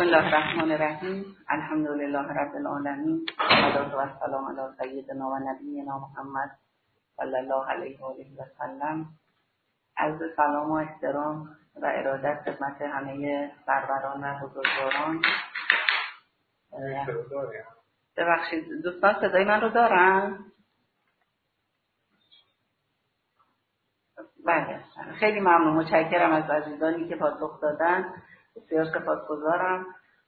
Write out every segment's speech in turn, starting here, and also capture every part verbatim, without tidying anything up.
الله الرحمن الرحیم. الحمد لله رب العالمین. والصلاة والسلام علی سیدنا و نبینا محمد صلی الله علیه و آله و سلم. عرض سلام و احترام و ارادت خدمت همه سروران و بزرگواران. ببخشید دوستان صدای من رو دارن؟ بله، خیلی ممنون، متشکرم از عزیزانی که پاسخ دادن، بسیار سپاسگزارم.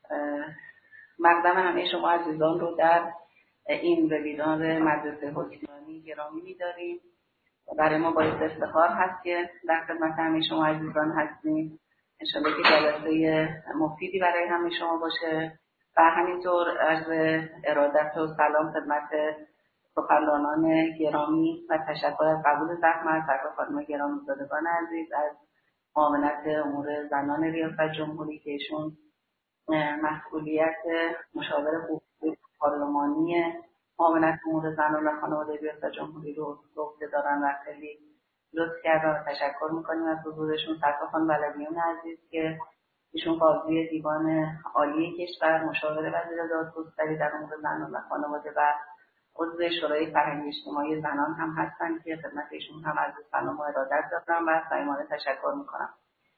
مقدم همه شما عزیزان رو در این وبینار مدرسه حکمرانی گرامی می‌داریم. برای ما باعث افتخار هست که در خدمت همه شما عزیزان هستیم. انشاءالله که جلسه مفیدی برای همه شما باشه و همینطور عرض ارادت و سلام خدمت سخنرانان گرامی و تشکر از قبول زحمت سرکار خانم گرامی زادگان عزیز از معاونت امور زنان ریاست جمهوری که ایشون مسئولیت مشاور حقوقی پارلمانی معاونت امور زنان و خانواده ریاست جمهوری رو عهده دارن و خیلی لطف کردن و تشکر میکنیم از حضورشون. سرکار خانم بلدیون عزیز که ایشون قاضی دیوان عالی کشور، مشاور وزیر دادگستری در امور زنان و خانواده و عضو شورای فرهنگی اجتماعی زنان هم هستن که خدمت ایشون هم از سلام و ارادت دارم و صمیمانه تشکر میکنم.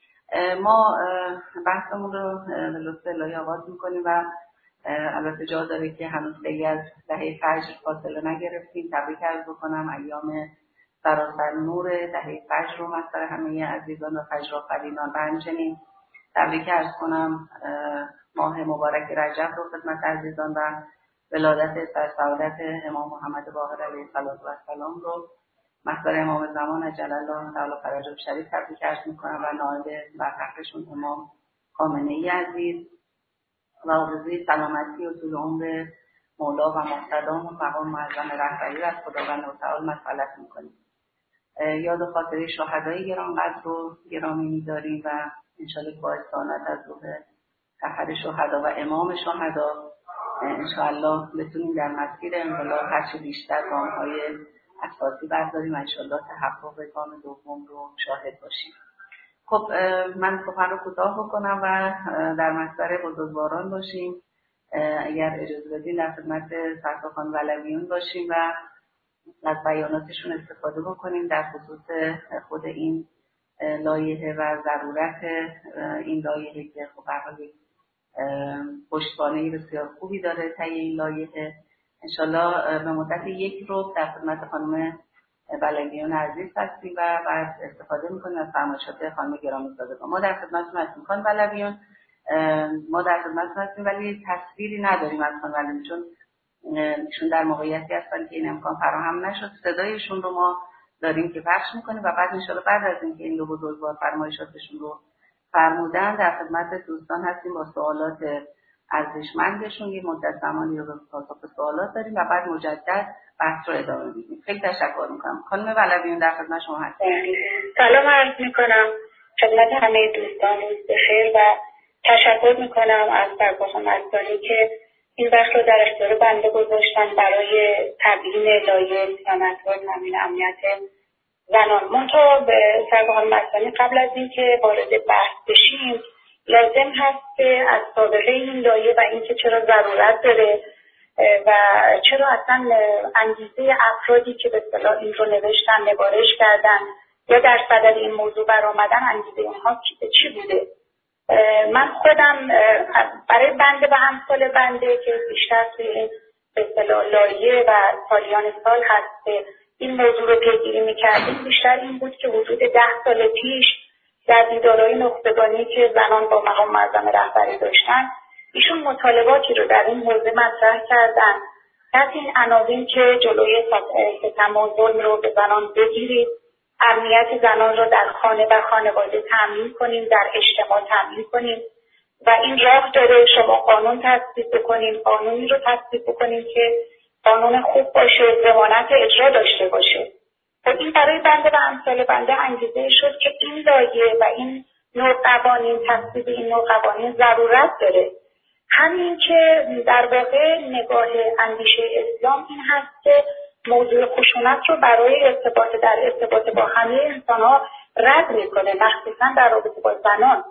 ما بحثمون رو به لطف الهی آغاز میکنیم و البته جا داره که هنوز خیلی از دهه فجر فاصله نگرفتیم. تبریک عرض بکنم ایام سراسر نور دهه فجر رو مستر همه عزیزان و فجر آفرینان و همچنین تبریک عرض کنم ماه مبارک رجب رو خدمت عزیزان و ولادت سرسعادت امام محمد باقر علیه السلام رو محضر امام زمان عجل الله تعالی فرجه شریف تبریک عرض میکنم و نائب برحقشون امام خامنه‌ای عزیز و آرزوی سلامتی و طول عمر مولا و مقتدامون مقام معظم رهبری از خداوند تعالی مسئلت میکنیم. یاد و خاطره شهدای گرانقدر رو گرامی می‌داریم و انشاءالله با استعانت از روح طاهر شهدا و امام شهدا انشاءالله بتونیم در مسیر انقلاب هرچه بیشتر گام‌های اساسی برداریم و انشاءالله تحقق گام دوم رو شاهد باشیم. خب من سخن رو کوتاه بکنم و در محضر بزرگواران باشیم. اگر اجازه بدین در خدمت سرکار خانم بلدیون باشیم و از بیاناتشون استفاده بکنیم در خصوص خود این لایحه و ضرورت این لایحه که خب به هر حال پشتوانه بسیار خوبی داره طی این لایحه. انشالله به مدت یک روز در خدمت خانم بلدیون عزیز هستیم و بعد استفاده میکنیم از فرمایشات خانم گرامی زادگان. ما در خدمتتون هستیم خانم بلدیون، ما در خدمتتون هستیم ولی تصویری نداریم از خانم بلدیون چون ایشون در موقعیتی هستن که این امکان فراهم نشد. صدایشون رو ما داریم که پخش میکنیم و بعد انشالله بعد از اینکه این دو بزرگوار فرمایشاتشون رو فرمودن در خدمت دوستان هستیم با سوالات ارزشمندشون. یه مدت زمانی رو به پاسخ سوالات داریم و بعد مجدد بحث رو ادامه میدیم. خیلی تشکر میکنم. خانم بلدیون در خدمت شما هستم. سلام عرض میکنم خدمت همه دوستان، روز بخیر و تشکر میکنم از سرکار خانم که این وقت رو در اختیار بنده گذاشتن برای تبیین لایحه سیانت‌ها و تامین امنیت زنان. منتها به سرکار خانم مستانی قبل از اینکه وارد بحث بشیم لازم هست که از سابقه این لایحه و اینکه چرا ضرورت داره و چرا اصلا انگیزه افرادی که به اصطلاح این رو نوشتن، نگارش کردن یا در صدد این موضوع برآمدن انگیزه اونها چی بوده. من خودم برای بنده و همسال بنده که بیشتر توی این به اصطلاح لایحه و سالیان سال هست که این موضوع رو پیگیری می‌کردیم، بیشتر این بود که حدود ده سال پیش در دیدارهای نخبگانی که زنان با مقام معظم رهبری داشتن ایشون مطالباتی رو در این حوزه مطرح کردن از این عناوین که جلوی ستم و ظلم رو به زنان بگیرید، امنیت زنان را در خانه و خانواده تامین کنیم، در اجتماع تامین کنیم و این راه داره شما قانون تصویب بکنیم، قانونی رو تصویب بکنیم که قانون خوب باشه، ضمانت اجرا داشته باشه. خب این برای بنده و امثال بنده انگیزه شد که این لایحه و این نوع قوانین، تصویب این نوع قوانین ضرورت داره. همین که در واقع نگاه اندیشه اسلام این هست که موضوع خشونت رو برای ارتباط در ارتباط با همه انسان‌ها رد میکنه، مخصوصا در رابطه با زنان.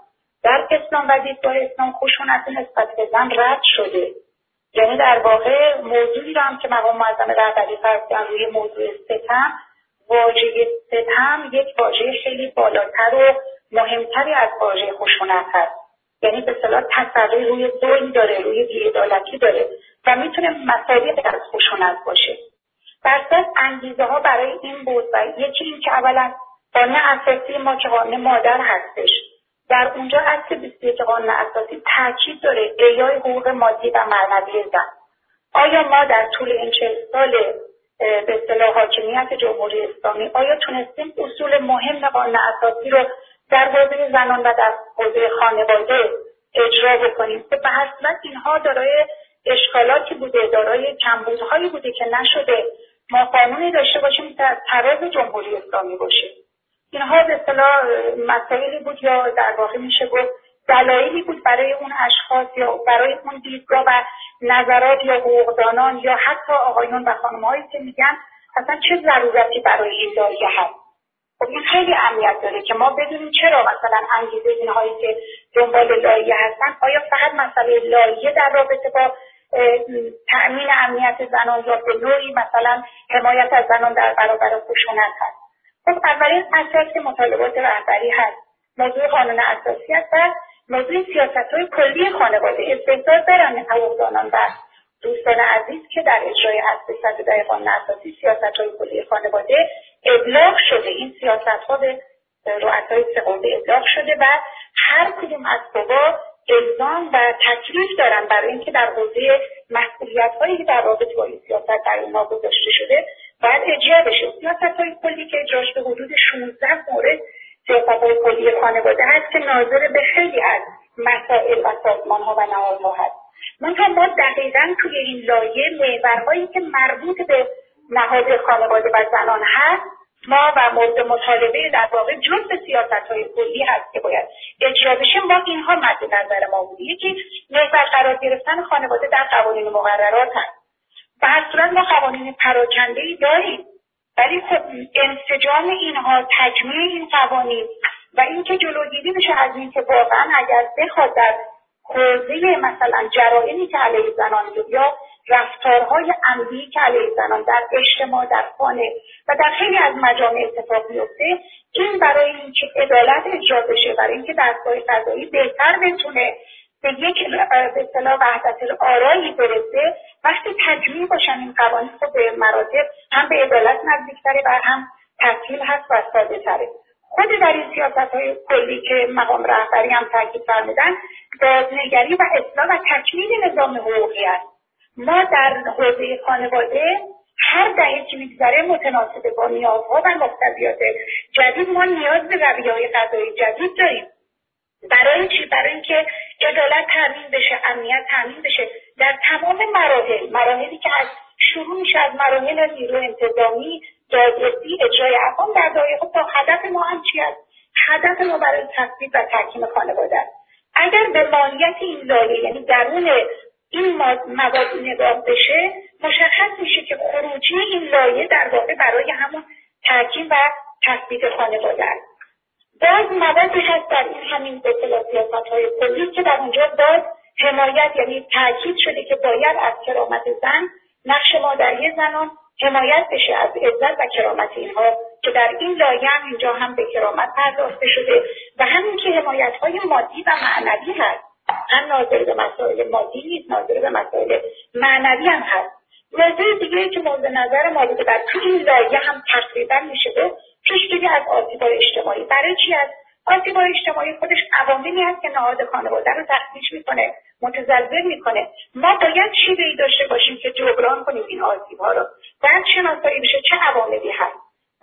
در اسلام و دیدگاه اسلام خشونت نسبت به زن رد شده. یعنی در واقع موضوعی رو هم که مقام معظم رهبری فرمودن روی موضوع ستم، واژه ستم یک واژه خیلی بالاتر و مهمتری از واژه خشونت هست. یعنی به اصطلاح تسری روی ظلم داره، روی بی‌عدالتی داره و میتونه مساوی از خشونت باشه. در صورت انگیزه ها برای این بود و یکی این که اولا قانون اساسی ما که قانون مادر هستش، در اونجا اصل بیست و یک قانون اساسی تاکید داره احیای حقوق مادی و معنوی زن. آیا ما در طول این چهل سال به اصطلاح حاکمیت جمهوری اسلامی آیا تونستیم اصول مهم قانون اساسی رو در حوزه زنان و در حوزه خانواده اجرا بکنیم؟ به هر صورت اینها دارای اشکالاتی بوده، دارای کمبودهایی بوده که نشده ما قانونی داشته باشیم که از طراز جمهوری اسلامی باشه. اینها به اصطلاح مسائلی بود یا در واقع میشه گفت دلایلی بود برای اون اشخاص یا برای اون دیدگاه و نظرات یا حقوقدانان یا حتی آقایون و خانم‌هایی که میگن اصلا چه ضرورتی برای این لایحه هست. خب این خیلی اهمیت داره که ما بدونیم چرا مثلا انگیزه اینهایی که دنبال لایحه هستن آیا فقط مسئله لایحه در رابطه با تأمین امنیت زنان یا به نوعی مثلا حمایت از زنان در برابر خشونت هست. خب اولین اساس که مطالبات رهبری هست موضوع قانون اساسی است و موضوع سیاست‌های کلی خانواده. استحضار دارن حقوقدانان و دوستان عزیز که در اجرای اصل صد و ده قانون اساسی سیاست‌های کلی خانواده ابلاغ شده. این سیاست‌ها به رؤسای سه قوه ابلاغ شده و هر کدوم از قوا الزام و تکلیف دارن برای اینکه در حوزه مسئولیت‌هایی که در رابطه با این سیاست در اونها گذاشته شده باید اجرا بشه. سیاست‌های کلی که اجراش به حدود شانزده مورد سیاست‌های کلی خانواده هست که ناظر به خیلی از مسائل و سازمان‌ها و نهادها هست. منتها ما دقیقاً توی این لایحه محورهایی که مربوط به نهاد خانواده و زنان هست ما و مورد مطالبه در واقع جزء سیاست‌های کلی هست که باید اجرا بشه. ما اینها مد نظر ما بود. یکی محور قرار گرفتن خانواده در قوانین مقررات هست. به هر صورت ما قوانین پراکنده‌ای داریم ولی خب انسجام اینها، تجمیع این قوانین و اینکه جلوگیری بشه از اینکه واقعا اگر بخواد در حوزه مثلا جرائمی که علیه زنان یا رفتارهای عمدی که علیه زنان در اجتماع، در خانه و در خیلی از مجامع اتفاق میفته، این برای اینکه عدالت اجرا بشه، برای اینکه دستگاه قضایی بهتر بتونه به یک به اصطلاح وحدت الآرایی برسه، وقتی تجمیع باشن این قوانین خب به مراتب هم به عدالت نزدیکتره و هم تسهیل هست و ساده تره. خود در این سیاست‌های کلی که مقام رهبری هم تاکید فرمودن بازنگری و اصلاح و تکمیل نظام حقوقی است. ما در حوزه خانواده هر دهه که میگذره متناسب با نیازها و مقتضیات جدید ما نیاز به رویه‌های قضایی جدید داریم. برای چی؟ برای اینکه عدالت تامین بشه، امنیت تامین بشه در تمام مراحل، مراحلی که از شروع میشه از مراحل نیرو انتظامی، دادرسی، اجرای احکام در دایره تا هدف ما هم چی است؟ هدف ما برای تثبیت و تحکیم خانواده است. اگر به ماهیت این لایحه یعنی درون این مواد نگاه بشه مشخص میشه که خروجی این لایحه در واقع برای همون تحکیم و تثبیت خانواده است. باز موادی هست در این همین به اصطلاح سیاست‌های کلی که در اونجا باز حمایت یعنی تاکید شده که باید از کرامت زن، نقش مادری زنان حمایت بشه، از عزت و کرامت اینها که در این لایحه هم اینجا هم به کرامت پرداخته شده و همین که حمایت‌های مادی و معنوی هست، هم ناظر به مسائل مادی نیست، ناظر به مسائل معنوی هم هست. موضوع دیگه که مورد نظر ما بوده در توی این لایحه هم تقریبا میشه گفت پیشگیری از آسیب‌های اجتماعی. برای چی است؟ آسیب‌های اجتماعی خودش عواملی هست که نهاد خانواده رو تخدیش میکنه، متزلزل میکنه. ما باید شیوه‌ای داشته باشیم که جبران کنیم این آسیب‌ها رو. باید شناسایی بشه چه عواملی هست.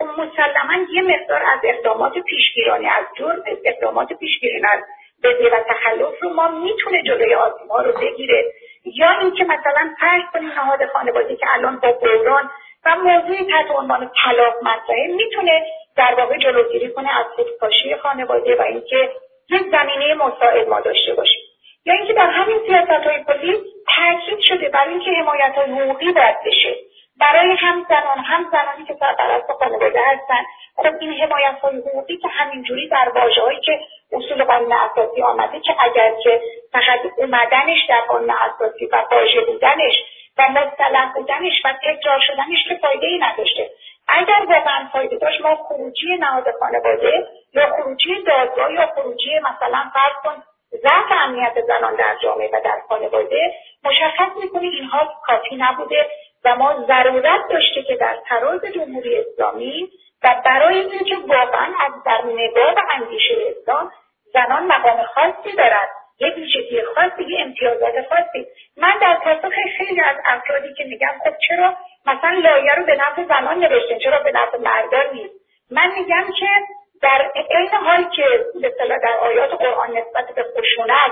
مسلماً یه مقدار از اقدامات پیشگیرانه از جرم، اقدامات پیشگیرانه از بدی و تخلف رو ما میتونه جلوی آسیب‌ها رو بگیره. یا اینکه مثلا فرض کنیم نهاد خانواده که الان با بحران و موضوعی تحت عنوان طلاق مطرحه میتونه در واقع جلوگیری کنه از خودکشی خانواده و اینکه یک زمینه مساعد ما داشته باشیم. یا اینکه در همین سیاست‌های کلی تاکید شده برای اینکه حمایت‌های حقوقی باید بشه برای هم زنان هم زنانی که سرپرست خانواده هستن. خب این حمایت‌های حقوقی که همینجوری در واژه‌هایی که اصول قانون اساسی آمده که اگرچه فقط اومدنش در قانون اساسی و واژه بودنش و مصطلح بودنش و تکرار شدنش که فایده‌ای نداشته. اگر واقعا فایده داشت ما خروجی نهاد خانواده یا خروجی دادگاه یا خروجی مثلا فرض کن ضعف امنیت زنان در جامعه و در خانواده مشخص میکنه اینها کافی نبوده و ما ضرورت داشته که در تراز جمهوری اسلامی و برای اینکه واقعا از در نگاه و اندیشه اسلام زنان مقام خاصی دارد، یک ویژگی خاصی، یک امتیازات خاصی. من در پاسخ خیلی از افرادی که میگم خب چرا مثلا لایحه رو به نفع زنان نوشتین، چرا به نفع مردان نیست، من میگم که در این حال که به اصطلاح در آیات قرآن نسبت به خشونت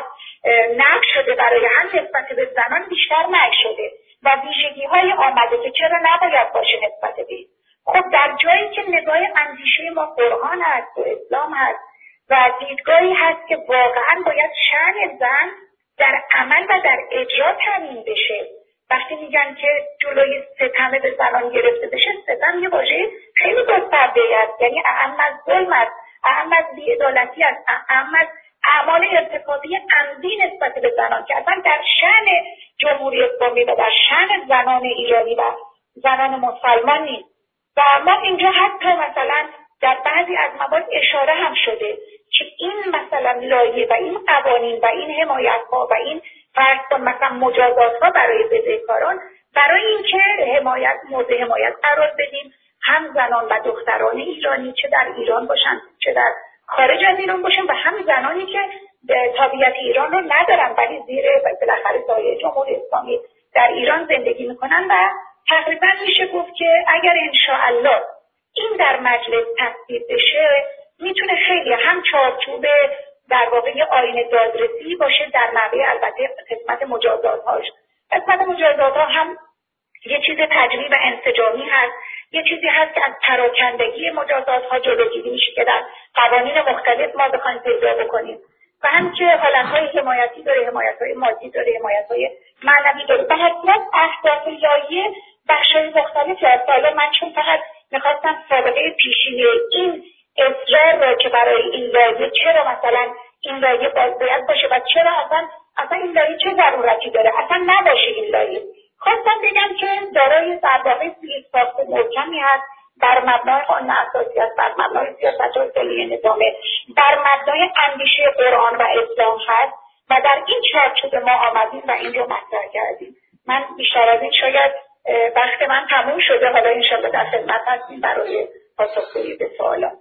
نقش شده، برای هم نسبت به زنان بیشتر نقش شده و ویژگی های آمده که چرا نباید باشه نسبت به. خب در جایی که نگاه اندیشه ما قرآن هست و اسلام هست و دیدگاهی هست که واقعا باید شأن زن در عمل و در اجرا تامین بشه. وقتی میگن که جلوی ستم به زنان گرفته بشه، ستم یه واژه خیلی گسترده‌ای است، یعنی اعم از ظلم است، اعم از بی‌عدالتی است، اعم از اعمال ارتکابی عمدی نسبت به زنان که اصلا در شأن جمهوری اسلامی و در شأن زنان ایرانی و زنان مسلمان نیست. و ما اینجا حتی مثلا در بعضی از موارد اشاره هم شده که این مثلا لایحه و این قوانین و این حمایت‌ها و این فرض کن مثلا مجازات‌ها برای بدهکاران، برای اینکه حمایت مورد حمایت قرار بدیم هم زنان و دختران ایرانی چه در ایران باشن چه در خارج از ایران باشن و هم زنانی که تابعیت ایران رو ندارن ولی زیر بالاخره سایه جمهوری اسلامی در ایران زندگی میکنن. و تقریبا میشه گفت که اگر انشاءالله این در مجلس تصویب بشه میتونه خیلی هم چارچوب در واقع آیین دادرسی باشه در نحوه البته قسمت مجازات‌هاش. قسمت مجازات‌ها هم یه چیز تجریبی و انسجامی هست، یه چیزی هست که از پراکندگی مجازات‌ها جلوگیری میشه که در قوانین مختلف ما بخوایم پیدا بکنیم و هم که حالت‌های حمایتی داره، حمایت‌های مادی داره، حمایت‌های معنوی داره. به حسب اهداف لایحه بخش‌های مختلفی هست. حالا من چون فقط می‌خواستم سابقه پیشینی این اصرار را که برای این لایحه چرا مثلا این لایحه باید باشه و چرا اصلا اصلا این لایحه چه ضرورتی داره اصلا نباشه این لایحه، خواستم بگم که دارای در واقع ساخت محکمی هست بر مبنای قانون اساسی است، بر مبنای سیاست‌های کلی نظامه، بر مبنای اندیشه قرآن و اسلام هست و در این چارچوب ما آمدیم و این رو مطرح کردیم. من بیشتر از این شاید وقت من تموم شده، حالا انشاءالله در خدمت هستیم برای پاسخگویی به سوالات.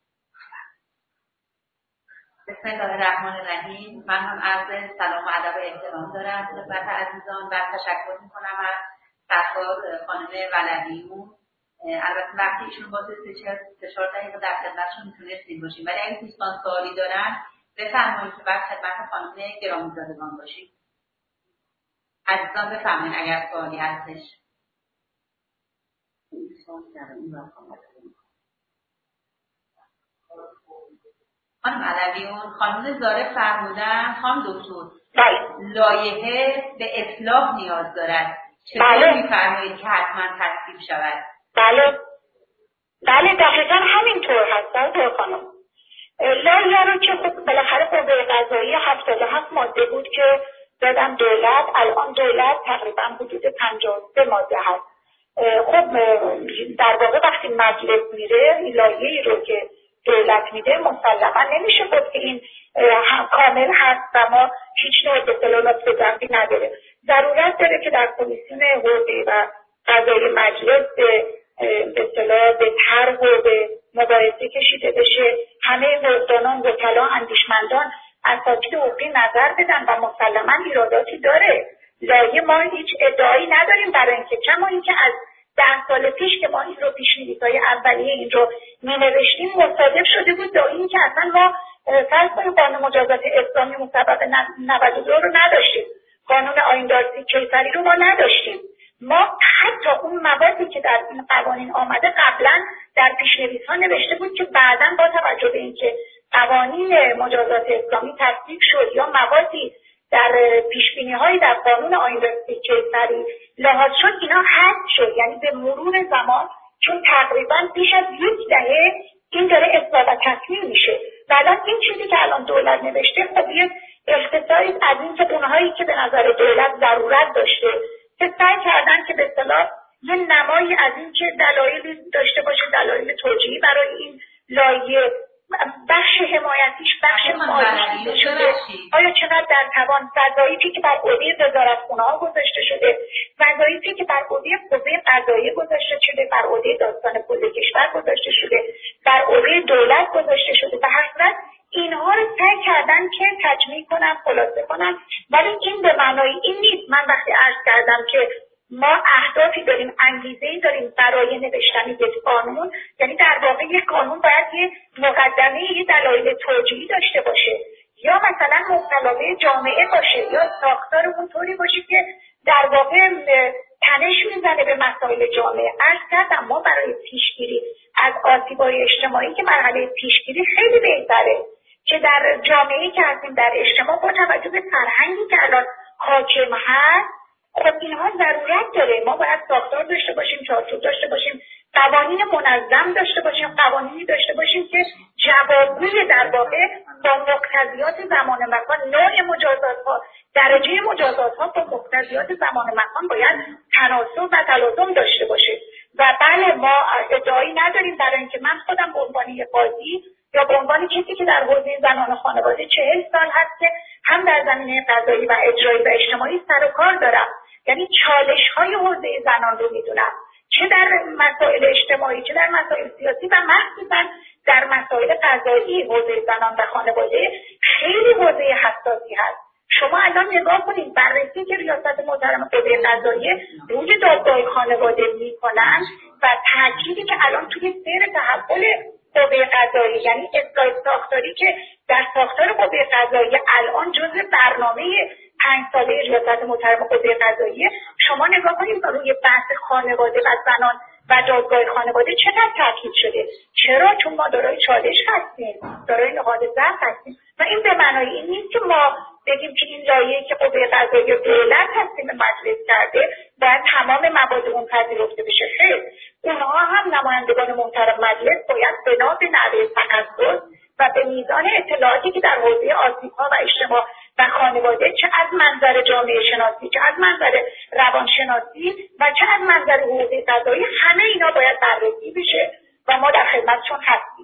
بسم الله الرحمن الرحیم. من هم عرض سلام و ادب و احترام دارم خدمت عزیزان و تشکر میکنم از سرکار خانم ولویون. البته وقتی ایشون با سه چهار دقیقه در خدمتشون میتونستیم باشیم، ولی اگه دوستان سوالی دارن بفرمایید که بعد خدمت خانم گرامی‌زادگان باشیم. عزیزان بفرمایید اگر سوالی هستش. خانم علویون، خانم زاره فرمودن خانم دکتر لایحه به اصلاح نیاز دارد، چطور میفرمایید که حتما تصویب شود؟ بله بله دقیقا همینطور هست دکتر خانم. لایحه رو که خب بالاخره قوه قضاییه هفتاد و هفت ماده بود که دادن دولت، الان دولت تقریبا حدود پنجاه و سه ماده هست. خب در واقع وقتی مجلس میره این لایحه‌ای رو که دولت میده مسلما نمیشه گفت که این کامل هست و ما هیچ نوع اطلاعات ذنبی نداره. ضرورت داره که در کمیسیون حقوقی و قضایی مجلس به اصطلاح به طرح و به مباحثه کشیده بشه، همه حقوقدانان، وکلا، اندیشمندان، اساتید حقوقی نظر بدن و مسلما ایراداتی داره. لایحه ما هیچ ادعایی نداریم برای اینکه کما اینکه از ده سال پیش که ما این رو پیش‌نویس‌های اولیه این رو می‌نوشتیم مصادف شده بود با این که اصلا ما فرض کنیم قانون مجازات اسلامی مصوب نود و دو رو نداشتیم، قانون آیین-دارسی کیفری رو ما نداشتیم. ما حتی اون موادی که در این قوانین آمده قبلا در پیش‌نویس‌ها نوشته بود که بعداً با توجه به اینکه قوانین مجازات اسلامی تصویب شد یا موادی در پیشبینی‌های در قانون آیین-دارسی کیفری لحاظ شد، اینا حذف شد. یعنی به مرور زمان چون تقریبا بیش از یک دهه این داره اصلاح و تصمیم میشه الان این چیزی که الان دولت نوشته خب یه اختصاری از این که اونهایی که به نظر دولت ضرورت داشته که سعی کردن که به اصطلاح یه نمایی از این که دلایلی داشته باشه، دلایل توجیهی برای این لایحه، بخش حمایتیش بخش مالیش دیده شده، آیا چقدر در توان، وظایفی که بر عهده وزارتخونه ها گذاشته شده، وظایفی که بر عهده قوه قضاییه گذاشته شده، بر عهده داستان کل کشور گذاشته شده، بر عهده دولت گذاشته شده. به هر صورت اینها رو سعی کردن که تجمیع کنن، خلاصه کنن، ولی این به معنای این نیست. من وقتی عرض کردم که ما اهدافی داریم، انگیزه‌ای داریم برای نوشتن یک قانون، یعنی در واقع یک قانون باید یه مقدمه، یه دلایل توجیهی داشته باشه، یا مثلا مطالبه جامعه باشه، یا ساختار اون طوری باشه که در واقع تنش میزنه به مسائل جامعه. عرض کردم ما برای پیشگیری از آسیب‌های اجتماعی که مرحله پیشگیری خیلی بهتره که در جامعه‌ای که هستیم، در اجتماع، با توجه به فرهنگی که الان حاکم هست، خب اینها ضرورت داره. ما باید ساختار داشته باشیم، چارچوب داشته باشیم، قوانین منظم داشته باشیم، قوانینی داشته باشیم که جوابگوی در واقع با مقتضیات زمان مکان، نوع مجازات ها، درجه مجازات ها با مقتضیات زمان مکان باید تناسب و تلازم داشته باشه. و بله ما ادعایی نداریم برای اینکه من خودم به عنوان قاضی یا به عنوان کسی که در حوزه زنان و خانواده چهل سال هست که هم در زمینه قضایی و اجرایی و اجتماعی سر و کار دارم، یعنی چالش های حوزه زنان رو میدونم، چه در مسائل اجتماعی چه در مسائل سیاسی و مخصوصا در مسائل قضایی. حوزه زنان و خانواده خیلی حوزه حساسی هست. شما الان نگاه کنید بررسی که ریاست محترم قوه قضاییه روی دادگاه خانواده میکنن و تاکیدی که الان توی سیر تحول قوه قضاییه، یعنی اصلاح ساختاری که در ساختار قوه قضاییه الان جزء برنامه پنج ساله ریاست محترم قوه قضاییه، شما نگاه کنید روی بحث خانواده و زنان و دادگاه خانواده چقدر تاکید شده. چرا؟ چون ما دارای چالش هستیم، دارای نقاط ضعف هستیم و این به معنای این نیست که ما بگیم که این لایحه‌ای که قوه قضاییه دولت تصمیم مجلس کرده باید تمام مواد اون پذیرفته بشه. خیر، اونها هم نمایندگان محترم مجلس باید بنا به نحوه تخصص و به میزان اطلاعاتی که در حوزه آسیب‌ها و اجتماع و خانواده، چه از منظر جامعه شناسی، چه از منظر روانشناسی و چه از منظر حوزه قضایی، همه اینا باید بررسی بشه و ما در خدمتشون هستیم.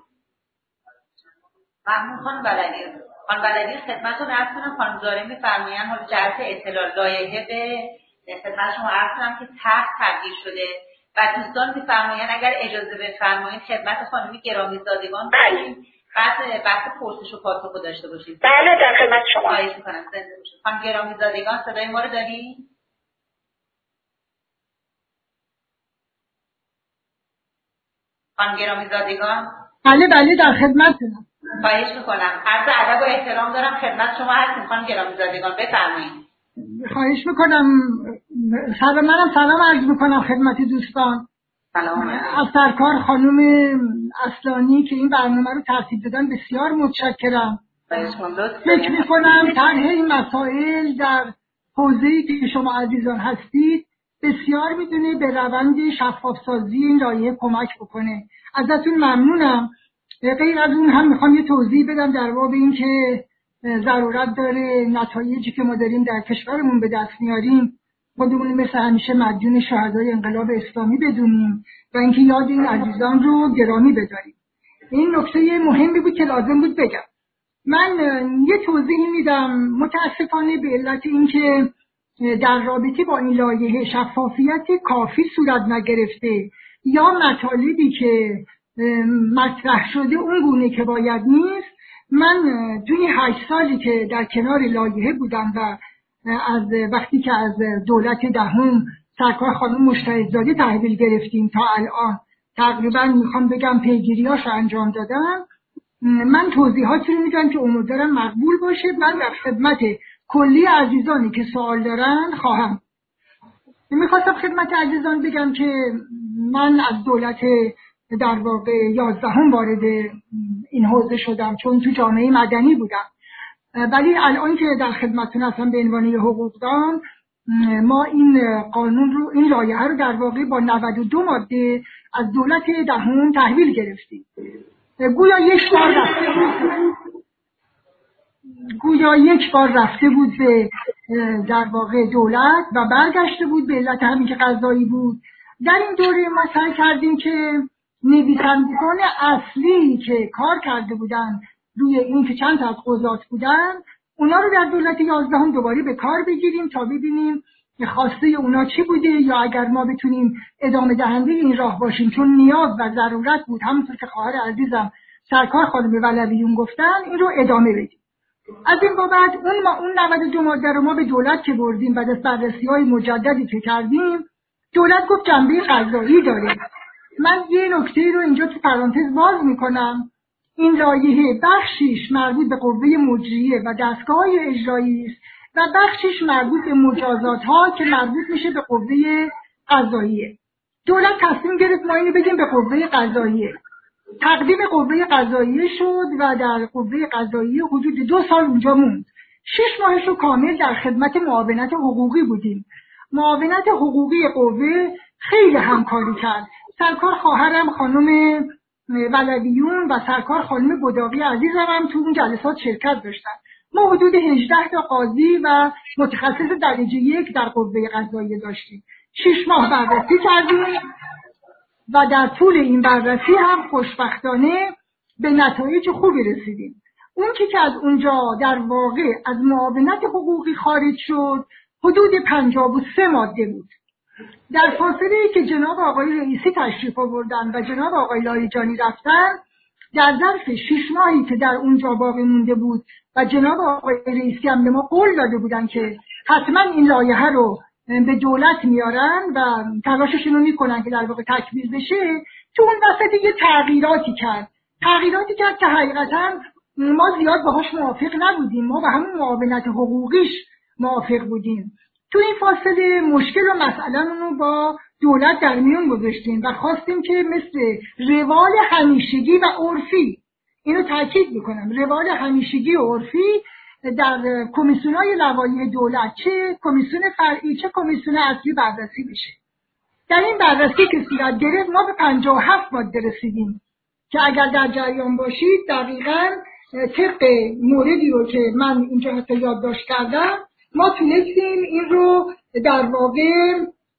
ممنون خانم بلدی. خانم بلدی خدمتتون عرض کنم، خانم زاره می‌فرمایند حالا جهت اطلاع لایحه به خدمت شما عرض کنم که طرح تبدیل شده و دوستان می‌فرمایند اگر اجازه بفرمایید خدمت خانم گرامی زادگان بریم بعد بحث پرسش و پاسخ رو داشته باشید. بله در خدمت شما. خواهش می‌کنم زنده باشید. خانم گرامی زادگان صدای ما رو دارین؟ خانم گرامی زادگان؟ بله بله در خدمتتونم. خواهش میکنم. عرض ادب و احترام دارم خدمت شما هستیم خانم گرامی زادگان، بفرمایید. خواهش میکنم. سلام، منم سلام عرض میکنم خدمت دوستان. سلام. از سرکار خانم اصلانی که این برنامه رو ترتیب دادن بسیار متشکرم. فکر میکنم طرح این مسائل در حوزه‌ای که شما عزیزان هستید بسیار میتونه به روند شفاف‌سازی این لایحه کمک بکنه. ازتون ممنونم. غیر از اون هم میخوام یه توضیح بدم در باب این که ضرورت داره نتایجی که ما داریم در کشورمون به دست میاریم خودمون مثل همیشه مدیون شهدای انقلاب اسلامی بدونیم و اینکه یاد این عزیزان رو گرامی بداریم. این نکته مهمی بود که لازم بود بگم. من یه توضیح میدم. متاسفانه به علت اینکه در رابطه با این لایحه شفافیت کافی صورت نگرفته یا مطالبی که مطرح شده اون گونه که باید نیست، من توی هشت سالی که در کنار لایحه بودم و از وقتی که از دولت دهم سرکار خانم مجتهدزاده تحویل گرفتیم تا الان تقریبا میخوام بگم پیگیریاش رو انجام دادم، من توضیحاتی رو میدم که امیدوارم مقبول باشه. من در خدمت کلی عزیزانی که سوال دارن خواهم. میخواستم خدمت عزیزان بگم که من از دولت در واقع یازدهم وارد این حوزه شدم چون تو جامعه مدنی بودم، ولی الان که در خدمتتون هستم به عنوان حقوقدان، ما این قانون رو، این لایحه رو در واقع با نود و دو ماده از دولت دهم تحویل گرفتیم. گویا یک بار رفته بود گویا یک بار رفته بود به در واقع دولت و برگشته بود به علت همین که قضایی بود. در این دوره ما سعی کردیم که نویسندگان اصلی که کار کرده بودن روی این که چند تا از قضات بودن، اونا رو در دولت یازدهم دوباره به کار بگیریم تا ببینیم خواسته اونا چی بوده، یا اگر ما بتونیم ادامه دهنده این راه باشیم، چون نیاز و ضرورت بود، همونطور که خواهر عزیزم سرکار خانم ولویون گفتن، این رو ادامه بدیم. از این بابت اون ما اون نود و دو ماده رو ما به دولت که بردیم بعد از بررسی‌های مجددی که کردیم، دولت گفت جنبه قضایی داره. من یه نکته رو اینجا تو پرانتز باز میکنم. این لایحه بخشیش مربوط به قوه مجریه و دستگاه‌های اجرایی است و بخشیش مربوط به مجازات ها که مربوط میشه به قوه قضاییه. دولت تصمیم گرفت ما اینو بگیم به قوه قضاییه. تقدیم قوه قضاییه شد و در قوه قضاییه حدود دو سال اونجا موند. شش ماهش رو کامل در خدمت معاونت حقوقی بودیم. معاونت حقوقی قوه خیلی همکاری کرد. سرکار خواهرم خانم ولویون و سرکار خانم گداقی عزیزم هم تو اون جلسات شرکت داشتن. ما حدود هجده تا قاضی و متخصص درجه یک در قوه قضاییه داشتیم. شش ماه بررسی کردیم و در طول این بررسی هم خوشبختانه به نتایج خوبی رسیدیم. اون که که از اونجا در واقع از معاونت حقوقی خارج شد حدود پنجاه و سه ماده بود. در فاصله که جناب آقای رئیسی تشریف آوردن و جناب آقای لایجانی رفتن، در ظرف شش ماهی که در اونجا باقی مونده بود و جناب آقای رئیسی هم به ما قول داده بودن که حتما این لایحه رو به دولت میارن و تلاششون رو میکنن که در واقع تکمیل بشه، تو اون وسط یه تغییراتی کرد تغییراتی کرد که حقیقتا ما زیاد باهاش موافق نبودیم. ما به همون معاونت حقوقیش موافق بودیم. تو این فاصله مشکل و مسئله رو با دولت در میون گذاشتیم و خواستیم که مثل روال همیشگی و عرفی، اینو تاکید میکنم، روال همیشگی و عرفی در کمیسیون‌های لوایح دولت، چه کمیسیون فرعی چه کمیسیون اصلی بررسی بشه. در این بررسی که صورت گرفت ما به پنجاه و هفت ماده رسیدیم که اگر در جریان باشید دقیقاً طبق موردی رو که من اینجا حتی یادداشت کردم ما تونستیم این رو در واقع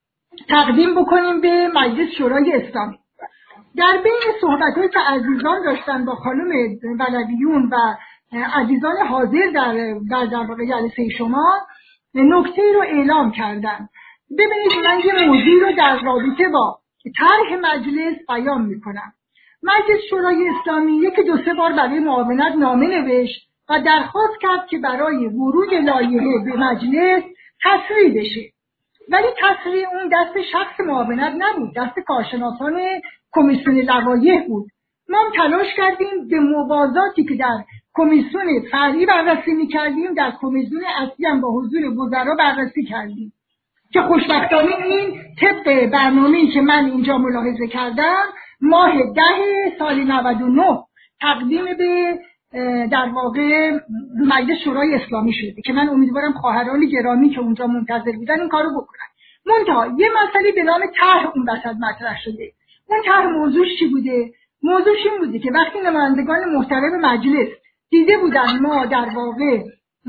تقدیم بکنیم به مجلس شورای اسلامی. در بین صحبت‌هایی که عزیزان داشتن با خانم ولویون و عزیزان حاضر در در در واقع جلسه شما، نکته رو اعلام کردن. ببینید من یه موضوع رو در رابطه با طرح مجلس بیان میکنم. مجلس شورای اسلامی یک دو سه بار برای معاونت نامه نوشت و درخواست کرد که برای ورود لایحه به مجلس تصریح بشه، ولی تصریح اون دست شخص معاونت نبود، دست کارشناسان کمیسیون لوایح بود. ما هم تلاش کردیم به موازاتی که در کمیسیون فرعی بررسی می‌کردیم در کمیسیون اصلی هم با حضور وزرا بررسی کردیم که خوشبختانه این طبق برنامه‌ای که من اینجا ملاحظه کردم ماه ده سال نود و نه تقدیم به در واقع مجلس شورای اسلامی شده که من امیدوارم خواهران گرامی که اونجا منتظر بودن این کارو بکنن. منتها یه مسئله به نام طرح اون وسط مطرح شده. اون طرح موضوعش چی بوده؟ موضوعش این بوده که وقتی نمایندگان محترم مجلس دیده بودن ما در واقع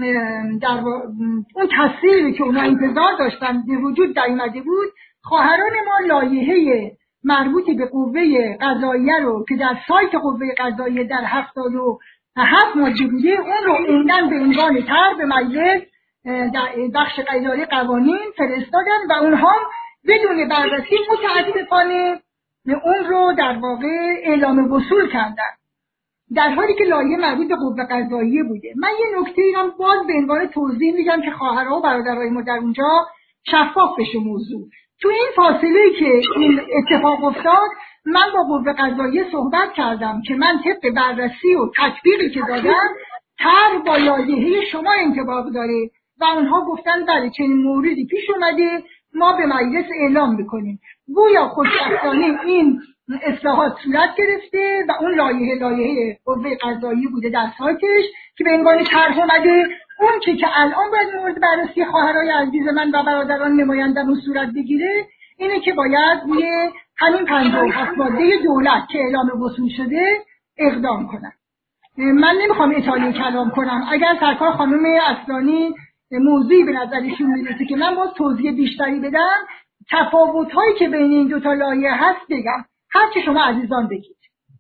در واقع اون تصریحی که اونا انتظار داشتن به وجود نیامده بود، خواهران ما لایحه مربوط به قوه قضاییه رو که در سایت قوه قضاییه در هفتاد و هفت ماده بوده اون رو عمدن به عنوان طرح به مجلس در بخش اداره قوانین فرستادن و اونها بدون بررسی متاسفانه اون رو در واقع اعلام وصول کردن، در حالی که لایحه مربوط به قوه قضاییه بوده. من یه نکته ای هم باز به عنوان توضیح میگم که خواهرها و برادرای ما در اونجا شفاف بشه موضوع. تو این فاصله که این اتفاق افتاد من با قوه قضاییه صحبت کردم که من طبق بررسی و تطبیقی که دادم طرح با لایحه شما انطباق داره و اونها گفتن بله چنین موردی پیش اومده ما به مجلس اعلام میکنیم. گویا خوشبختانه این اصلاحات صورت گرفته و اون لایحه لایحه قوه قضاییه بوده در سایتش که به عنوان طرح اومده. اون که که الان باید مورد بررسی خواهرای عزیز من و برادران نمایندمون صورت بگیره اینه که باید روی همین پنجاه و هفت ماده دولت که اعلام وصول شده اقدام کنن. من نمیخوام اطاله کلام کنم. اگر سرکار خانم اصلانی موضوعی به نظرشون میرسه که من باز توضیح بیشتری بدم، تفاوت‌هایی که بین این دو تا لایه هست بگم، هر چه شما عزیزان بگید.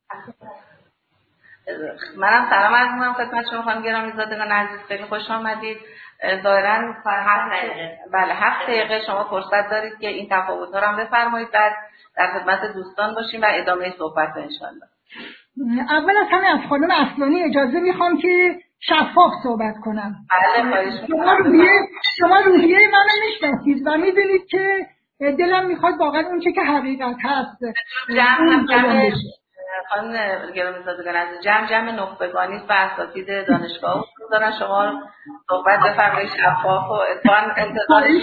منم سلام عرض می‌کنم خدمت شما خانم گرامی زادگان عزیز، خیلی خوش آمدید. ظاهراً هفت دقیقه بله هفت دقیقه شما فرصت دارید که این تفاوت‌ها رو هم بفرمایید، بعد در خدمت دوستان باشیم و ادامه صحبت ان شاءالله. اول از همه از خانم اصلانی اجازه میخوام که شفاف صحبت کنم. بله خواهش شما روحیه شما روحیه منو میشناسید و میدونید که دلم میخواد واقعا اون چه که حقیقت هست جمع جمع خانم گرامی زادگان عزیز جمع جمع نخبگانی و اساتید دانشگاه دارن، شما صحبت بفرمایید شفاف و اتفاقا انتظارش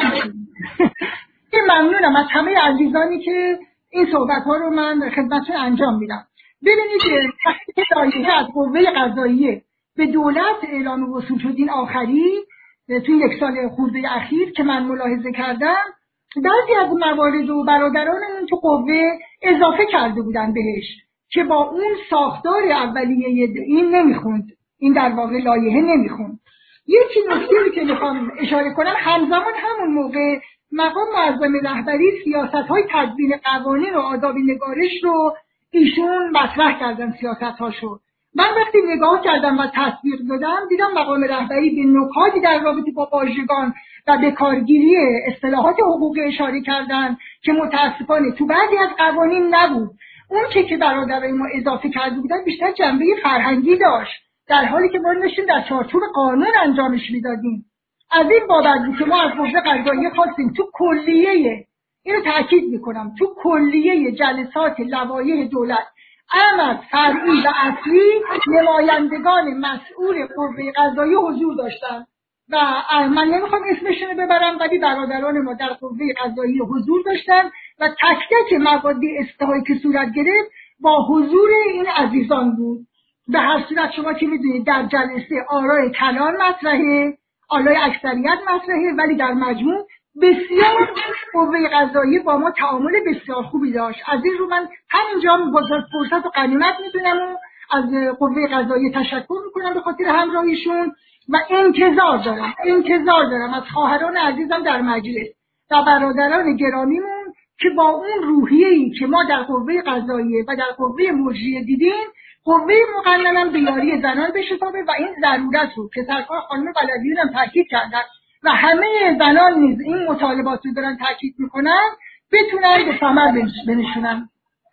که ممنونم از همه عزیزانی که این صحبت ها رو من خدمتشون انجام میدم. ببینید وقتی که لایحه از قوه قضاییه به دولت اعلام وصول شد این آخری توی یک سال خورده اخیر که من ملاحظه کردم، بعضی از موارد و برادرانمون تو قوه اضافه کرده بودن بهش که با اون ساختار اولیه این نمیخوند، این در واقع لایحه نمیخوند. یکی نکته‌ای که میخوام اشاره کنم، همزمان همون موقع مقام معظم رهبری سیاست‌های تدوین قوانین و آداب نگارش رو ایشون مطرح کردن سیاست‌هاشو. من وقتی نگاه کردم و تصویر دادم دیدم مقام رهبری به نکاتی در رابطه با واژگان و به کارگیری اصطلاحات حقوقی اشاره کردن که متاسفانه تو بعضی از قوانین نبود. اون که که برادرای ما اضافه کرده بودن بیشتر جنبه فرهنگی داشت، در حالی که ما داشتیم در چارچوب قانون انجامش میدادیم. از این بابت که ما از قوه قضاییه خواستیم تو کلیه، اینو تاکید میکنم، تو کلیه جلسات لوایح دولت امر فرعی و اصلی نمایندگان مسئول قوه قضاییه حضور داشتن و من نمیخوام اسمشون رو ببرم، ولی برادران ما در قوه قضاییه حضور داشتن و تک تک مواد استحالی که صورت گرفت با حضور این عزیزان بود. به هر صورت شما که میدونید در جلسه آرای کلان مطرحه، آرای اکثریت مطرحه، ولی در مجموع بسیار قوه قضاییه با ما تعامل بسیار خوبی داشت. از این رو من همینجا بزرگ فرصت و غنیمت میدونم و از قوه قضاییه تشکر میکنم به خاطر همراهیشون و انتظار دارم انتظار دارم از خواهران عزیزم در مجلس و برادران گرامیمون که با اون روحیه‌ای که ما در قوه قضاییه و در قوه مجریه دیدیم، قوه مقننه به یاری زنان بشتابه و این ضرورت رو که سرکار خانم بلدیون هم تاکید کردن و همه زنان نیز این مطالبات رو دارن تاکید میکنن بتونن به ثمر بنشونن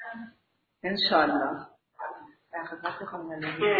ان شاء الله. در خدمت خانم بلدیون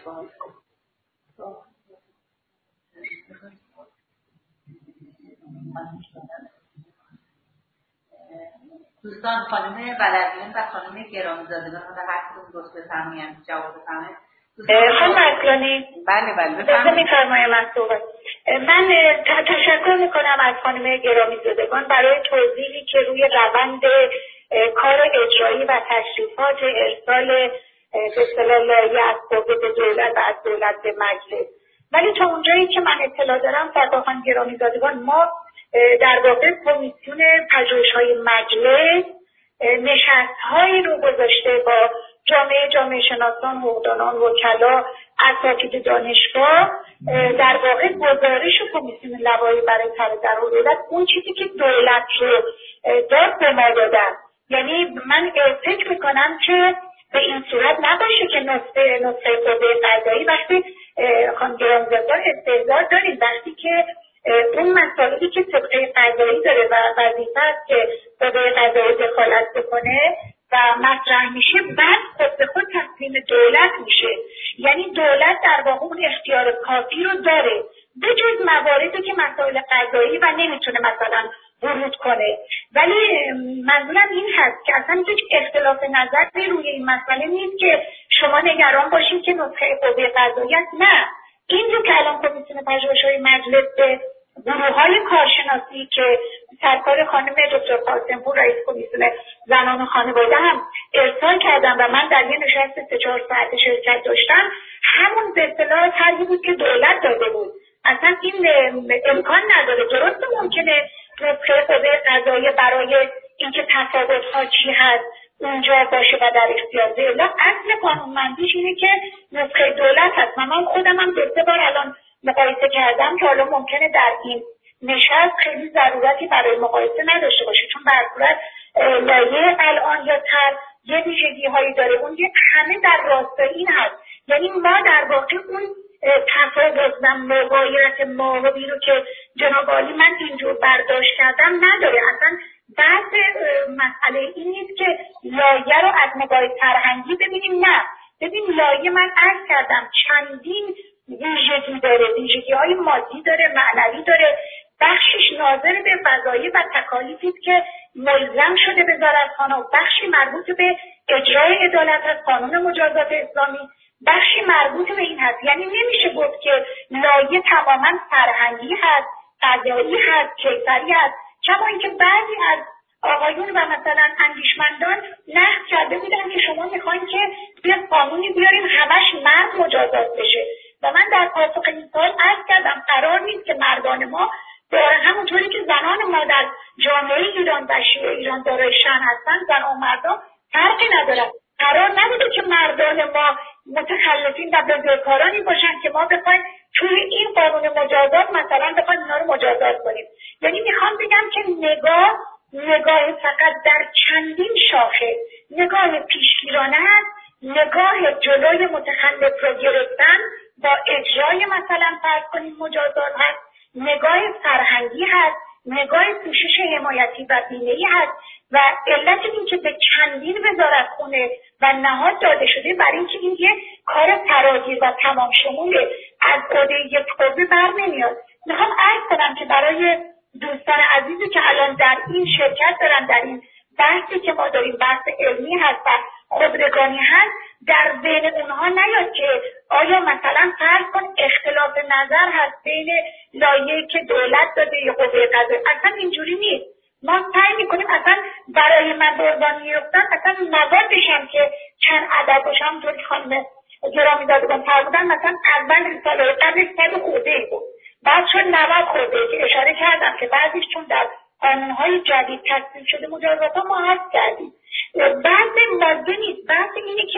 دوستان خانم بلدیون و خانم گرامی زادگان و هر کدوم دوست بفرمایید جواب بفرمایید. خانم اصلانی بله بله بفرمایید. میفرمایید من صحبت من تشکر میکنم از خانم گرامی زادگان برای توضیحی که روی روند کار اجرایی و تشریفات ارسال به اصطلاح لایحه از قوه به دولت و از دولت به مجلس. ولی تا اونجایی که من اطلاع دارم سرکار خانم گرامی زادگان ما در واقع کمیسیون پژوهش‌های مجلس نشست‌هایی رو گذاشته با جامعه جامعه شناسان، حقوقدانان، وکلا، اساتید دانشگاه، در واقع گزارش کمیسیون لوایح برای طرح دولت اون چیزی که دولت رو داد به ما دادن. یعنی من فکر میکنم که به این صورت نباشه که نسخه نسخه قوه قضایی وقتی خانم گرامی زادگان استحضار داریم وقتی که اون مسائلی که طبقه قضایی داره و وظیفه است که قوه قضایی دخالت بکنه و مطرح میشه بعد خود به خود تصمیم دولت میشه. یعنی دولت در واقع اون اختیار کافی رو داره به جز مواردی که مسائل قضایی و نمیتونه مثلا ورود کنه. ولی منظورم این هست که اصلا هیچ اختلاف نظری روی این مسئله نیست که شما نگران باشید که نسخه قوه قضایی است. نه، این رو که الان کمیسیون پژوهش‌های مجلس به گروه‌های کارشناسی که سرکار خانم دکتر قاسم‌پور رئیس کمیسیون زنان و خانواده هم ارسال کردم و من در یه نشست سه چهار ساعت شرکت داشتم، همون به اصطلاح طرحی بود که دولت داده بود. اصلا این امکان نداره. درسته ممکنه نسخه قوه قضاییه برای اینکه تفاوت‌ها چی هست اونجا باشه و در اختیار دولت. اصل قانونمندیش اینه که نسخه دولت هست. من خودم هم دو سه بار الان مقایسه کردم که حالا ممکنه در این نشست خیلی ضرورتی برای مقایسه نداشته باشه، چون در صورت لایه الان یا تر یه ویژگی هایی داره، اون یه همه در راستای این هست. یعنی ما در واقع اون تفاوت و مغایرت ماهوی رو که جناب عالی من اینجور برداشت کردم نداره. اصلا بحث مسئله این نیست که لایه رو از نگاه فرهنگی ببینیم، نه. ببین لایه من عرض کردم چندین ویژگی داره، ویژگی های مادی داره، معنوی داره، بخشش ناظر به وظایف و تکالیفی که ملزم شده وزارتخانه، بخشی مربوط به اجرای عدالت از قانون مجازات اسلامی، بخشی مربوط به این هست. یعنی نمیشه گفت که لایه تماما فرهنگی هست، قضایی هست، کیفری هست، چرا اینکه بعضی از آقایون و مثلا اندیشمندان نقد کرده بودن که شما میخواین که یه قانونی بیاریم همش مرد مجازات بشه و من در پاسخ این سوال عرض کردم قرار نیست که مردان ما داره همونطوری که زنان ما در جامعه ایران و شیعه ایران دارای شأن هستن، زن و مردان فرقی ندارن. قرار نبوده که مردان ما متخلفین و بزرگکارانی باشن که ما بخوایم توی این قانون مجازات مثلا بخوایم اینا رو مجازات کنیم. یعنی میخوام بگم که نگاه نگاه فقط در چندین شاخه، نگاه پیشگیرانه است، نگاه جلوی متخلف رو گرفتن با اجرای مثلا فرض کنیم مجازات هست، نگاه فرهنگی هست، نگاه پوشش حمایتی و بیمه‌ای هست و علت این که به چندین وزارتخونه و نهاد داده شده برای اینکه این یه کار فراگیر و تمام شمول از عهده یک قوه بر نمیاد. میخوام عرض کنم که برای دوستان عزیزی که الان در این شرکت دارن، در این بحثی که ما داریم بحث علمی هست و خودرگانی هست، در بین اونها نیاد که آیا مثلا فرض کن اختلاف نظر هست بین لایه‌ای که دولت داده یا قوه قضاییه. اصلا اینجوری نیست. ما سعی میکنیم اصلا برای من به عنوان نیفتن اصلا موادش هم که چند عدد باشه، همونطور که خانم گرامی دادگان فرمودن مثلا اول رساله قبل صد خورده ای بود، بعد شد نود خورده که اشاره کردم که بعضیش چون در قانونهای جدید تصویب شده مجازات ها ما حذف کردیم. بحث ماده نیست، بحث اینه که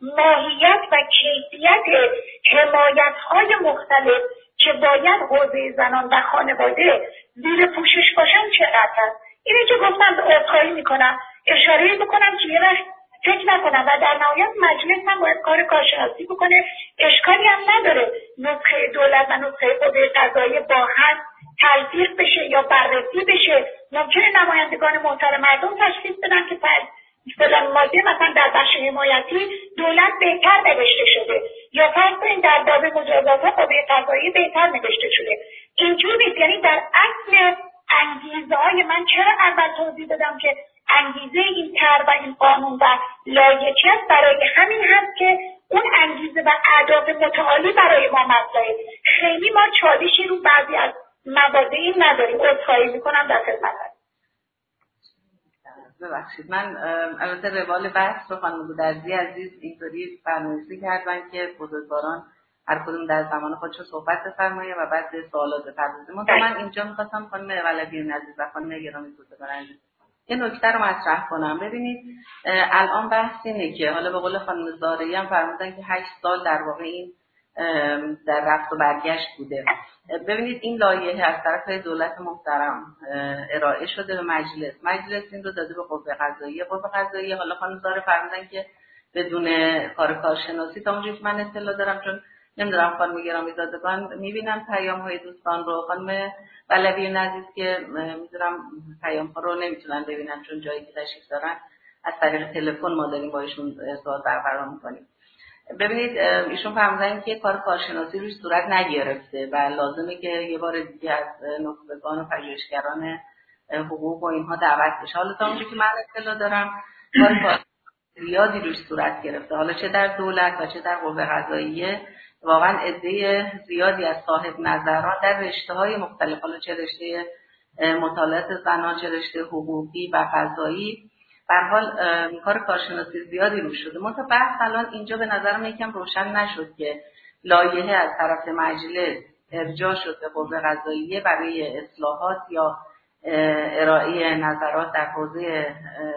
ماهیت و کیفیت حمایت های مختلف که باید حوزه زنان و خانواده زیر پوشش باشن چقدر هست. اینه که گفتم به عذرخواهی میکنم، اشاره بکنم که یه وقت فکر نکنم و در نهایت مجلس هم باید کار کارشناسی بکنه. اشکالی هم نداره نسخه دولت و نسخه قوه قضاییه با هم تلفیق بشه یا بررسی بشه. ممکنه نمایندگان محترم مردم تشخیص بدن که فلان ماده مثلا در بخش حمایتی دولت بهتر نوشته شده یا فرض کنید در باب مجازات قوه قضاییه بهتر نوشته شده. اینجور نیست. یعنی در اصل انگیزه های من چرا اول توضیح دادم که انگیزه این طرح و این قانون و لایحه چی است، برای همین هست که اون انگیزه و اهداف متعالی برای ما مطرحه. خیلی ما چالشی رو بعضی از مواد این نداریم. عذرخواهی میکنم در خدمت هست. ببخشید من البته روال بحث رو خانم گودرزی عزیز اینطوری برنامه‌ریزی کردن که بزرگواران هر کدوم در زمان خودشون صحبت بفرمایه و بعد به سوالات بپردازیم. من اینجا می‌خواستم خانم ولوی‌الدین عزیز و خانم گرامی بزرگوار عزیز یه نکته رو مطرح کنم. ببینید الان بحث اینه که حالا به قول خانم زارعی هم فرمودن که هشت سال در واقع این در رفت و برگشت بوده. ببینید این لایحه از طرف دولت محترم ارائه شده به مجلس، مجلس این رو داده به قوه قضاییه، قوه قضاییه حالا خانم زارعی فرمودن که بدون کار کارشناسی تا اونجایی که من اطلاع دارم، چون نمیدونم خانم گرامی زادگان میبینم پیام های دوستان رو، خانم ولوی عزیز که میدونم پیام ها رو نمیتونن ببینن چون جایی که تشریف دارن از طریق تلفن ما داریم با ایشون ارتباط برقرار میکنیم. ببینید ایشون فرمودن که کار کارشناسی روش صورت نگرفته و لازمه که یه بار دیگه از نخبگان و پژوهشگران حقوق و اینها دعوت بشه. حالا تا اونجایی که من اطلاع دارم کار کار زیادی روش صورت گرفته، حالا چه در دولت و چه در قوه قضاییه واقعا عده زیادی از صاحب نظران در رشته‌های مختلف، حالا چه رشته مطالعات زنان، چه رشته حقوقی و قضایی، به هر حال کار کارشناسی زیادی روش شده. منتها بحث الان اینجا به نظرم یکم روشن نشد که لایحه از طرف مجلس ارجاع شد به قوه قضاییه برای اصلاحات یا ارائه نظرات در حوزه موضوع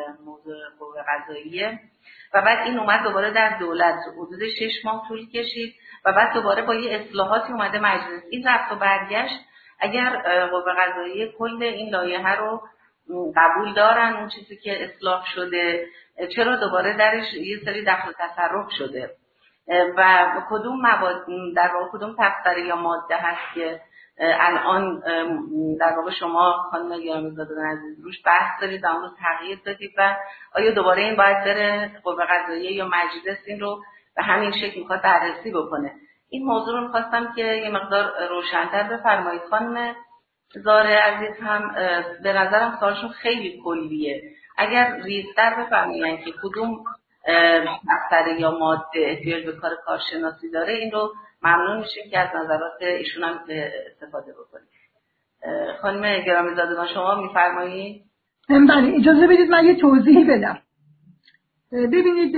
قوه قضاییه و بعد این اومد دوباره در دولت حدود شش ماه طول کشید و بعد دوباره با یه اصلاحاتی اومده مجلس. این رفت و برگشت اگر قوه قضاییه کل این لایحه رو قبول دارن اون چیزی که اصلاح شده، چرا دوباره درش یه سری دخل و تصرف شده و کدوم مواد در واقع کدوم تفسیر یا ماده هست که الان در واقع شما خانم گرامی‌زاده عزیز روش بحث دارید و اون رو تغییر دادید و آیا دوباره این باید بره قوه قضاییه یا مجلس این رو به همین شکل میخواد بررسی بکنه؟ این موضوع رو میخواستم که یه مقدار روشن‌تر بفرمایید. خانم زاره عزیز هم به نظرم سوالشون خیلی کلیه، اگر ریزتر بفرمایید که کدوم مقطع یا ماده احتیاج به کار کارشناسی داره این رو ممنون میشیم که از نظرات ایشون هم استفاده بکنیم. خانم گرامی‌زاده شما میفرمایید؟ بله اجازه بدید من یه توضیحی بدم. ببینید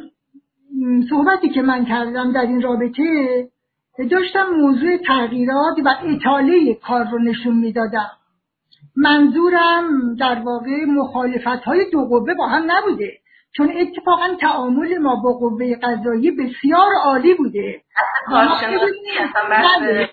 صحبتی که من کردم در این رابطه داشتم موضوع تغییرات و اطاله کار رو نشون میدادم. منظورم در واقع مخالفت‌های دو قوه با هم نبوده، چون اتفاقا تعامل ما با قوه قضاییه بسیار عالی بوده. کارشناسی اصلا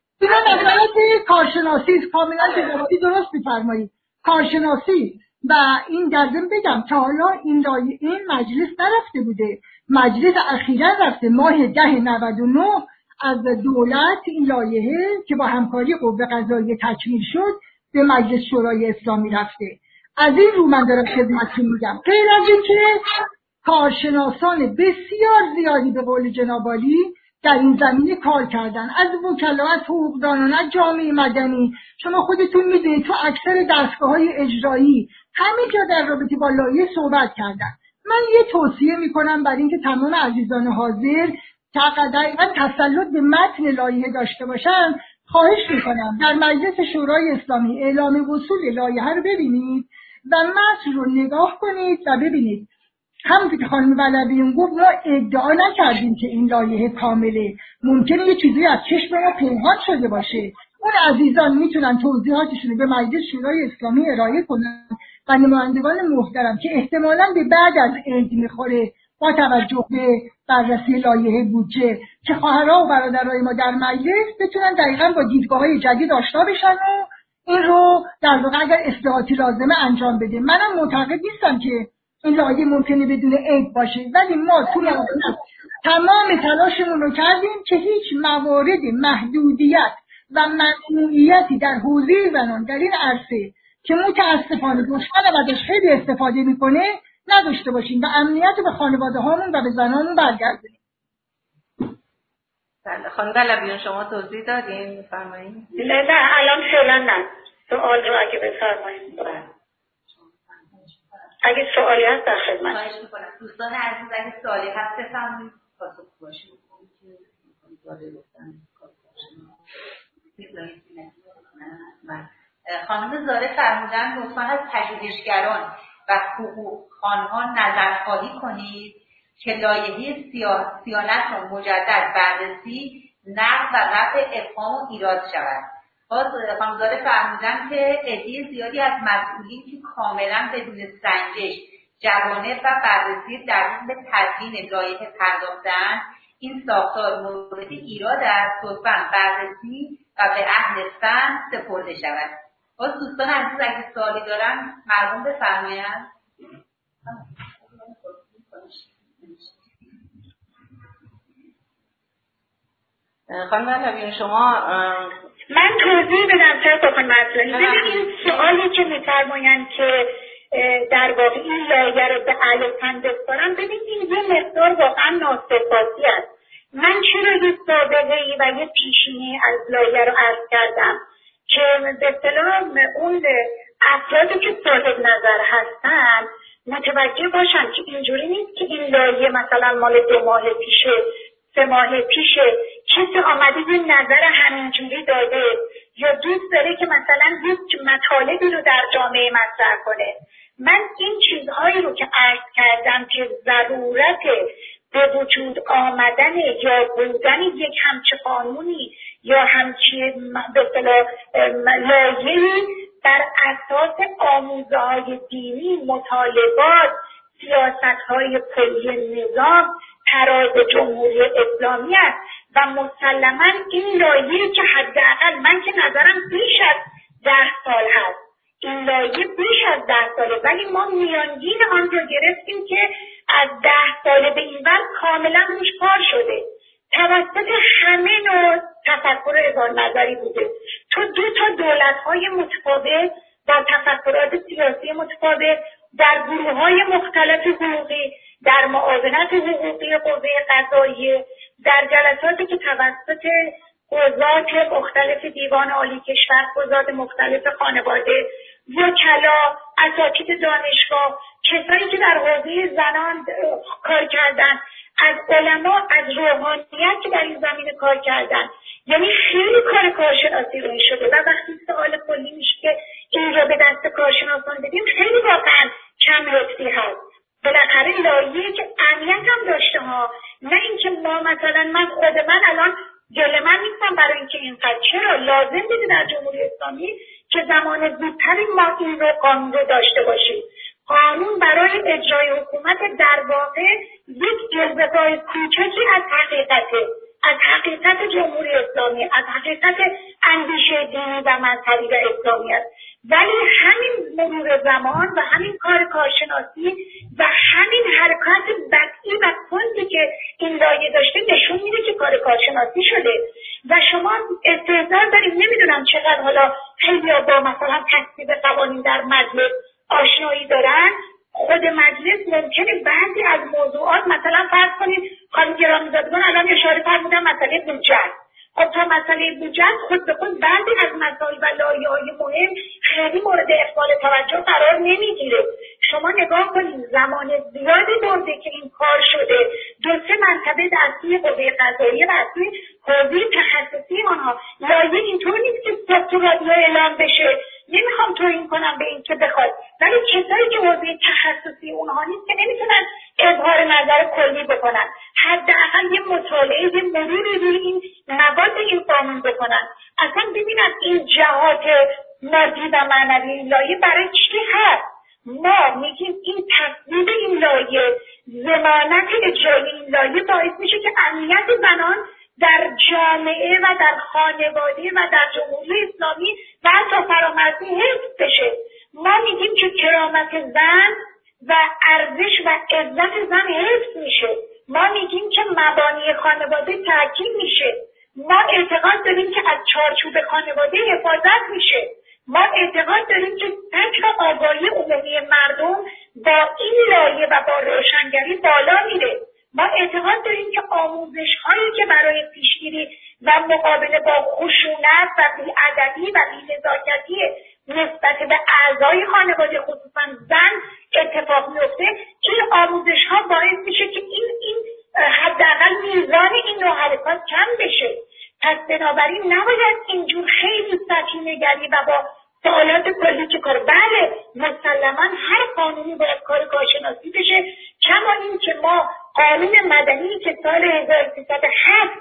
کارشناسی کاملا جوابی درست می‌فرمایید. کارشناسی و این در ضمن بگم تا حالا این این مجلس نرفته بوده، مجلس اخیراً رفته ماه ده نود و نه از دولت این لایحه که با همکاری قوه قضاییه تکمیل شد به مجلس شورای اسلامی رفته. از این رو من دارم خدمتتون میگم. غیر از این که کارشناسان بسیار زیادی به قول جناب عالی در این زمینه کار کردن، از وکلا، از حقوقدانان، از جامعه مدنی. شما خودتون میدونید تو اکثر دستگاه‌های اجرایی همه جا در رابطه با لایحه صحبت کردن. من یه توصیه میکنم برای اینکه تمام عزیزان حاضر دقیقاً تسلط به متن لایحه داشته باشن، خواهش میکنم در مجلس شورای اسلامی اعلام وصول لایحه رو ببینید و متن رو نگاه کنید و ببینید. همونطور که خانم بلبیون گفت ما ادعا نکردیم که این لایحه کامله، ممکنه یه چیزی از چشم ما پنهان شده باشه. اون عزیزان میتونن توضیحاتشون رو به مجلس شورای اسلامی ارائه کنن و نمایندگان محترم که احتمالاً به بعد از عید میخوره با توجه به بررسی لایحه بودجه که خواهرها و برادرای ما در مجلس بتونن دقیقاً با دیدگاه‌های جدید آشنا بشن و این رو در واقع اگر اصلاحاتی لازمه انجام بده. منم معتقد نیستم که این لایحه ممکنه بدون عیب باشه، ولی ما تو تمام تلاشمون رو کردیم که هیچ موارد محدودیت و ممنوعیتی در حوزه زنان در این عرصه که متاسفانه دشمن ازش خیلی استفاده میکنه نداشته باشیم و امنیت به خانواده هامون و به زنانمون برگردونیم. بله خانم بلبیون شما توضیح دادین میفرمایید؟ نه نه الان فعلا نه. سوال رو اگه بفرمایید. اگه سوالی هست در خدمت. خواهش میکنم. دوستان عزیز اگه سوالی هست بفرمایید پاسخ باشید. خانم زاره فرمودن لطفا از پژوهشگران و حقوق خواهان نظرخواهی کنید که لایحه صیانت را مجدد بررسی، نقض و رفع ابهام و ایراد شود. باز خانم زاره فرمودن که عده زیادی از مسئولین که کاملا بدون سنجش جوانب و بررسی دقیق به تدوین لایحه پرداختند، این ساختار مورد ایراد است، لطفا بررسی و به اهل فن سپرده شود. باز دوستان عزیز اگه سوالی دارن مرحوم بفرمایند. خانم علوی شما من توضیح بدم چرا بکن مسئولی ببین این سوالی که میفرمایند که در واقع این لایحه رو به اهل فن بسپارن، ببین این یه مقدار واقعا ناسپاسی است. من چرا یه سابقه‌ای و یه پیشینی از لایحه رو عرض کردم که به اصطلاح اون افرادی که صاحب نظر هستن متوجه باشن که اینجوری نیست که این لایحه مثلا مال دو ماه پیشه، سه ماه پیشه، کسی آمده یه نظر همینجوری داده یا دوست داره که مثلا یک مطالبی رو در جامعه مطرح کنه. من این چیزهایی رو که عرض کردم که ضرورت به وجود آمدن یا بودن یک همچه قانونی یا همچه به اصطلاح لایحه‌ای بر اساس آموزه‌های دینی، مطالبات، سیاست‌های کلی نظام تراز جمهوری اسلامی است و مسلماً این لایحه‌ای که حداقل من که نظرم بیش از ده سال هست، این لایحه بیش از ده ساله، ولی ما میانگین آن رو گرفتیم که از ده ساله به این ور کاملا روش کار شده. توسط همه نوع تفکر اظهار نظری بوده. تو دو تا دولت‌های متفاوت با تفکرات سیاسی متفاوت در گروه‌های مختلف حقوقی، در معاونت حقوقی قوه قضاییه، در جلساتی که توسط قضات مختلف دیوان عالی کشور، قضات مختلف خانواده، وکلا، اساتید دانشگاه، کسایی که در حوزه زنان کار کردن، از علما، از روحانیت که در این زمینه کار کردن، یعنی خیلی کار کارشناسی روی شده و وقتی سوال کلی میشه که این را به دست کارشناسان بدیم خیلی واقعا کم لطفی هست. بالاخره لایحه‌ای که اهمیت هم داشته ها، نه اینکه ما مثلا من خود من الان جل من نیستم برای اینکه اینقدر، چرا لازم بوده در جمهوری اسلامی که زمان زودتری ما این رو قانون رو داشته باشیم. قانون برای اجرای حکومت در واقع یک جزوه‌های کوچکی از حقیقته، از حقیقت جمهوری اسلامی، از حقیقت اندیشه دینی و مذهبی و اسلامی است. ولی همین مرور زمان و همین کار کارشناسی و همین حرکات بدئی و کندی که این لایحه داشته نشون میده که کار کارشناسی شده و شما استحضار داریم. نمیدونم چقدر حالا خیلی با مثلا تصویب قوانین در مجلس آشنایی دارن. خود مجلس ممکنه بعضی از موضوعات مثلا فرض کنید خانم گرامی‌زادگان الان اشاره فرمودن مسئله بودجه، خب تا مسئله بودجه خود به خود بعضی از مسائل و لایحه‌های مهم خیلی مورد اقبال توجه قرار نمیگیره. شما نگاه کنید زمان زیادی برده که این کار شده، دو سه مرتبه در سوی قوه قضاییه و از سوی حوزه تخصصی آنها. لایحه اینطور نیست که صبح تو رادیو اعلام بشه. نمیخوام توهین کنم به این که بخواد، ولی کسایی که حوزه تخصصی اونها نیست که نمیتونن اظهار نظر کلی بکنن، حداقل یه مطالعه، یه مروری روی این مواد این قانون بکنن. اصلا ببینن این جهات مادی و معنوی این لایحه برای چی هست. ما میگیم این تصویب این لایحه، ضمانت اجرای این لایحه باعث میشه که امنیت زنان در جامعه و در خانواده و در جمهوری اسلامی و حتی فرامرزی حفظ بشه. ما میگیم که کرامت زن و ارزش و عزت زن حفظ میشه. ما میگیم که مبانی خانواده تحکیم میشه. ما اعتقاد داریم که از چارچوب خانواده حفاظت میشه. ما اعتقاد داریم که فکر آگاهی عمومی مردم با این لایحه و با روشنگری بالا میره. ما اعتقاد داریم که آموزش هایی که برای پیشگیری و مقابله با خشونت و بی‌ادبی و بی‌نزاکتی نسبت به اعضای خانواده خصوصا زن اتفاق میفته، این آموزش ها باعث میشه که این این حداقل میزان این نوع حرکات کم بشه. پس بنابراین نباید اینجور خیلی سطحی نگری و با سوالات کلی که کار. بله مسلما هر قانونی باید کار کارشناسی بشه، کما این که ما قانون مدنی که سال هزار و سیصد و هفت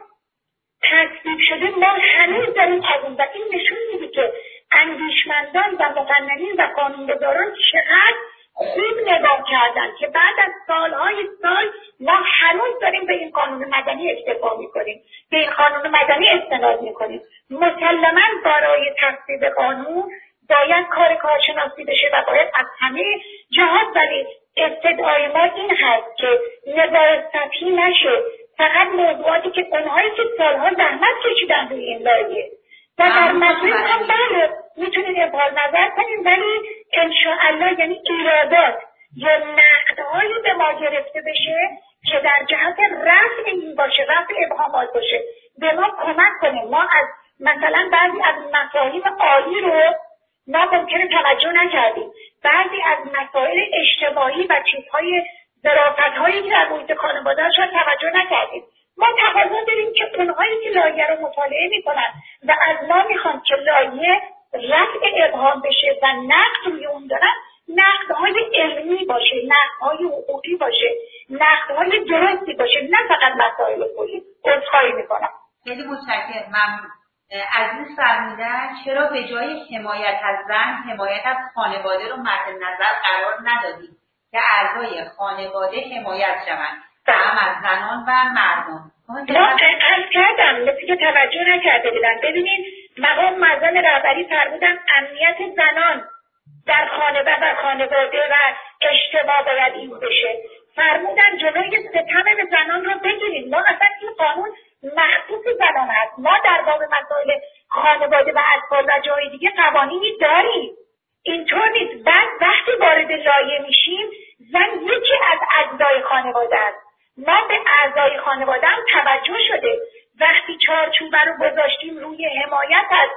تصویب شده ما هنوز داریم از اون و این نشون میده که اندیشمندان و مقننین و قانونگذاران چقدر خوب نگاه کردن که بعد از سالهای سال ما هنوز داریم به این قانون مدنی اکتفا میکنیم، به این قانون مدنی استناد میکنیم. مسلما برای تصویب قانون باید کار کارشناسی بشه و باید از همه جهات، ولی استدعای ما این هست که نگاه سطحی نشه، فقط موضوعاتی که اونهایی که سالها زحمت کشیدن روی این لایحه و در مجلس هم بله میتونید اظهار نظر کنید، ولی انشاءالله یعنی ایرادات یا نقدهایی به ما گرفته بشه که در جهت رفع این باشه، رفع ابهامات باشه، به ما کمک کنه. ما از مثلا بعضی از مفاهیم عالی رو ما ممکنه توجه نکردیم، بعضی از مسائل اجتماعی و چیزهای ظرافت‌هایی که در محیط خانواده شاید توجه نکردیم. ما تقاضا داریم که اونهایی که لایحه رو مطالعه میکنن و از ما میخوان که لایحه رفع ابهام بشه و نقد روی اون دارن، نقدهای علمی باشه، نقدهای حقوقی باشه، نقدهای درستی باشه، نه فقط مسائل کلی. عذرخواهی میکنم. خیلی متشکرم. ممنون. عزیز فرمودن چرا به جای حمایت از زن حمایت از خانواده رو مد نظر قرار ندادید؟ که اعضای خانواده حمایت شوند هم از زنان و مردم. ما قطعا کردم مثل که توجه نکرده بودن. ببینید مقام معظم رهبری فرمودن امنیت زنان در خانواده و خانواده و اجتماع باید این بشه. فرمودن جلوی ستم به زنان رو بگیرید. ما اصلا این قانون مخصوص زنان هست. ما در باب مسائل خانواده و اطفال و جای دیگه قوانینی داریم. اینطور نیست. بعد وقتی وارد لایه میشیم زن یکی از اعضای خانواده است. ما به اعضای خانواده هم توجه شده. وقتی چارچوب رو گذاشتیم روی حمایت از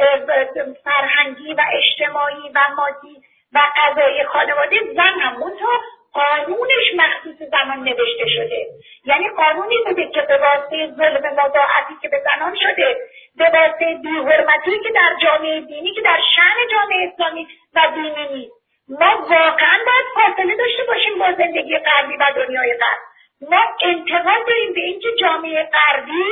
فرهنگی و اجتماعی و مادی و قضایی خانواده، زن هم منطقه قانونش مخصوص زنان نوشته شده. یعنی قانونی بوده که به واسطه ظلم مضاعفی که به زنان شده، به واسطه بی‌حرمتی که در جامعه دینی که در شأن جامعه اسلامی و دینی نیست. ما واقعا باید فاصله داشته باشیم با زندگی غربی و دنیای غرب. ما انتقاد داریم به اینکه جامعه غربی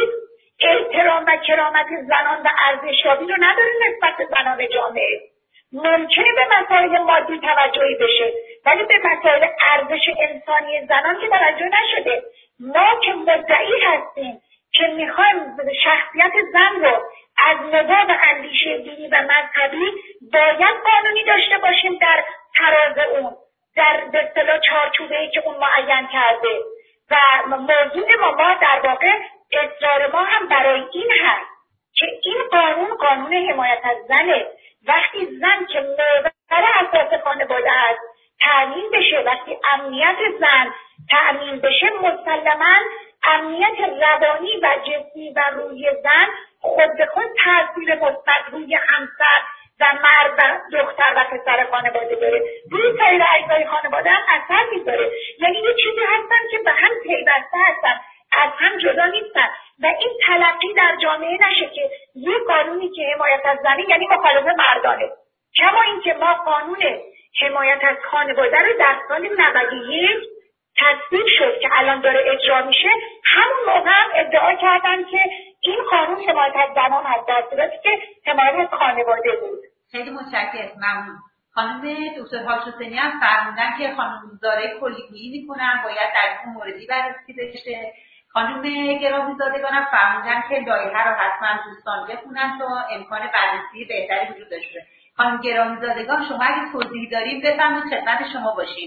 احترام و کرامت زنان و ارزشیابی رو نداره نسبت به زنان جامعه. ممکنه به مسائل مادی توجهی بشه ولی به مسائل ارزش انسانی زنان که توجه نشده. ما که مدعی هستیم که میخوایم شخصیت زن رو از نگاه و اندیشه دینی و مذهبی باید قانونی داشته باشیم در تراز اون، در به اصطلاح چارچوبه‌ای که اون معین کرده. و موضوع ما ما در واقع اصرار ما هم برای این هست که این قانون قانون حمایت از زنه. وقتی زن که محور اساس خانواده است تأمین بشه، وقتی امنیت زن تأمین بشه، مسلماً امنیت روانی و جسمی و روی زن خود به خود تاثیر مثبت روی همسر و مرد و دختر و پسر خانواده داره. روی سایر اعضای خانواده هم اثر میذاره. یعنی یه چیزی هستن که به هم پیوسته هستن، از هم جدا نیستن و این تلقی در جامعه نشه که یه قانونی که حمایت از زنی یعنی مخالف مردانه. کما اینکه ما قانون حمایت از خانواده رو در سال نود و یک تصویب شد که الان داره اجرا میشه، همون موقع هم ادعا کردن که این قانون حمایت از زنان هست در صورتی که حمایت از خانواده بود. خیلی متشکرم. ممنون. خانم دکتر حاج-حسینی هم فرمودن که خانم‌زاده کلی‌گویی میکنن باید در این موردی بررسی بشه. خانم گرامی‌زادگان فرمودن که لایحه رو حتما دوستان بخونن تا امکان بررسی بهتری وجود داشته. خانم گرامی‌زادگان شما اگه توضیحی دارید بفرمایید خدمت شما باشیم.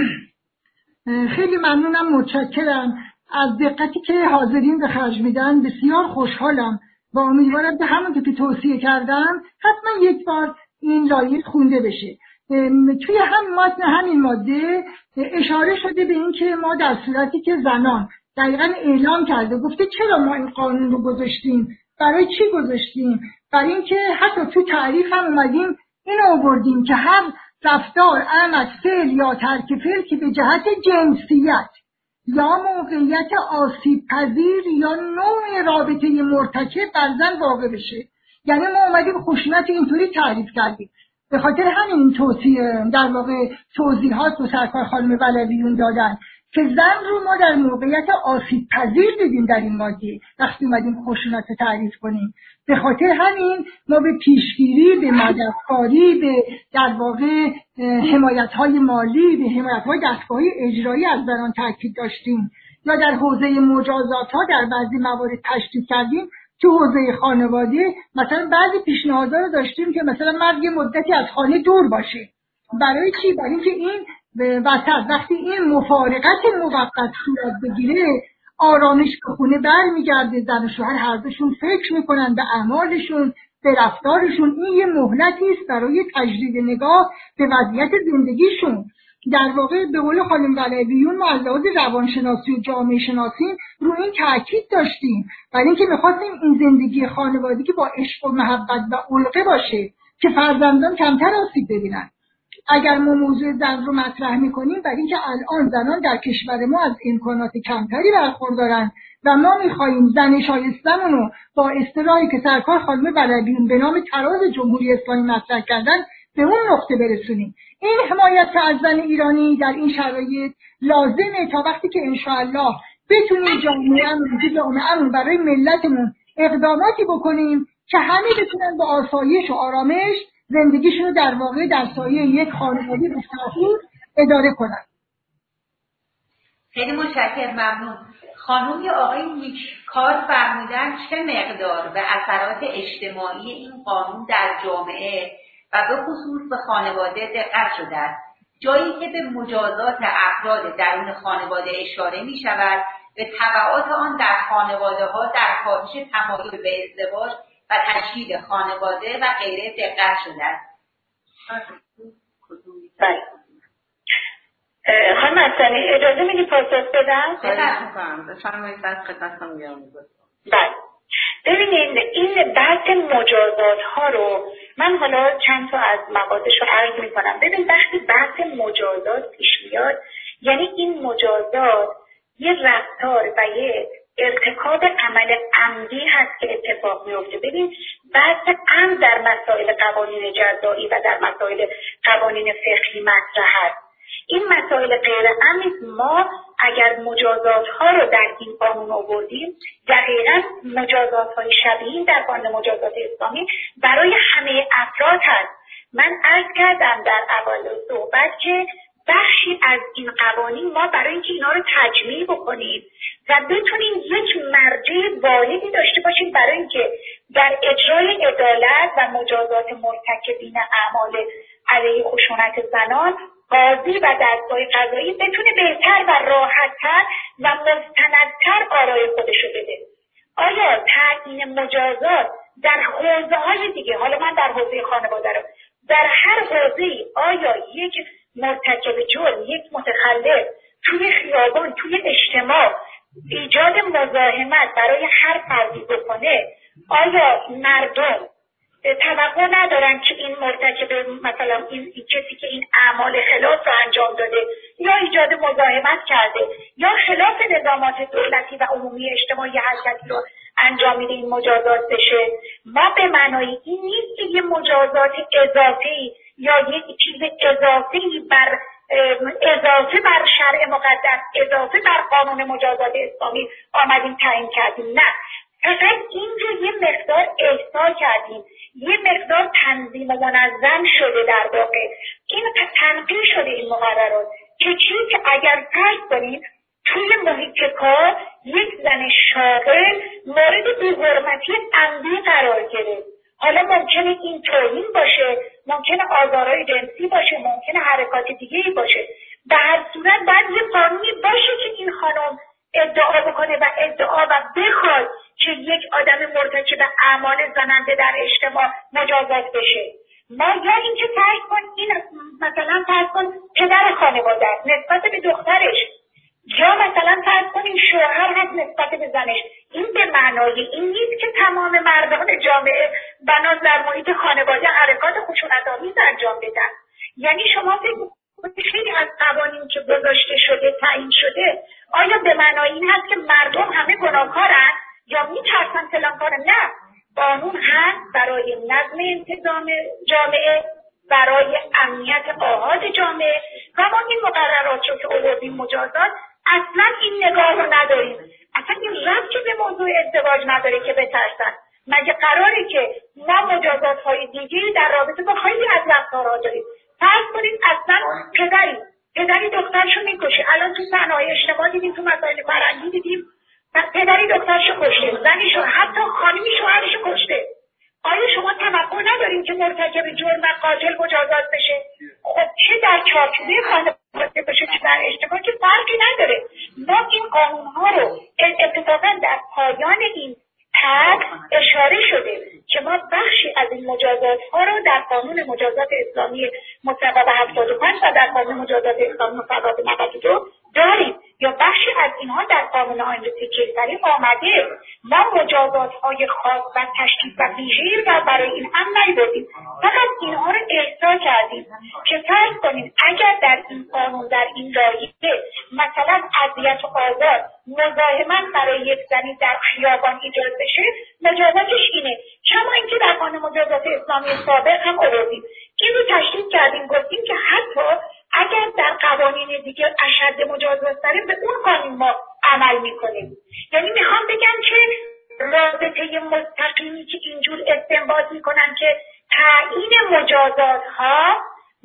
خیلی ممنونم، متشکرم از دقتی که حاضرین به خرج میدن. بسیار خوشحالم و امیدوارم که همون که توصیه کردم حتما یک بار این لایحه خونده بشه. توی هم متن همین ماده اشاره شده به این که ما در صورتی که زنان دقیقاً اعلام کرده گفته چرا ما این قانون رو گذاشتیم، برای چی گذاشتیم، برای اینکه حتی تو تعریف هم اومدیم این آوردیم که هر رفتار، عمل، فعل یا ترک فعل که به جهت جنسیت یا موقعیت آسیب پذیر یا نوع رابطه مرتکب بر زن واقع بشه. یعنی ما اومدیم خشونت اینطوری تعریف کردیم. به خاطر همین توصیه در واقع توضیحات و سرکار خانم ولویون دادن که زن رو ما در موقعیت آسیب پذیر دیدیم در این ماده وقتی اومدیم خشونت رو تعریف کنیم. به خاطر همین ما به پیشگیری، به مددکاری، به در واقع حمایت‌های مالی، به حمایت‌های دستگاهی اجرایی از زنان تاکید داشتیم یا در حوزه مجازات‌ها در بعضی موارد تشدید کردیم. تو حوزه خانواده مثلا بعضی پیشنهادها رو داشتیم که مثلا مرد یه مدتی از خانه دور باشه. برای چی؟ برای اینکه این وسط وقتی این مفارقت موقت صورت بگیره آرامش به خونه برمیگرده، زن و شوهر هر دوشون فکر میکنن به اعمالشون، به رفتارشون. این یه مهلتی است برای تجدید نگاه به وضعیت زندگیشون. در واقع به قول خانم ولویون ما از لحاظ روانشناسی و جامعه شناسی رو این تاکید داشتیم، برای اینکه می‌خواستیم این زندگی خانوادگی که با عشق و محبت و علقه باشه که فرزندان کمتر آسیب ببینن. اگر ما موضوع زن رو مطرح می‌کنیم برای اینکه الان زنان در کشور ما از امکانات کمتری برخوردارن و ما می‌خوایم زن شایسته‌مون رو با اصطلاحی که سرکار خانم ولویون به نام تراز جمهوری اسلامی مطرح کردن به اون نقطه برسونیم. این حمایت از زن ایرانی در این شرایط لازمه تا وقتی که انشاءالله بتونیم جامعه‌مون جامعه‌مون برای ملتمون اقداماتی بکنیم که همه بتونن با آسایش و آرامش زندگیشون رو در واقع در سایه یک خانواده مستقیم اداره کنن. خیلی متشکرم، ممنون. خانم یا آقای نیککار فرمودن چه مقدار به اثرات اجتماعی این قانون در جامعه و به خصوص به خانواده دقت شده است. جایی که به مجازات افراد درون خانواده اشاره می شود، به تبعات آن در خانواده ها در کاهش تمایل به ازدواج و تشکیل خانواده و غیره دقت شده است. بله. خانم اصلانی اجازه میدی پاسخ بدم؟ بفرمایید. بفرمایید از خدمتتون میام. بله. ببینید این بحث مجازات ها رو من حالا چند تا از مقاصدش رو عرض میکنم. ببین وقتی بحث مجازات پیش میاد یعنی این مجازات یه رفتار و یه ارتکاب عمل عمدی هست که اتفاق میفته. ببین بحث عمد در مسائل قوانین جزایی و در مسائل قوانین فقهی مطرح هست. این مسائل غیر عمد ما اگر مجازات ها رو در این قانون آوردیم دقیقاً مجازات های شبیه در قانون مجازات اسلامی برای همه افراد هست. من عرض کردم در اول صحبت که بخشی از این قوانین ما برای اینکه اینا رو تجمیع بکنیم و بتونیم یک مرجع واحدی داشته باشیم برای اینکه در اجرای عدالت و مجازات مرتکبین اعمال علیه خشونت زنان قاضی و دستگاه قضایی بتونه بهتر و راحت‌تر و مستندتر آرای خودشو بده. آیا تعیین مجازات در حوزه‌های دیگه، حالا من در حوزه خانواده رو، در هر حوزه‌ای آیا یک مرتکب جرم، یک متخلف توی خیابان، توی اجتماع ایجاد مزاحمت برای هر فردی بکنه، آیا مردم توقع ندارن که این مرتکب مثلا این کسی که این اعمال خلاف رو انجام داده یا ایجاد مزاحمت کرده یا خلاف نظامات دولتی و عمومی اجتماعی حرکتی رو انجام میده این مجازات بشه؟ ما به معنای این نیست که یه مجازات اضافی یا یک چیز اضافی بر اضافه بر شرع مقدس، اضافه بر قانون مجازات اسلامی آمدیم تعیین کردیم. نه، فقط این رو یه مقدار احسا کردیم، یه مقدار تنظیم و منظم شده. در واقع این تنقیح شده این مقررات که چی که اگر فرض کنیم توی محیط کار یک زن شاغل مورد بی‌حرمتی عمدی قرار گرفت، حالا ممکنه این توهین باشه، ممکنه آزارهای جنسی باشه، ممکنه حرکات دیگه‌ای باشه، به هر صورت باید یه قانونی باشه که این خانم ادعا بکنه و ادعا و بخواد که یک آدم مرتکب اعمال زننده در اجتماع مجازات بشه. ما یا اینکه فرض کن این مثلا فرض کن پدر خانواده است نسبت به دخترش، یا مثلا فرض کن این شوهر هست نسبت به زنش. این به معنای این نیست که تمام مردان جامعه بناس در محیط خانواده حرکات خشونت‌آمیز انجام بدن. یعنی شما فکر خیلی از قوانین که گذاشته شده تعیین شده آیا به معنای این هست که مردم همه گناهکارن یا میترسن فلان کنن؟ نه، قانون هست برای نظم انتظام جامعه، برای امنیت آحاد جامعه و ما این مقررات رو که آوردیم مجازات اصلا این نگاه رو نداریم، اصلا این ربطی به موضوع ازدواج نداره که بترسن. مگه قراره که ما مجازات های دیگری در رابطه با خیلی از رفتارها داریم؟ فرض کنید اصلا پدری پدری دخترشو میکشه. الان تو صحنه‌های اجتماع دیدیم، تو مسائل فرهنگی دیدیم پدری دخترشو کشته، زنیشو حتی خانمی شوهرشو کشته. آیا شما توقع نداریم که مرتکب جرم و قاتل مجازات بشه؟ خب چه در چارچوبه خانواده باشه چه در اجتماع که فرقی نداره. ما این قانون‌ها رو اتفاقا در پایان این تر اشاره شده که ما بخشی از این مجازات ها رو در قانون مجازات اسلامی مصوب هفتاد و پنج و در قانون مجازات اسلامی مصوب نود و دو داریم، یا بخشی از اینها در قانون آیین کیفری آمده. ما مجازات های خاص و تشدید و بی‌غیر و برای این هم نیاوردیم، فقط اینها رو احصا کردیم که فرض کنیم اگر در این قانون در این لایحه مثلا اذیت و آزار مزاحمت برای یک زنی در خیابان ایجاد بشه مجازاتش اینه. کما اینکه در قانون مجازات اسلامی سابق هم آوردیم، این رو تشدید کردیم، گفتیم که حتی اگر در قوانین دیگه اشد مجازات داریم به اون قانون ما عمل میکنیم. یعنی میخوام بگم که رابطه مستقیمی که اینجور استنباط میکنن که تعیین مجازات ها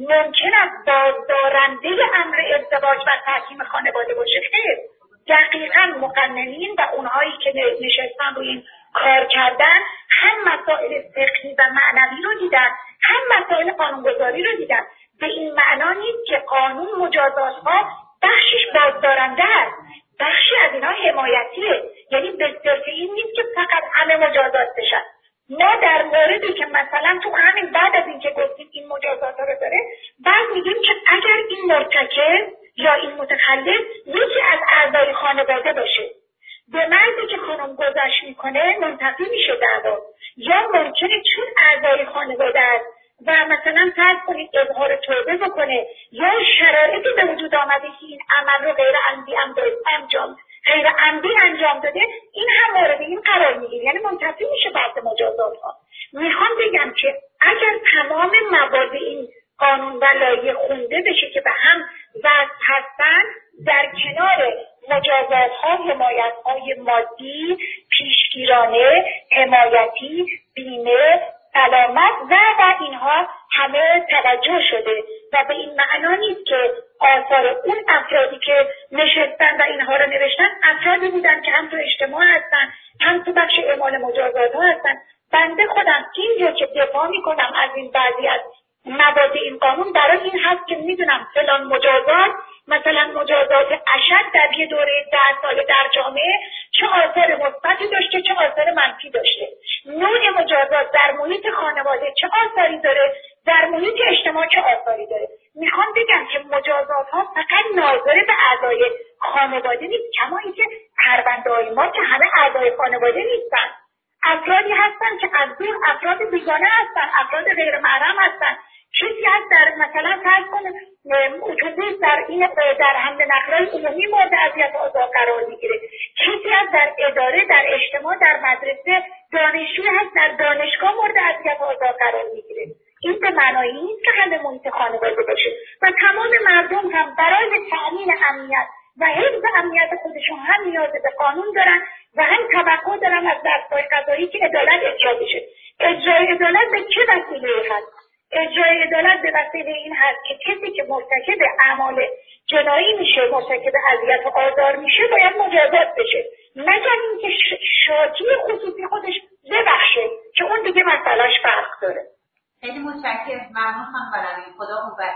ممکن است بازدارنده امر ازدواج و تحکیم خانواده باشه. خیر، دقیقاً مقننین و اونهایی که نشستن روی این کار کردن هم مسائل فقهی و معنوی رو دیدن، هم مسائل قانونگذاری رو دیدن. به این معنا نیست که قانون مجازات‌ها بخشش بازدارنده است، بخشی از اینا حمایتیه. یعنی به صرف این نیست که فقط همه مجازات بشن. ما در موردی که مثلا تو همین بعد از اینکه گفتیم این مجازات رو داره، بعد میگیم که اگر این مرتکب یا این متخلف یکی از اعضای خانواده باشه، به مردی که خانم گذشت میکنه منتفی میشه دعوا، یا ممکنه چون اعضای خانواده است و مثلا فرض کنید اظهار توبه بکنه یا شرایطی به وجود آمده که این عمل رو غیر عمدی انجام غیر عمدی انجام داده، این هم مورد این قرار میگیره، یعنی منتفی میشه بحث مجازات ها. میخوام بگم که اگر تمام مواد این قانون و لایحه خونده بشه که به هم وصل هستن، در کنار مجازات ها حمایت های مادی، پیشگیرانه، حمایتی، بیمه، سلامت و و اینها همه توجه شده و به این معنا نیست که آثار اون افرادی که نشستن و اینها رو نوشتن افرادی بودن که هم تو اجتماع هستن هم تو بخش اعمال مجازات ها هستن. بنده خودم اینجا که دفاع میکنم از این بعضی از مواد این قانون برای این هست که میدونم فلان مجازات، مثلا مجازات اشد در یه دوره ده ساله در جامعه چه آثار مثبتی داشته چه آثار منفی داشته. نوع مجازات در محیط خانواده چه آثاری داره، در محیط اجتماع چه آثاری داره. میخوام بگم که مجازات ها فقط ناظر به اعضای خانواده نیست، کما اینکه پرونده‌های ما که همه اعضای خانواده نیستن. افرادی هستن که از دور افراد بیگانه هستن، افراد غیر محرم هستن. کسی از در مثلا فرض کنه اتوبوس در این در حمل نقل‌های عمومی مورد اذیت و آزار قرار میگیره، کسی از در اداره، در اجتماع، در مدرسه دانشجو هست در دانشگاه مورد اذیت و آزار قرار میگیره. این به معنای نیست که همه محیط خانواده باشه و تمام مردم هم برای تأمین امنیت و حفظ امنیت خودشون هم نیاز به قانون دارن و هم توقع دارن از دستگاه قضایی که عدالت اجرا بشه. اجرای عدالت به چه وسیله‌ای هست؟ اجرای عدالت به وسیله این هست که کسی که مرتکب اعمال جنایی میشه، مرتکب اذیت و آزار میشه، باید مجازات بشه، مگر اینکه شاکی خصوصی خودش ببخشه که اون دیگه مسئلهش فرق داره. خیلی متشکرم، ممنون خانم بلوی، خدا قوت.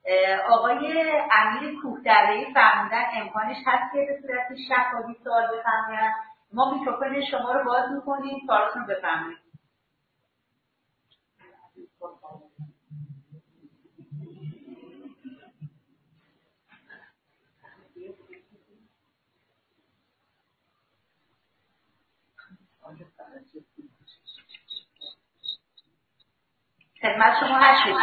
آقای امیر کوهدره‌ای فرمودن امکانش هست که به صورت شفاهی سوال بفرمایید. ما میکروفون شما رو باز میکنیم، سوالتون رو بفرمایید. خدمت شما هستید.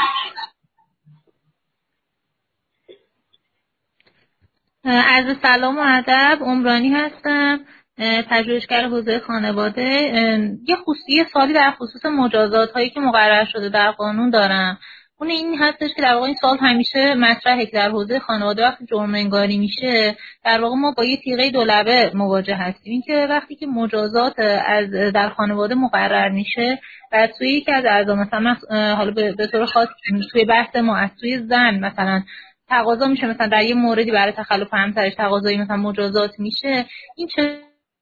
عرض سلام و ادب، عمرانی هستم، پژوهشگر حوزه خانواده. یه خصوصی سوالی در خصوص مجازات هایی که مقرر شده در قانون دارم. اون این هستش که در واقع این سوال همیشه مطرحه که در حوزه خانواده وقتی جرم انگاری میشه در واقع ما با یه تیغه دولبه مواجه هستیم. این که وقتی که مجازات از در خانواده مقرر میشه و توی یکی از اعضا مثلا حالا به طور خاص توی بحث ما از توی زن مثلا تقاضا میشه، مثلا در یه موردی برای تخلف همسرش تقاضایی مثلا مجازات میشه، این چه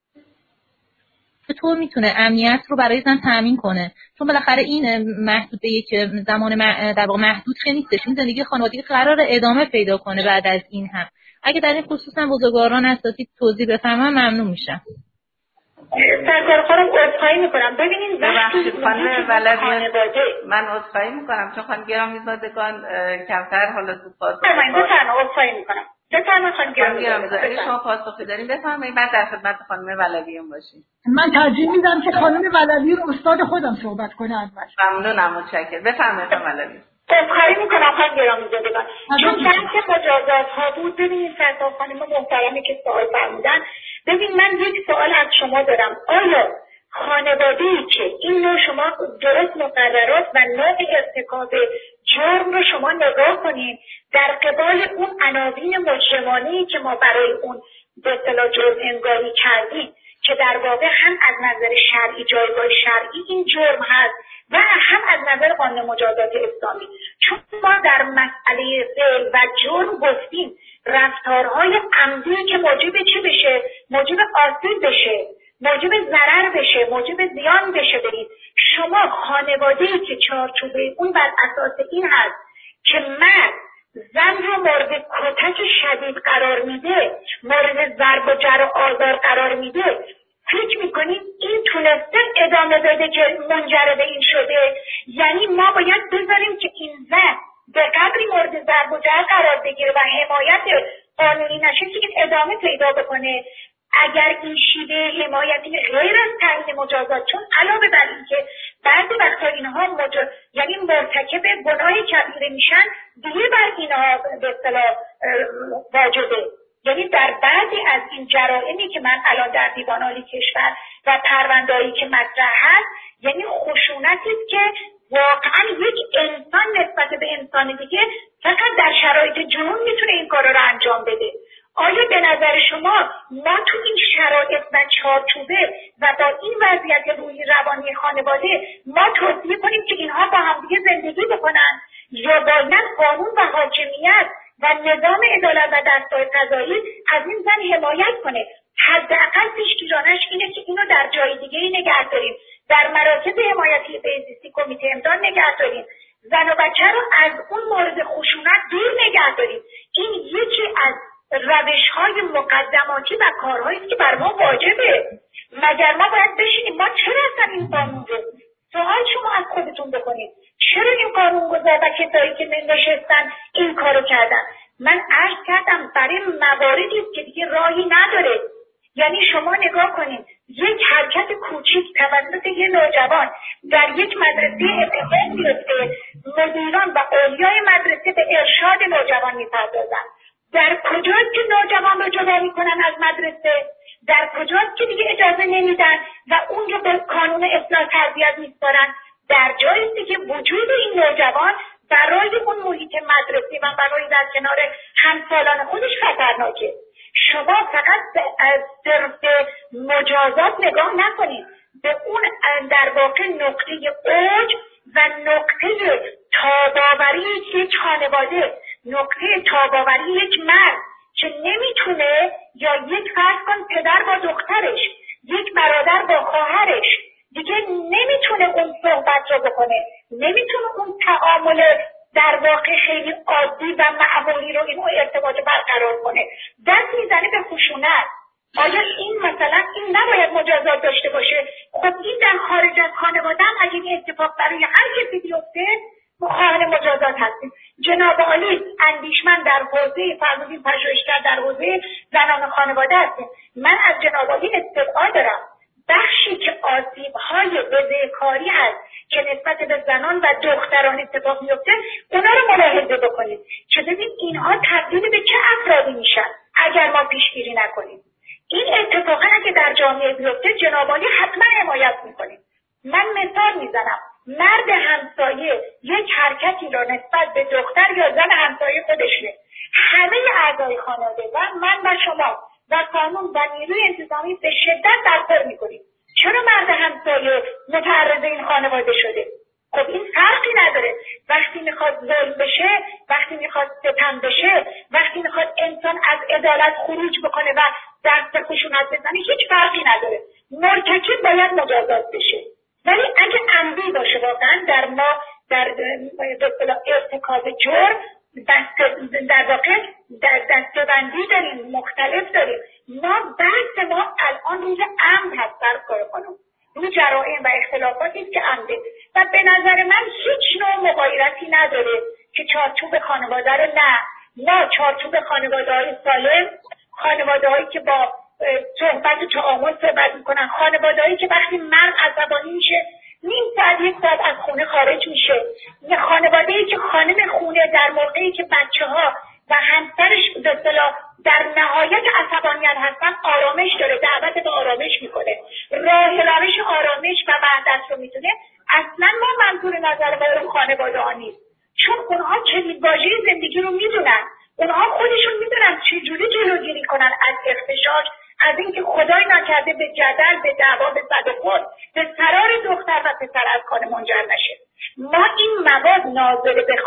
چطور میتونه امنیت رو برای زن تامین کنه؟ چون بالاخره این محدوده که زمان در واقع محدود که نیستش، این زندگی خانوادگی قرار ادامه پیدا کنه بعد از این هم. اگه در این خصوص هم بزرگواران اساسی توضیح بفرمایید ممنون میشم. سرکار خانم عذرخواهی میکنم، ببینید ببخشید خانم ولوی، من عذرخواهی میکنم چون خانم گرامیزادگان کمتر حالا تو پاسخ بفرمایید. بفرمایید، عذرخواهی میکنم. بفرمایید خانم گرامیزاده، شما پاسخی دارین بفرمایید، بعد در خدمت خانم ولوی هم باشین. من ترجیح میدم که خانم ولوی رو استاد خودم صحبت کنه اول. ممنونم، متشکرم. بفرمایید خانم ولوی. عذرخواهی میکنم خانم گرامیزادگان، چون بحث مجازات ها بود. ببینید سرکار خانم محترمی که سوال فرمودن، ببین من یک سوال از شما دارم، آیا خانواده‌ای که این نوع شما درست مقررات و نوع ارتکاب جرم رو شما نگاه کنید در قبال اون عناوین مجرمانه‌ای که ما برای اون به اصطلاح جرم انگاری کردیم که در واقع هم از نظر شرعی جایگاه شرعی این جرم هست و هم از نظر قانون مجازات اسلامی. چون ما در مسئله فعل و جرم گفتیم رفتارهای عمدی که موجب چی بشه؟ موجب آسیب بشه، موجب ضرر بشه، موجب زیان بشه برید. شما خانواده‌ای که چارچوبه اون بر اساس این هست که مرد زن رو مورد کتک شدید قرار میده، مورد ضرب و جر و آزار قرار میده، فکر میکنید این تونسته ادامه بده که منجر به این شده؟ یعنی ما باید بذاریم که این زن به قدری مورد ضرب و جر قرار بگیره و حمایت قانونی نشه که این ادامه پیدا بکنه. اگر این شیوه حمایتی غیر از تعیین مجازات، چون علاوه بر این که بعضی وقتا اینها مجاز... یعنی مرتکب گناه کبیره میشن، دیگه بر اینها به اصطلاح واجبه. یعنی در بعضی از این جرائمی که من الان در دیوان عالی کشور و پرونده‌ای که مطرح هست، یعنی خشونتی است که واقعا یک انسان نسبت به انسان دیگه فقط در شرایط جنون میتونه این کار رو انجام بده. آیا به نظر شما ما تو این شرایط و چارچوبه و با این وضعیت روحی روانی خانواده ما توصیه کنیم که اینها با هم دیگه زندگی بکنن، یا باید قانون و حاکمیت و نظام عدالت و دستگاه قضایی از این زن حمایت کنه؟ حداقل پیشگیرانش اینه که اینو در جای دیگه نگه داریم، در مراکز حمایتی بهزیستی کمیته امداد نگه داریم، زن و بچه رو از اون مورد خشونت دور نگه داریم. این یکی از روش‌های مقدماتی و کارهایی است که بر ما واجبه. مگر ما باید بشینیم ما چرا اصلا این قانون رو سوال شما از خودتون بکنید، چرا این قانون گذار و کسایی که نشستن این کارو کردن؟ من عرض کردم برای مواردی است که دیگه راهی نداره. یعنی شما نگاه کنید یک حرکت کوچیک توسط یه نوجوان در یک مدرسه اتفاق میفته، مدیران و اولیای مدرسه به ارشاد نوجوان میپردازن. در کجاست که نوجوان رو جدا میکنن از مدرسه؟ در کجاست که دیگه اجازه نمیدن و اون رو به قانون اصلاح تربیت میسپارن؟ در جاییستی که وجود این نوجوان برای اون محیط مدرسه و برای در کنار همسالان خودش خطرناکه. شما فقط از صرف مجازات نگاه نکنید، به اون در واقع نقطه اوج و نقطه تاباوری یک خانواده، نقطه تاباوری یک مرد که نمیتونه، یا یک فرض کن پدر با دخترش، یک برادر با خواهرش، دیگه نمیتونه اون صحبت رو بکنه، نمیتونه اون تعامل در واقع خیلی عادی و معمولی رو اینو ارتباط برقرار کنه، دست میزنه به خشونت. آیا این مثلا این نباید مجازات داشته باشه؟ خب این در خارج از خانواده هم اگه این اتفاق برای هر کسی بیفته مخالف مجازات هستیم. جناب عالی اندیشمند در حوزه فرمودین پژوهشگر در حوزه زنان خانواده هستیم. من از جناب عالی استدعا دارم بخشی که آسیب‌های بزهکاری هست که نسبت به زنان و دختران اتفاق میفته اونا رو ملاحظه بکنید که ببین اینها تبدیل به چه افرادی میشن اگر ما پیشگیری نکنیم. این اتفاقا اگه در جامعه بیفته جناب عالی حتما حمایت میکنیم. من مثال میزنم، مرد همسایه یک حرکتی را نسبت به دختر یا زن همسایه خودشه، همه اعضای خانواده و من و شما و قانون و نیروی انتظامی به شدت دستور میکنیم. چرا مرد همسایه متعرض این خانواده شده؟ خب این فرقی نداره. وقتی میخواد ظلم بشه، وقتی میخواد ستم بشه، وقتی میخواد انسان از عدالت خروج بکنه و دست خشونت بزنه، هیچ فرقی نداره. مرتکب باید مجازات بشه. ولی اگه عمدی باشه واقعا در ما در به اصطلاح ارتکاب جرم دست در واقع در دسته‌بندی داریم، مختلف داریم. ما بحث ما الان روی عمد هست در کار خانم، روی جرائم و اختلافاتی است که عمده و به نظر من هیچ نوع مغایرتی نداره که چارچوب خانواده رو نه ما چارچوب خانواده های سالم، خانواده هایی که با صحبت و تعامل صحبت میکنن، خانواده هایی که وقتی مرد عصبانی میشه نیم ساعت یک ساعت از خونه خارج میشه، یه خانواده ای که خانم خونه در موقعی که بچه ها و همسرش به اصطلاح در نهایت عصبانیت هستن آرامش داره، دعوت به آرامش میکنه، راه روش آرامش و وحدت رو میتونه. اصلا ما منظور نظر به اون خانواده ها نیست، چون اونها کلیدواژه زندگی رو میدونن، اونها خودشون میدونن چجوری جلوگیری کنن از اغتشاش، از اینکه خدای نکرده به جدل، به دعوا، به صد خود، به فرار دختر و پسر از خانه منجر نشه.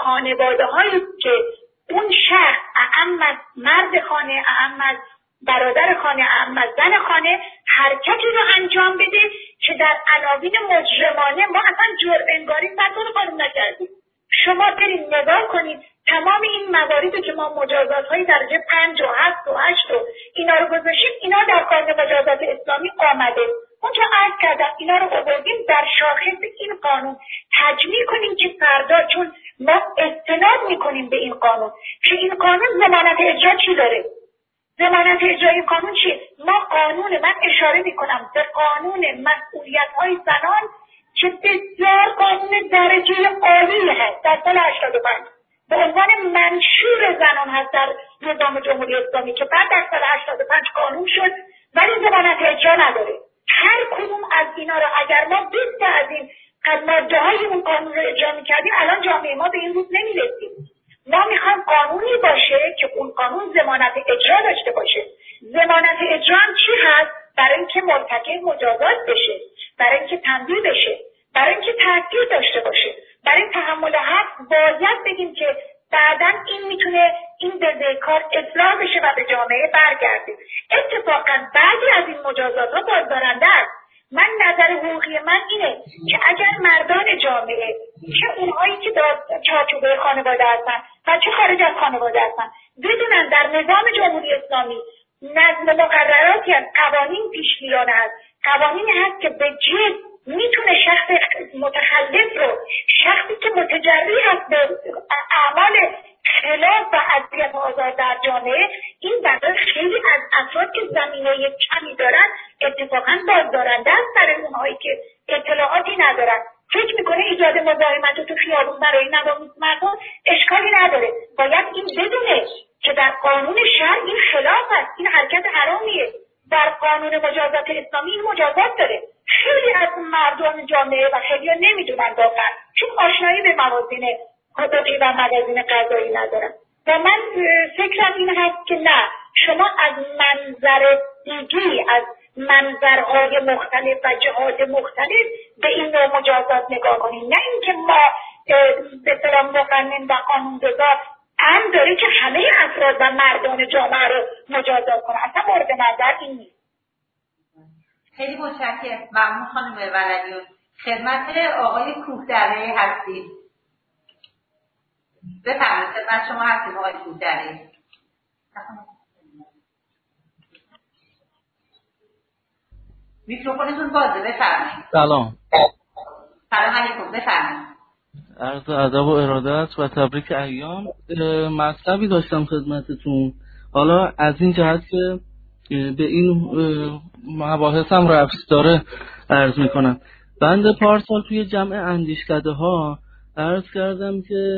خانواده هایی که اون شخص اعم از مرد خانه، اعم از برادر خانه، اعم از زن خانه حرکتی رو انجام بده که در عناوین مجرمانه ما اصلا جرم انگاری صدور قانون نکردیم. شما برید نگاه کنید تمام این مواردی که ما مجازات های درجه پنج و هفت و هشت و اینا رو گذاشتیم، اینا در قانون مجازات اسلامی آمده. اونجا عرض کردم اینا رو آوردیم در شاخص این قانون تجمیع کنیم که فردا، چون ما استناد میکنیم به این قانون که این قانون ضمانت اجرا چی داره. ضمانت اجرای قانون چیه؟ ما قانون، من اشاره میکنم به قانون مسئولیت های زنان که بسیار قانون درجه عالی هست در سال هشتاد و پنج به عنوان منشور زنان هست در نظام جمهوری اسلامی که بعد در سال هشتاد و پنج قانون شد ولی ضمانت اجرا نداره. هر کدوم از اینا رو اگر ما بیست از این ماده های اون قانون رو اجرا میکردیم الان جامعه ما به این روز نمیرسیم. ما میخوام قانونی باشه که اون قانون ضمانت اجرا داشته باشه. ضمانت اجرا هم چی هست؟ برای اینکه مرتکب مجازات بشه، برای اینکه تنبیه بشه، برای اینکه تاثیر داشته باشه، برای تحمل حق باید بگیم که بعداً این میتونه این بزهکار اصلاح بشه و به جامعه برگرده. اتفاقاً بعضی از این مجازات ها بازدارنده است. من نظر حقوقی من اینه که اگر مردان جامعه، چه اونهایی که در چارچوبه خانواده هستن و چه خارج از خانواده هستن، بدونن در نظام جمهوری اسلامی نظم مقرراتی از قوانین پیشگیرانه هست، قوانین هست که به جد میتونه شخص متخلف رو، شخصی که متجری هست به اعمال خلاف و اذیت و آزار در جامعه، این برای خیلی از افراد که زمینه کمی دارن اتفاقا بازدارنده است برای اونهایی که اطلاعاتی ندارن. فکر میکنه ایجاد مزاحمت تو خیابون برای نوامیس مردم اشکالی نداره. باید این بدونه که در قانون شرع این خلاف است، این حرکت حرامیه. در قانون مجازات اسلامی این مجازات داره. خیلی از مردم جامعه و خیلی ها نمیدونن واقعا، چون آشنایی به موازین حقوقی و موازین قضایی ندارن. و من فکرم این هست که نه، شما از منظر دیگی، از منظرهای مختلف و جهات مختلف به این نوع مجازات نگاه کنید، نه اینکه ما به طرح مقنن و قانونگذار هم داره که همه افراد و مردان جامعه رو مجازات کنه. اصلا مورد نظر این نیست. خیلی متشکرم. ممنون خانم ولدیون. خدمت آقای کوهدره هستید. بفرمایید، خدمت شما هستید آقای کوهدره. میکروفونتون بازه، بفرمایید. سلام. سلام علیکم، بفرمایید. عرض ادب و ارادت و تبریک ایام. مطلبی داشتم خدمتتون، حالا از این جهت که به این مباحثم ربط داره عرض میکنم. بنده پارسال توی جمع اندیشکده ها عرض کردم که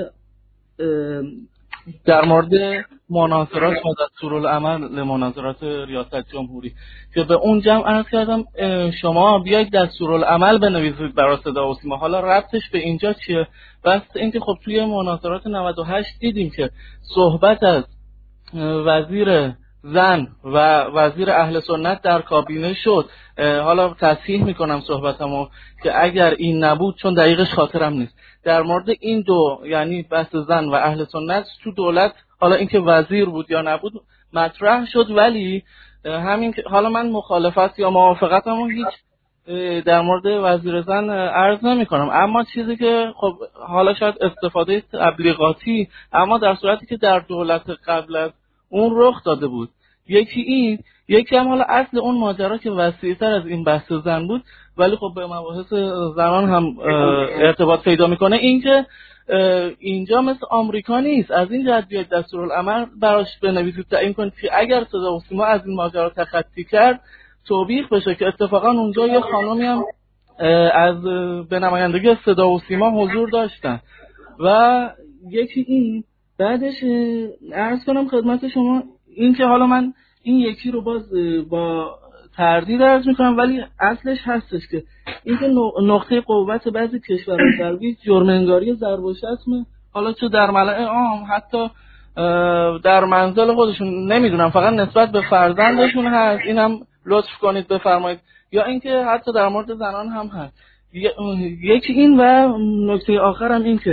در مورد مناظرات و دستورالعمل مناظرات ریاست جمهوری که به اون جمع عرض کردم شما بیاید دستورالعمل بنویسید برای صدا و سیما. حالا ربطش به اینجا چیه؟ بس اینکه خب توی مناظرات نود و هشت دیدیم که صحبت از وزیر زن و وزیر اهل سنت در کابینه شد. حالا تصحیح میکنم صحبتمو که اگر این نبود، چون دقیقش خاطرم نیست، در مورد این دو یعنی بحث زن و اهل سنت تو دولت، حالا اینکه وزیر بود یا نبود مطرح شد، ولی همین که حالا من مخالفت یا موافقتمو هیچ در مورد وزیر زن عرض نمی کنم، اما چیزی که خب حالا شاید استفاده تبلیغاتی، اما در صورتی که در دولت قبل از اون رخ داده بود، یکی این، یکی هم حالا اصل اون ماجرا که وسیع‌تر از این بحث زن بود ولی خب به مباحث زنان هم ارتباط پیدا میکنه، این که اینجا مثل آمریکا نیست. از این جهت بیاید دستورالعمل براش بنویسید، تعیین کنید که اگر صدا و سیما از این ماجرا تخطی کرد توبیخ بشه، که اتفاقا اونجا یه خانمی هم از به نمایندگی صدا و سیما حضور داشتن. و یکی این، بعدش عرض کنم خدمت شما این که حالا من این یکی رو باز با تردید عرض میکنم، ولی اصلش هستش که این که نقطه قوت بعضی کشورهای غربی جرم انگاری ضرب و شتم، حالا چه در ملأ عام حتی در منزل خودشون، نمیدونم فقط نسبت به فرزندشون هست، اینم لطف کنید بفرمایید، یا اینکه حتی در مورد زنان هم هست. یکی این و نکته آخرم این که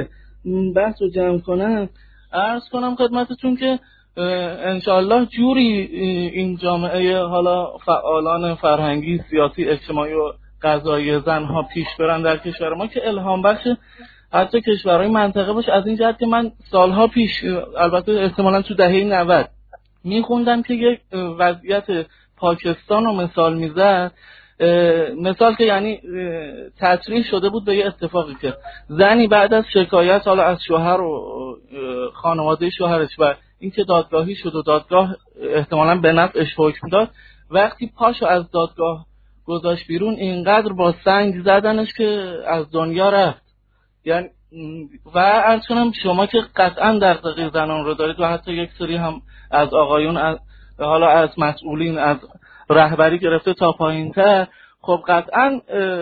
بحث رو جمع کنم عرض کنم خدمتتون که انشاءالله جوری این جامعه حالا فعالان فرهنگی، سیاسی، اجتماعی و قضایی زنها پیش برن در کشور ما که الهام بخش حتی کشورهای منطقه باشه. از این جهت که من سالها پیش، البته احتمالاً تو دهه نود میخوندم که یک وضعیت پاکستان رو مثال میزد، مثال که یعنی تطریح شده بود به یه اتفاقی که زنی بعد از شکایت حالا از شوهر و خانواده شوهرش و اینکه دادگاهی شد و دادگاه احتمالاً به نفعش حکم داد، وقتی پاشو از دادگاه گذاشت بیرون اینقدر با سنگ زدنش که از دنیا رفت. یعنی و عرض کنم شما که قطعا دغدغه زنان رو دارید و حتی یک سری هم از آقایون، از حالا از مسئولین، از رهبری گرفته تا پایین‌تر، خب قطعا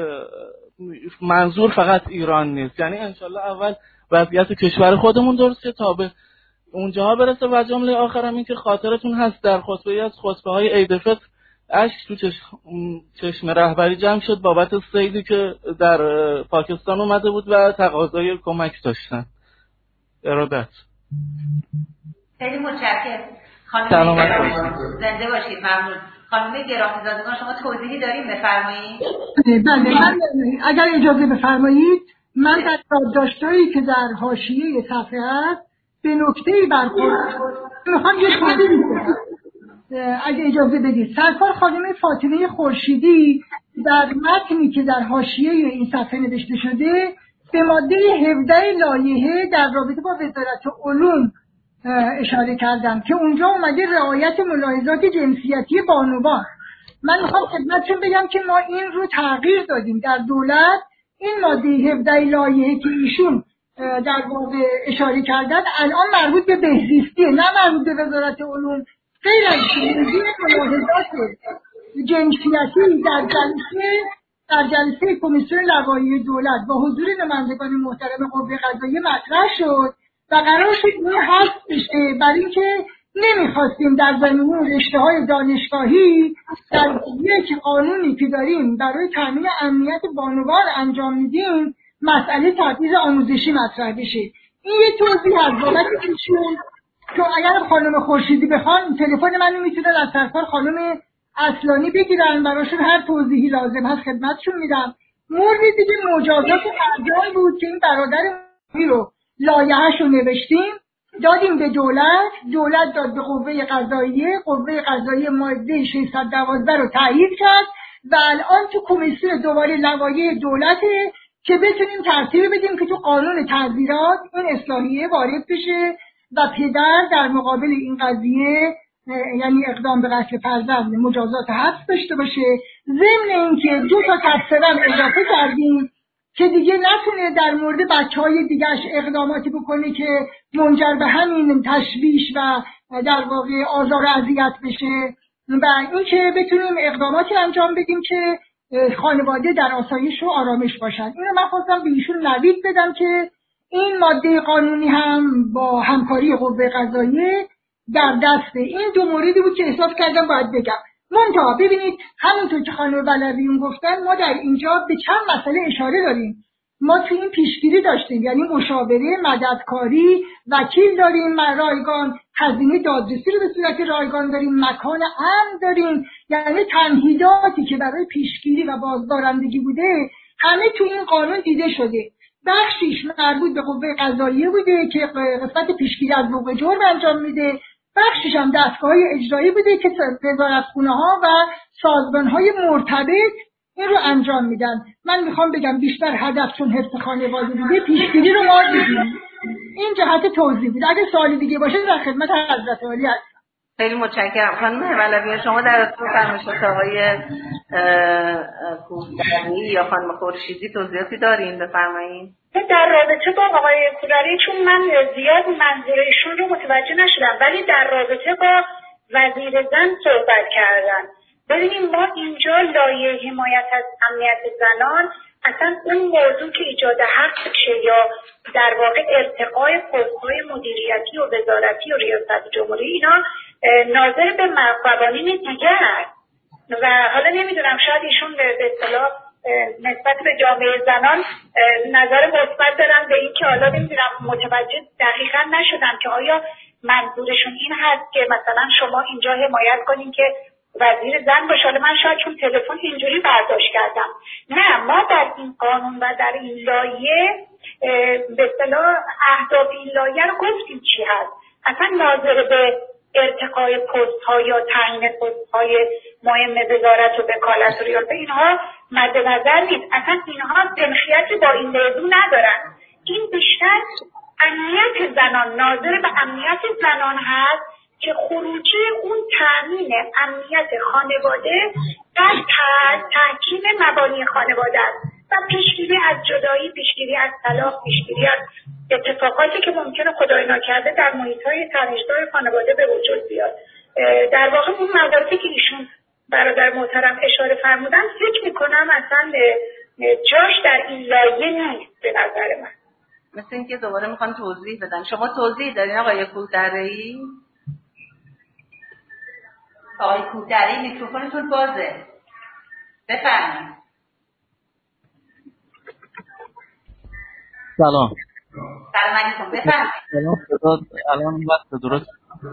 منظور فقط ایران نیست. یعنی انشالله اول وضعیت کشور خودمون درست که تا به اونجاها برسه. و جمله آخرم این که خاطرتون هست در خطبه از خطبه های عید فطر اشک تو چشم, چشم رهبری جمع شد بابت صیدی که در پاکستان اومده بود و تقاضای کمک داشتن. ارادت. خیلی متشکرم. خانم زنده باشید. ممنون. خانم گرامی‌زادگان شما توضیحی داریم بفرمایید؟ بله، من اگر اجازه بفرمایید من در یادداشت‌هایی که در حاشیه صفحه است به نکته‌ای برخورد می‌خوام یه توضیح بدم. اگه اجازه بدید. سرکار خانم فاطمه خورشیدی در متنی که در حاشیه این صفحه نوشته شده به ماده هفده لایحه در رابطه با وزارت علوم اشاره کردم که اونجا اومده رعایت ملاحظات جنسیتی بانوان. من میخوام خدمتتون بگم که ما این رو تغییر دادیم در دولت. این ماده هفده لایحه که ایشون در واقع اشاره کردن الان مربوط به بهزیستیه، نه مربوط به وزارت علوم. غیر از موضوع ملاحظات جنسیتی در جلسه در جلسه کمیسیون لوایح دولت با حضور نمایندگان محترم قوه قضاییه مطرح شد و قرار شد این حذف بشه، برای اینکه نمیخواستیم در زمینه رشته‌های دانشگاهی در یک قانونی که داریم برای تامین امنیت بانوان انجام میدیم مسئله تبعیض آموزشی مطرح بشه. این یه توضیح از بابت ایشون که اگر خانم خورشیدی بخوان تلفن منو میتونن از سرکار خانم اصلانی بگیرن، براشون هر توضیحی لازم هست خدمتشون میدم. مورد دیگه مجازات فرجام بود که این برادر می رو لایحه‌شو نوشتیم دادیم به دولت، دولت داد به قوه قضاییه، قوه قضاییه ماده ششصد و دوازده رو تایید کرد و الان تو کمیسیون دوباره لوایح دولته که بتونیم ترتیب بدیم که تو قانون تعزیرات این اصلاحیه وارد بشه و پدر در مقابل این قضیه یعنی اقدام به قتل فرزند مجازات حبس داشته باشه. ضمن اینکه دو تا تفسیرم اضافه کردیم که دیگه نتونه در مورد بچهای دیگهش اقداماتی بکنه که منجر به همین تشویش و در واقع آزار و اذیت بشه و اینکه بتونیم اقداماتی انجام بدیم که خانواده در آسایش و آرامش باشن. اینو من خواستم به ایشون نوید بدم که این ماده قانونی هم با همکاری قوه قضاییه در دسته. این دو موردی بود که احساس کردم باید بگم. منتها ببینید همونطور که خانم بلویون گفتن ما در اینجا به چند مسئله اشاره داریم. ما تو این پیشگیری داشتیم، یعنی مشاوره، مددکاری، وکیل داریم، رایگان، هزینه دادرسی رو به صورت رایگان داریم، مکان امن داریم، یعنی تمهیداتی که برای پیشگیری و بازدارندگی بوده همه تو این قانون دیده شده. بخشیش مربوط به قوه قضاییه بوده که قسمت پیشگیری از وقوع جرم انجام میده، بخشیش هم دستگاه‌های اجرایی بوده که وزارتخونه‌ها و سازمان‌های مرتبط این رو انجام میدن. من میخوام بگم بیشتر هدف چون حفظ خانواده بوده پیشگیری رو ما دیدیم. این جهت توضیح بود. اگه سوالی دیگه باشه در خدمت حضرت عالی هستم. خیلی متشکرم. خانم بلویون شما در اصول فرمایشات آقای کوردری یا خانم خورشیدی توضیحاتی دارین بفرمایید. در رابطه با آقای کودری چون من زیاد منظورشون رو متوجه نشدم ولی در رابطه با وزیر زن صحبت کردن. ببینیم ما اینجا لایحه حمایت از امنیت زنان اصلا اون موضوع که ایجاد حق بشه یا در واقع ارتقای پست‌های مدیریتی و وزارتی و ریاست جمهوری اینا ناظر به قوانین دیگه هست و حالا نمیدونم شاید ایشون به اصطلاح نسبت به جامعه زنان نظر مثبت دارم به این که حالا نمیدونم متوجه دقیقا نشدم که آیا منظورشون این هست که مثلا شما اینجا حمایت کنین که وزیر زن باشه. حالا من شاید چون تلفن اینجوری برداشت کردم. نه، ما در این قانون و در این لایحه به اصطلاح اهداف این لایحه رو گفتیم چی هست. اصلا ناظر به ارتقای پست ها یا تعیین پست های مهم وزارت و وکالت و ریاست اینها مد نظر نیست. اصلا اینها سنخیتی با این موضوع ندارن. این بیشتر امنیت زنان، ناظر به امنیت زنان هست که خروجی اون تامین امنیت خانواده در تحکیم مبانی خانواده است و پیشگیری از جدایی، پیشگیری از طلاق، پیشگیری از اتفاقاتی که ممکنه خدای ناکرده در محیط‌های تنش‌دار خانواده به وجود بیاد. در واقع اون مواردی که ایشون برادر محترم اشاره فرمودن فکر می‌کنم اصلا جاش در این لایحه نیست به نظر من. مثل اینکه دوباره میخوان توضیح بدن. شما توضیح دارین آقای کوتره‌ای؟ آقای کوتره‌ای میکروفونتون بازه. بفرمایید. سلام. سلام علیکم. بفرمایید. سلام. الان وقت درست؟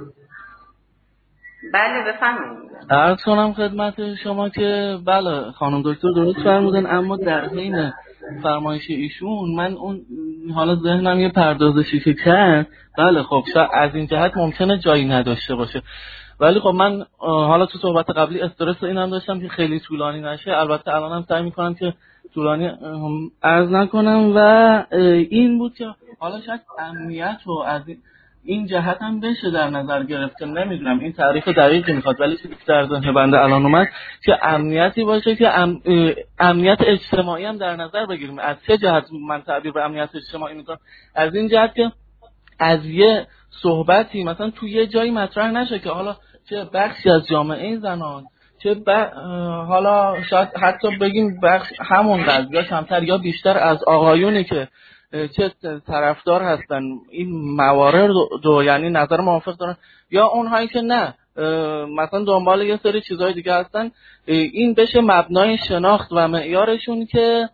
بله بفرمایید. عرض کنم خدمت شما که بله خانم دکتر درست فرمودن، اما در حین فرمایش ایشون من اون حالا ذهنم یه پردازشی که کرد. بله خب شاید از این جهت ممکنه جایی نداشته باشه، ولی خب من حالا تو صحبت قبلی استرس اینم داشتم که خیلی طولانی نشه. البته الانم سعی میکنم که طولانی عرض نکنم و این بود که حالا شاید امنیت و از این جهت هم بشه در نظر گرفت که نمیدونم این تعریف دقیقی میخواد، ولی چیزی در ذهن بنده الان اومد که امنیتی باشه که ام... امنیت اجتماعی هم در نظر بگیریم. از چه جهت من تعبیر به امنیت اجتماعی میکنم؟ از این جهت که از یه صحبتی مثلا تو یه جایی مطرح نشه که حالا چه بخشی از جامعه زنان چه ب... حالا شاید حتی بگیم بخش همونقدر یا کمتر یا بیشتر از آقایونی که چه طرفدار هستن این موارد دو، یعنی نظر موافق دارن، یا اونهایی که نه مثلا دنبال یه سری چیزهای دیگه هستن، این بشه مبنای شناخت و معیارشون که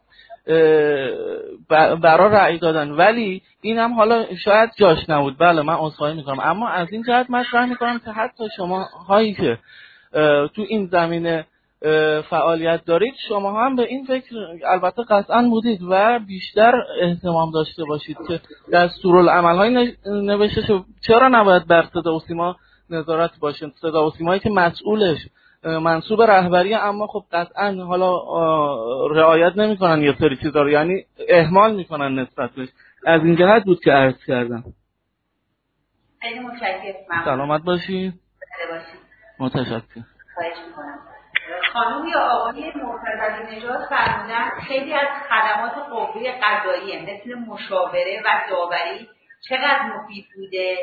برای رأی دادن. ولی این هم حالا شاید جاش نبود، بله من عذرخواهی میکنم، اما از این جهت مطرح میکنم که حتی شما هایی که تو این زمینه فعالیت دارید شما هم به این فکر البته قطعا بودید و بیشتر اهتمام داشته باشید که دستورالعمل‌های نوشته شد چرا نباید بر صدا و سیما نظارت باشه. صدا و سیمایی که مسئولش منصوب رهبری، اما خب قطعا حالا رعایت نمی‌کنن یه سری چیزا رو، یعنی اهمال میکنن نسبت بهش. از این جهت بود که عرض کردم. خیلی متشکرم. سلامت باشید. باشید. متشکرم. خواهش می‌کنم. خانم یا آقای مرتضی نژاد فرمودن خیلی از خدمات قوه قضاییه مثل مشاوره و داوری چقدر مفید بوده.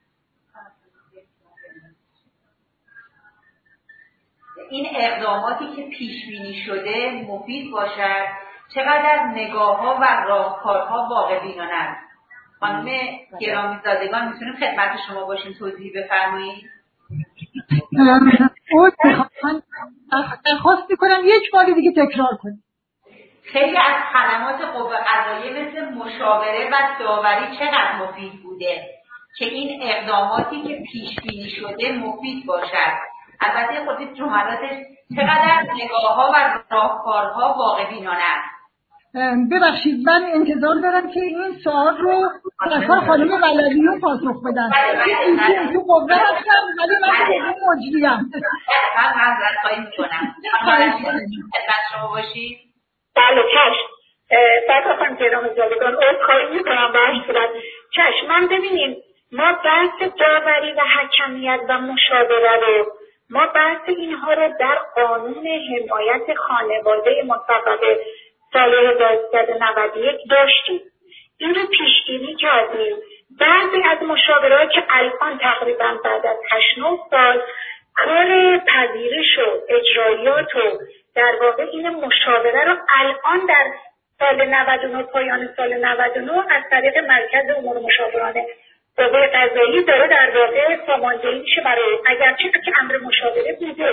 این اقداماتی که پیش بینی شده مفید باشد، چقدر از نگاه‌ها و راهکارها واقع بینانه است. خانم گرامی زادگان میتونیم خدمت شما باشیم توضیح بفرمایید؟ من درخواست میکنم یک بار دیگه تکرار کنید. خیلی از خدمات قوه قضاییه مثل مشاوره و داوری چقدر مفید بوده که این اقداماتی که پیش بینی شده مفید باشد. البته خودت جملاتش چقدر نگاه‌ها و راهکارها واقع بینانه است. ببخشید من انتظار دارم که این سوال رو اصلا خانم ولویون پاسخ بدن. این تو قوه هستم ولی من قوه مجری‌ام. من معذرت خواهی می‌کنم. خدمت شما باشید. بله چشم. فردا خانم گرامی زادگان عذرخواهی می‌کنم به هر صورت. چشم من ببینیم ما بحث داوری و حکمیت و مشاوره رو ما بحث اینها رو در قانون حمایت خانواده مصوبه سال هزار و سیصد و نود و یک داشتیم. این رو پیشگیری کردیم. بعضی از مشاوره‌ها که الان تقریبا بعد از هشت نه سال کار پذیرش و اجرایات و در واقع این مشاوره رو الان در سال نود و نه پایان سال نود و نه از طریق مرکز امور مشاورانه قوه قضاییه داره در واقع ساماندهی میشه برای اگرچه که امر مشاوره بوده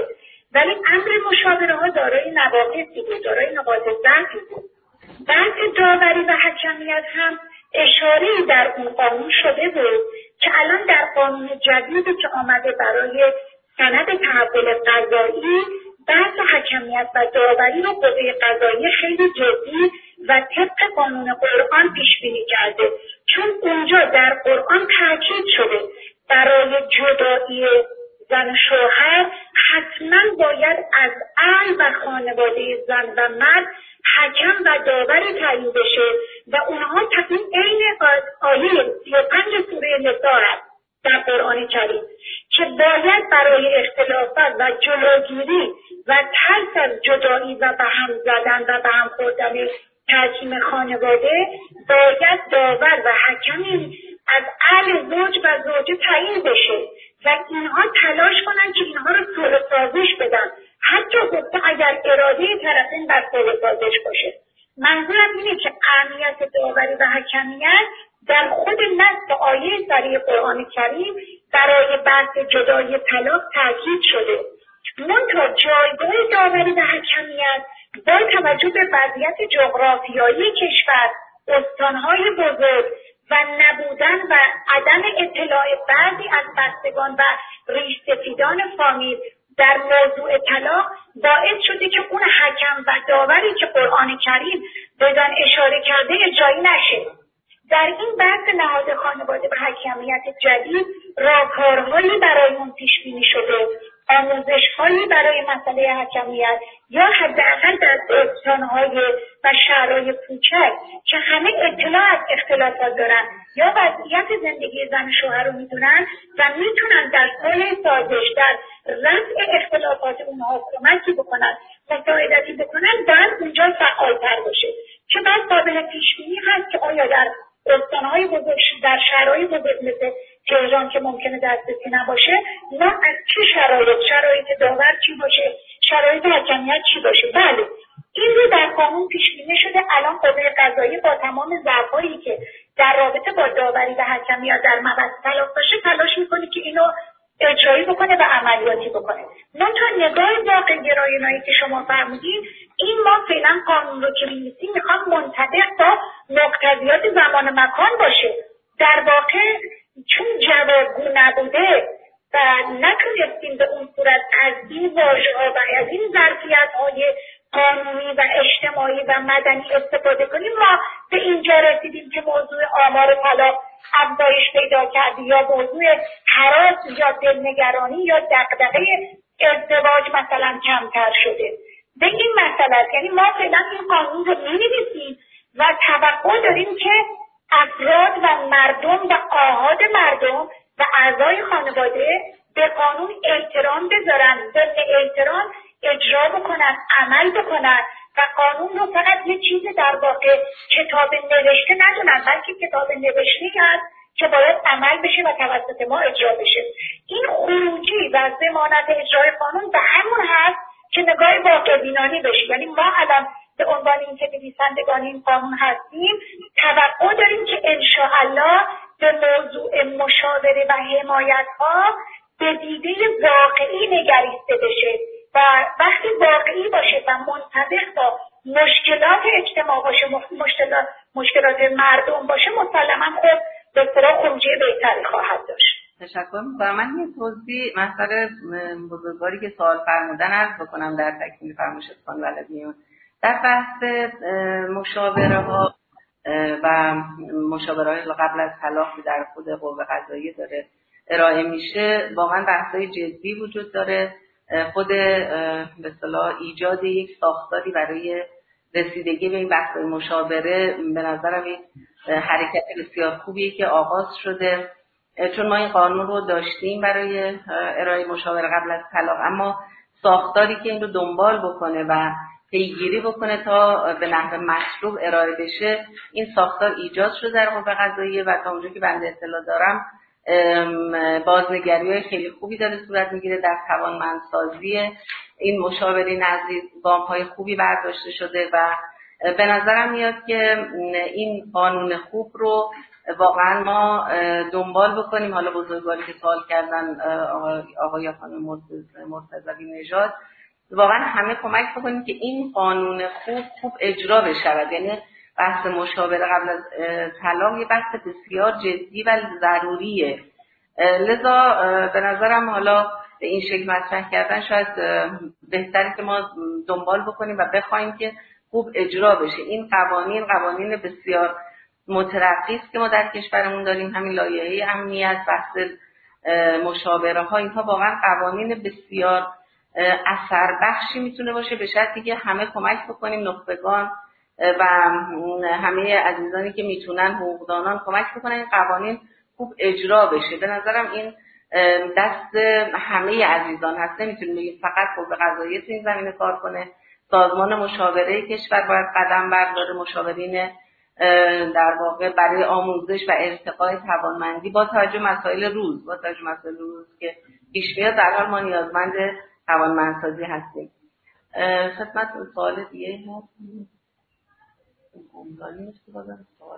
ولی امر مشاوره ها دارای نواقصی بود، دارای نقاط ضعفی بود. بعد داوری و حکمیت هم اشاره‌ای در اون قانون شده بود که الان در قانون جدیدی که آمده برای سند تحول قضایی بحث حکمیت و داوری رو قوه قضاییه خیلی جدی و طبق قانون قرآن پیش بینی کرده، چون اونجا در قرآن تاکید شده برای جدایی زن و شوهر حتما باید از اهل و خانواده زن و مرد حکم و داوری تعیین بشه و اونها تصمیم عین آیه سی و پنج سوره نساء هست در قرآن کریم که باید برای اختلافات و جلوگیری و ترس از جدایی و به هم زدن و به هم خوردن ترکیب خانواده باید داور و حکمی از اهل زوج و زوجه تعیین بشه و اینها تلاش کنن که اینها رو صلح سازش بدن، حتی گفته اگر اراده طرفین بر صلح سازش باشه. منظورم اینه که اهمیت داوری و حکمیت در خود نص آیه صریح قرآن کریم برای بحث جدایی طلاق تاکید شده. منتها جایگاه داوری و حکمیت با توجه به وضعیت جغرافیایی کشور، استانهای بزرگ و نبودن و عدم اطلاع بعضی از بستگان و ریش‌سفیدان فامیل در موضوع طلاق باعث شده که اون حکم و داوری که قرآن کریم بدان اشاره کرده اجرایی نشه. در این بحث نهاد خانواده و حکمیت جدید راهکارهایی برای اون پیش بینی شده، آموزش‌هایی برای مسئله حکمیت یا حداقل در استان‌های و شهرهای کوچک که همه اطلاع از اختلافات دارن یا وضعیت زندگی زن و شوهر رو میدونن و میتونن در صلح سازش در رفع اختلافات اونها کمکی بکنن، مساعدتی بکنن، بعد اونجا فعال‌تر باشه که بعد قابل پیش‌بینی هست که آیا در استان‌های بزرگ در شهرهای بزرگ مثل تهران که ممکنه دسترسی نباشه ما از چه شرایط شرایط داور چی باشه، شرایط حکمیت چی باشه. بله این رو در قانون پیش بینی شده. الان قوه قضاییه با تمام ضعفایی که در رابطه با داوری و حکمیت در مبحث طلاق باشه تلاش میکنه که اینو اجرایی بکنه و عملیاتی بکنه. منتها نگاه واقع گرایانه‌ای که شما فرمودین، این ما فعلا قانون رو که می‌نویسیم میخوام منطبق با مقتضیات زمان مکان باشه. در واقع چون جوابگو نبوده و نتونستیم به اون صورت از این واژه‌ها و از این ظرفیت‌های قانونی و اجتماعی و مدنی استفاده کنیم، ما به اینجا رسیدیم که موضوع آمار طلاق افزایش پیدا کرده یا موضوع هراس یا دلنگرانی یا دغدغه ازدواج مثلا کمتر شده. به این مسئله یعنی ما فعلا این قانون رو می‌نویسیم و توقع داریم که افراد و مردم و آحاد مردم و اعضای خانواده به قانون احترام بذارن، ضمن احترام اجرا بکنن، عمل بکنن و قانون رو فقط یه چیز در واقع کتاب نوشته ندونن، بلکه کتاب نوشته هست که باید عمل بشه و توسط ما اجرا بشه. این خروجی و ضمانت اجرای قانون به همون هست که نگاه واقع بینانه بشه. یعنی ما الان به عنوان اینکه نویسندگان این قانون هستیم توقع داریم که انشاءالله به موضوع مشاوره و حمایت ها به دیده واقعی نگریسته بشه و وقتی واقعی باشه و منطبق با مشکلات اجتماع باشه، مشکلات مشکلات مردم باشه، مسلما خب به اصطلاح خروجی بهتری خواهد داشت. تشکر می‌کنم. من یه توضیح مسئله بزرگواری که سوال فرمودن عرض بکنم در تکمیل فرمایش خانم ولدیون. در بحث مشاوره ها و مشاوره های قبل از طلاق در خود قوه قضاییه داره ارائه میشه، واقعا بحث‌های جدی وجود داره. خود به اصطلاح ایجاد یک ساختاری برای رسیدگی به این بحث مشاوره به نظرم یک حرکت بسیار خوبیه که آغاز شده، چون ما این قانون رو داشتیم برای ارائه مشاوره قبل از طلاق، اما ساختاری که این رو دنبال بکنه و پیگیری بکنه تا به نحو مطلوب ارائه بشه، این ساختار ایجاد شده در قوه قضاییه و تا اونجایی که بنده اطلاع دارم بازنگری‌های خیلی خوبی داره صورت میگیره در توانمندسازی این مشاوره نزدیک، گام‌های خوبی برداشته شده و به نظرم میاد که این قانون خوب رو واقعا ما دنبال بکنیم. حالا بزرگواری که سوال کردن آقای یا خانم مرتضوی نژاد، واقعا همه کمک بکنیم که این قانون خوب خوب اجرا بشود. یعنی بحث مشاوره قبل از طلاق یه بحث بسیار جدی و ضروریه. لذا به نظرم حالا به این شکل مطرح کردن شاید بهتره که ما دنبال بکنیم و بخوایم که خوب اجرا بشه. این قوانین قوانین بسیار مترقی است که ما در کشورمون داریم. همین لایحه امنیت، بحث مشاوره ها، اینها واقعا قوانین بسیار اثر بخشی میتونه باشه، به شرطی که همه کمک بکنیم، نخبگان و همه عزیزانی که میتونن، حقوقدانان کمک بکنن این قوانین خوب اجرا بشه. به نظرم این دست همه عزیزان هست. نمیتونیم بگیم فقط قوه قضاییه تو این زمینه کار کنه. سازمان مشاوره کشور باید قدم برداره، مشاورین در واقع برای آموزش و ارتقای توانمندی با توجه مسائل روز با توجه مسائل روز که پیش میاد، در حال ما نیازمند توانمندسازی هستیم. خدمت سوال دیگه هست؟ عمرانی نیست که بازم سوال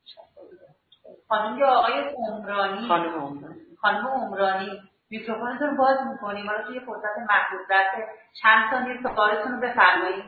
خانم یا آقای عمرانی؟ خانم عمرانی. خانم عمرانی میکروفونتون باز میکنیم. ما رو توی فرصت محدود در چند ثانیه سوالتون رو بفرمایید.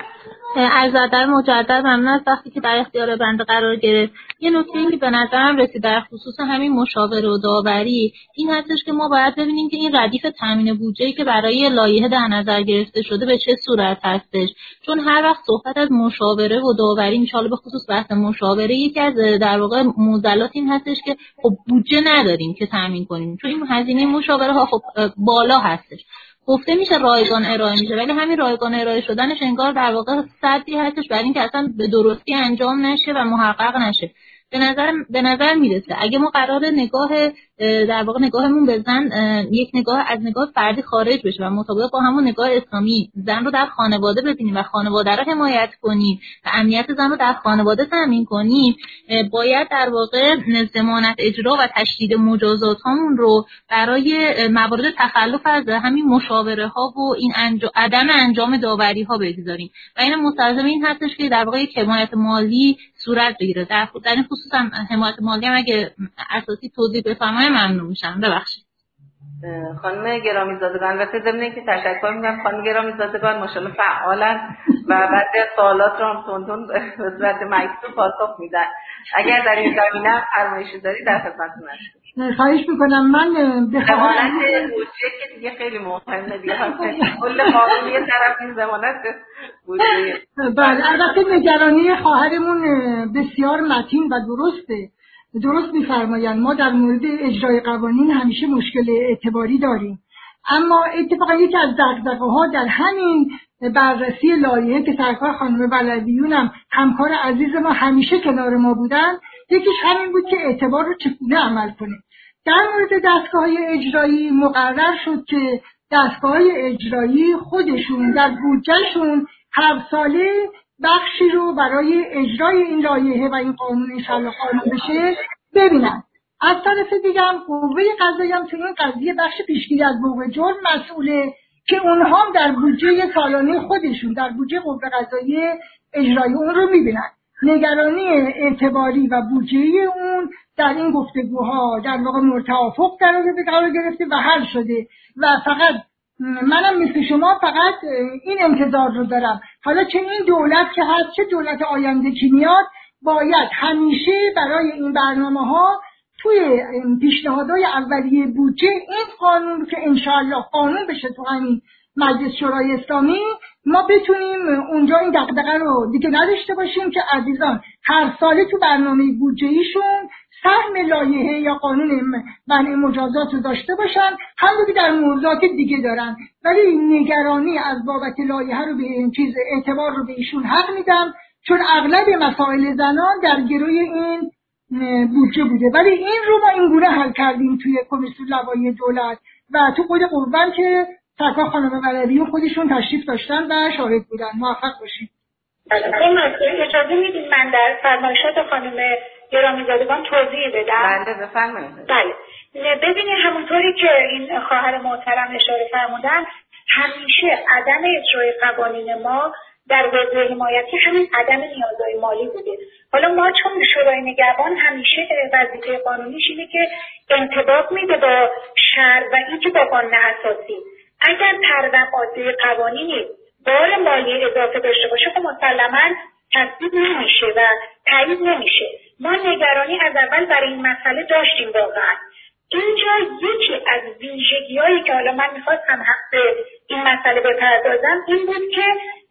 از ادای مجدد ممنون از وقتی که در اختیار بنده قرار گرفت. یه نکته‌ای که به نظرم رسید در خصوص همین مشاوره و داوری این هستش که ما باید ببینیم که این ردیف تامین بودجه‌ای که برای لایحه در نظر گرفته شده به چه صورت هستش. چون هر وقت صحبت از مشاوره و داوری میشه، به خصوص بحث مشاوره، یکی از در واقع معضلات این هستش که خب بودجه نداریم که تامین کنیم، چون این هزینه مشاوره ها خب بالا هستش. گفته میشه رایگان ارائه میشه، ولی همین رایگان ارائه شدنش انگار در واقع سدی هستش برای اینکه اصلا به درستی انجام نشه و محقق نشه. به نظر به نظر میرسه اگه ما قرار نگاه در واقع نگاهمون به زن یک نگاه از نگاه فردی خارج بشه و مطابق با همون نگاه اسلامی زن رو در خانواده ببینیم و خانواده رو حمایت کنیم و امنیت زن رو در خانواده تامین کنیم، باید در واقع ضمانت اجرا و تشدید مجازات هامون رو برای موارد تخلف از همین مشاوره ها و این انجام عدم انجام داوری ها بگذاریم و این مستلزم این هستش که در واقع یک حمایت مالی صورت بگیره. در در این خصوص هم حمایت مالی هم اگه اساسی توضیح بفرمایید ممنون میشم. ببخشید. خانم گرامی زادگان، البته ضمن اینکه تشکر میگم خانم گرامی زادگان ماشاءالله فعالن و بعد سوالات رو هم تون به صورت مکتوب پاسخ میدن. اگر در این زمینه فرمایشی داری در خدمتتون هستم. خواهش میکنم. من بخواهم بودجه که دیگه خیلی مهمه دیگه، کل قانون یه طرف این ضمانت بودجه. بله، البته نگرانی خواهرمون بسیار متین و درسته. درست می‌فرمایند ما در مورد اجرای قوانین همیشه مشکل اعتباری داریم، اما اتفاقا یکی از دغدغه‌ها در همین بررسی لایحه که سرکار خانم بلدیون هم همکار عزیز ما همیشه کنار ما بودن، یکیش همین بود که اعتبار رو چگونه عمل کنه. در مورد دستگاه‌های اجرایی مقرر شد که دستگاه‌های اجرایی خودشون در بودجهشون هر ساله بخشی رو برای اجرای این لایحه و این قانون انشاءالله قانون بشه ببینن. از طرف دیگه هم قوه قضاییه هم تو این قضیه بخش پیشگیری از وقوع جرم مسئوله که اونها هم در بودجه سالانه خودشون در بودجه قوه قضاییه اجرای اون رو میبینن. نگرانی اعتباری و بودجه‌ای اون در این گفتگوها در واقع مرتفق قرار گرفته و حل شده و فقط منم مثل شما فقط این انتظار رو دارم حالا چه این دولت که هست چه دولت آینده که میاد باید همیشه برای این برنامه ها توی پیشنهادهای اولیه بودجه این قانون که انشاءالله قانون بشه تو همین مجلس شورای اسلامی ما بتونیم اونجا این دغدغه رو دیگه نداشته باشیم که عزیزان هر ساله تو برنامه بودجه‌ایشون سهم لایحه یا قانون منع مجازات رو داشته باشن، همون که در موضوعات دیگه دارن، ولی نگرانی از بابت لایحه رو به این چیز اعتبار رو به ایشون حق میدم چون اغلب مسائل زنان در گروی این بودجه بوده، ولی این رو ما این گونه حل کردیم توی کمیسیون لوایح دولت و تو خود قوم که سرکار خانم بلدیون خودشون تشریف داشتن و شاهد بودن. موفق باشید. اجازه میدید من در فرمایشات خانم گرامی زادگان توضیح بدم؟ بله بفرمایید. بله ببینید همونطوری که این خواهر محترم اشاره فرمودن همیشه عدم اجرای قوانین ما در حوزه حمایتی همین عدم نیازهای مالی بوده. حالا ما چون شورای نگهبان همیشه وظیفه قانونیش اینه که انطباق میده با شرع و اینکه با قانون اساسی اگر طرح قوانینی بار مالی اضافه داشته باشه خب مسلماً تصویب نمیشه و تایید نمیشه. ما نگرانی از اول برای این مسئله داشتیم واقعا. اینجا یکی از ویژگی‌هایی که حالا من می‌خواستم به این مسئله بپردازم این بود که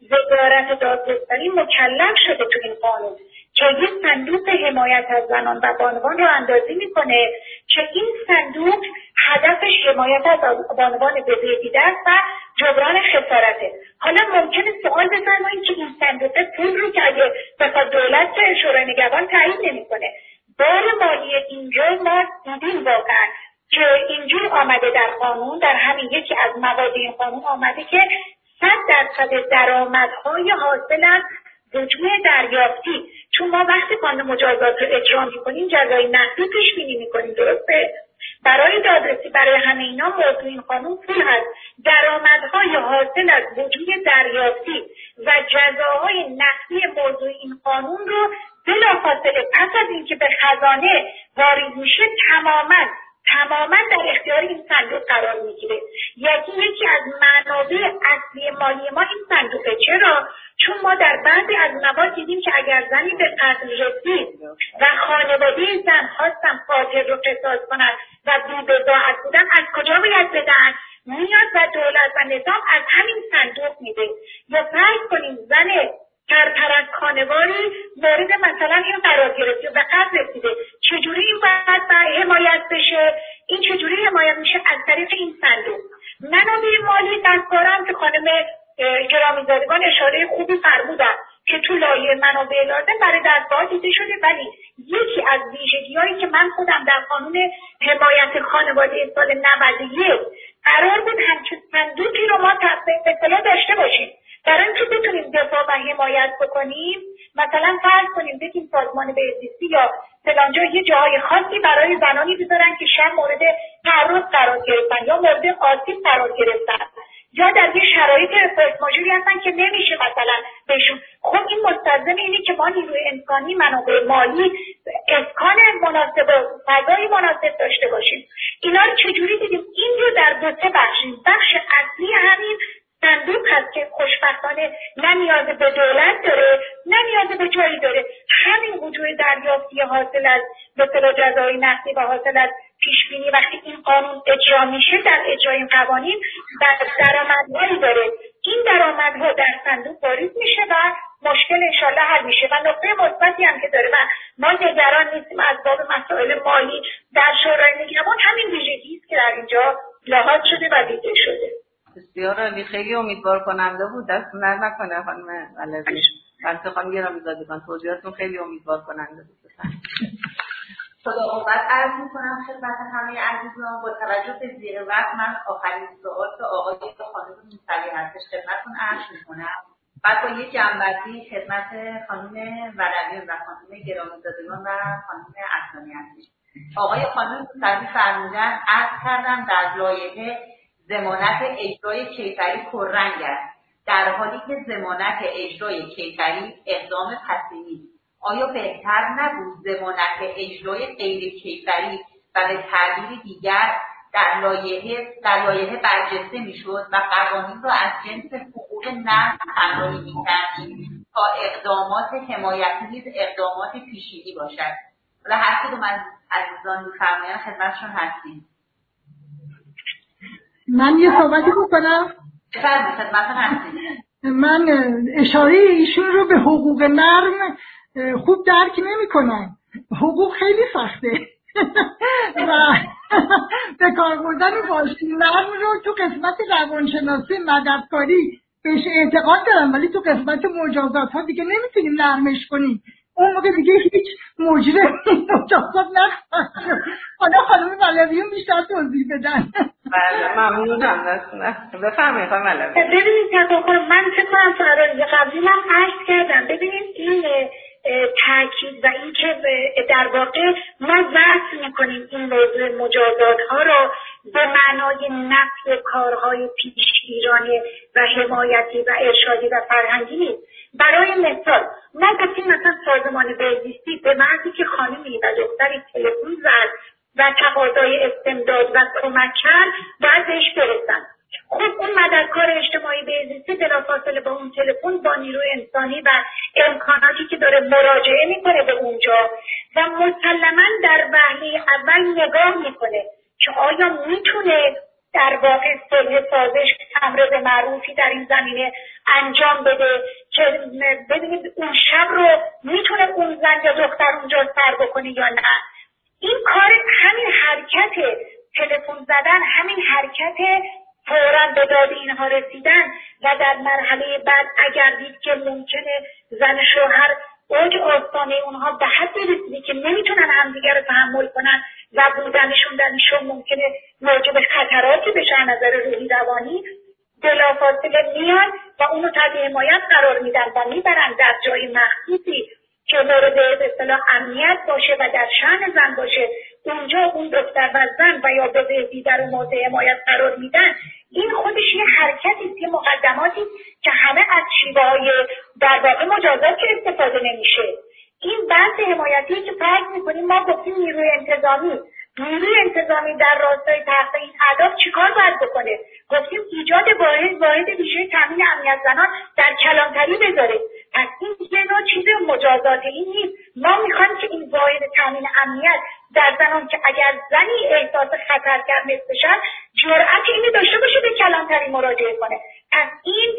وزارت دادگستری مکلف شده تو این قانون که یک صندوق حمایت از زنان و بانوان رو اندازی میکنه که این صندوق هدفش حمایت از بانوان بزرگیده است و جبران خسارته. حالا ممکنه سوال بفرمایید که این صندوق پول رو که اگه بخواد دولت شورای نگهبان تایید نمیکنه، بار مالی اینجا ما دیدیم واقعا که اینجور آمده در قانون، در همین یکی از مواد این قانون آمده که صد درصد درآمدهای حاصل از رجوع دریافتی، چون ما وقتی قانون مجازات رو اجرا می‌کنیم جزای نقدی پیش بینی می‌کنیم، درسته؟ برای دادرسی برای همه اینا موضوع این قانون پول هست. درآمدهای حاصل از رجوع دریافتی و جزاهای نقدی موضوع این قانون رو بلافاصله پس از اینکه به خزانه وارد میشه تماماً تماما در اختیار این صندوق قرار میگیره. یکی یکی از منابع اصلی مالی ما این صندوقه. چرا؟ چون ما در بعضی از موارد دیدیم که اگر زنی به قتل رسید و خانواده زن خواستن قاتل رو قصاص کنن و بی‌بضاعت بودن از کجا باید بدن؟ میاد و دولت و نظام از همین صندوق میده. یا فرض کنیم زن ترپر از خانواری مورد مثلا این قرار گرفته و قتل رسیده، چجوری این باید حمایت بشه؟ این چجوری حمایت میشه؟ از طریق این صندوق. منابع مالی دستکارم که خانم گرامیزادگان اشاره خوبی فرمودن که تو لایحه منابع لازم برای دستگاه دیده شده، ولی یکی از ویژگی‌هایی که من خودم در قانون حمایت خانواده سال نود و یک قرار بود همچین صندوقی رو ما به اصطلاح داشته باشیم برای اینکه بتونیم دفاع و حمایت بکنیم. مثلا فرض کنیم بگیم سازمان بهزیستی یا فلانجا یه جای خاصی برای زنانی بذارن که شب مورد تعرض قرار گرفتن یا مورد آسیب قرار گرفتن یا در یه شرایط فورس ماژوری هستن که نمیشه مثلا بهشون. خب این مستلزم اینه که ما نیروی انسانی، منابع مالی، اسکان مناسب و فضای مناسب داشته باشیم. اینا رو چجوری دیدیم؟ این رو در دو سه بخش. بخش اصلی همین صندوق هست که خوشبختانه نه نیاز به دولت داره نه نیاز به جایی داره. همین وجود دریافتی حاصل از مثلا جزای نقدی و حاصل از پیشبینی وقتی این قانون اجرا میشه در اجرای این قوانین درآمدهایی داره. این درآمدها در صندوق واریز میشه و مشکل انشالله حل میشه. و نقطه مثبتی هم که داره و ما نگران نیستیم از باب مسائل مالی در شورای نگهبان، همین ویژگی است که در اینجا لحاظ شده و دیده شده. بسیار عالی، خیلی امیدوار کننده بود. دستتون درد نکنه خانم علوی. بنت خانم گرامیزادگان توضیحاتتون خیلی امیدوار کننده بود. خدا قوت عرض می‌کنم خدمت همه عزیزان. با توجه به زیر وقت من آخرین سوال که آقای خانم موسوی هستش خدمتتون عرض می‌کنم. بعد با یک جنبندی خدمت خانم ولوی و خانم گرامیزادگان و خانم اصلانی هستش. آقای خانم موسوی فرمودن عرض کردم در لایحه ضمانت اجرای کیفری پررنگ است، در حالی که ضمانت اجرای کیفری اقدام پسینی. آیا بهتر نبود ضمانت اجرای غیر کیفری و به تعبیر دیگر در لایحه در لایحه برجسته میشد و قوانین را از جنس حقوق نقض طراحی می‌کردیم تا اقدامات حمایتی نیز اقدامات پیشینی باشد؟ حالا هر کدوم از عزیزان می‌فرمایند خدمتشون هستیم. من یه صحبتی بکنم؟ بفرمایید خدمتتون هستیم. من اشاره ایشون رو به حقوق نرم خوب درک نمی کنم. حقوق خیلی سخته و به کار بردن فارسی نرم رو تو قسمت روانشناسی مددکاری بهش اعتقاد دارم، ولی تو قسمت مجازات ها دیگه نمیتونیم نرمش کنیم. اون موقع دیگه هیچ مجرم مجازات نخواهد. حالا خانم علویون بیشتر توضیح بدن. بله ممنونم. دستونه بفرمایید خانم علوی. ببینید تفکر من فکر کنم فراری قبلی من عرض کردم. ببینید این تاکید و این که در واقع ما وصل میکنیم این موضوع مجازات ها رو به معنای نقض کارهای پیشگیرانه و حمایتی و ارشادی و فرهنگی نیست. برای مثال ما گفتیم مثلا سازمان بهزیستی به مردی که خانمی و دختری تلفن زد و تقاضای استمداد و کمک کرد باید بهش برسن. خب که بلافاصله با اون تلفن با نیروی انسانی و امکاناتی که داره مراجعه میکنه به اونجا و مسلما در وهله اول نگاه میکنه که آیا میتونه در واقع صلح سازش امر به معروفی در این زمینه انجام بده که ببینید اون شب رو میتونه اون زن یا دختر اونجا سر بکنه یا نه. این کار همین حرکت تلفن زدن، همین حرکت فوراً به داد اینها رسیدن و در مرحله بعد اگر دید که ممکنه زن شوهر اوج آستانه اونها به حد رسیده که نمیتونن همدیگر رو تحمل کنن و بودنشون درشون ممکنه موجب خطراتی بشه از نظر روحی روانی، بلافاصله میان و اونو تحت حمایت قرار میدن و میبرن در جای مخصوصی که مورد به اصطلاح امنیت باشه و در شأن زن باشه. اونجا اون دختر و زن و یا بزرگی در اون مورد حمایت قرار میدن. این خودش یه حرکتی است، یه مقدماتی که همه از شیوه‌های در واقع مجازات که استفاده نمیشه. این بحث حمایتی که فرض میکنیم، ما گفتیم نیروی انتظامی نیروی انتظامی در راستای تحقیق این اهداف چیکار باید بکنه؟ گفتیم ایجاد واحد واحد ویژه تامین امنیت زنان در کلانتری بذاره. پس این یه نوع چیز مجازات این نیست. ما میخوایم که این واحد تامین امنیت در زنان که اگر زنی احساس خطر کرد نصفشن جرأت اینو داشته باشه به کلانتری مراجعه کنه. پس این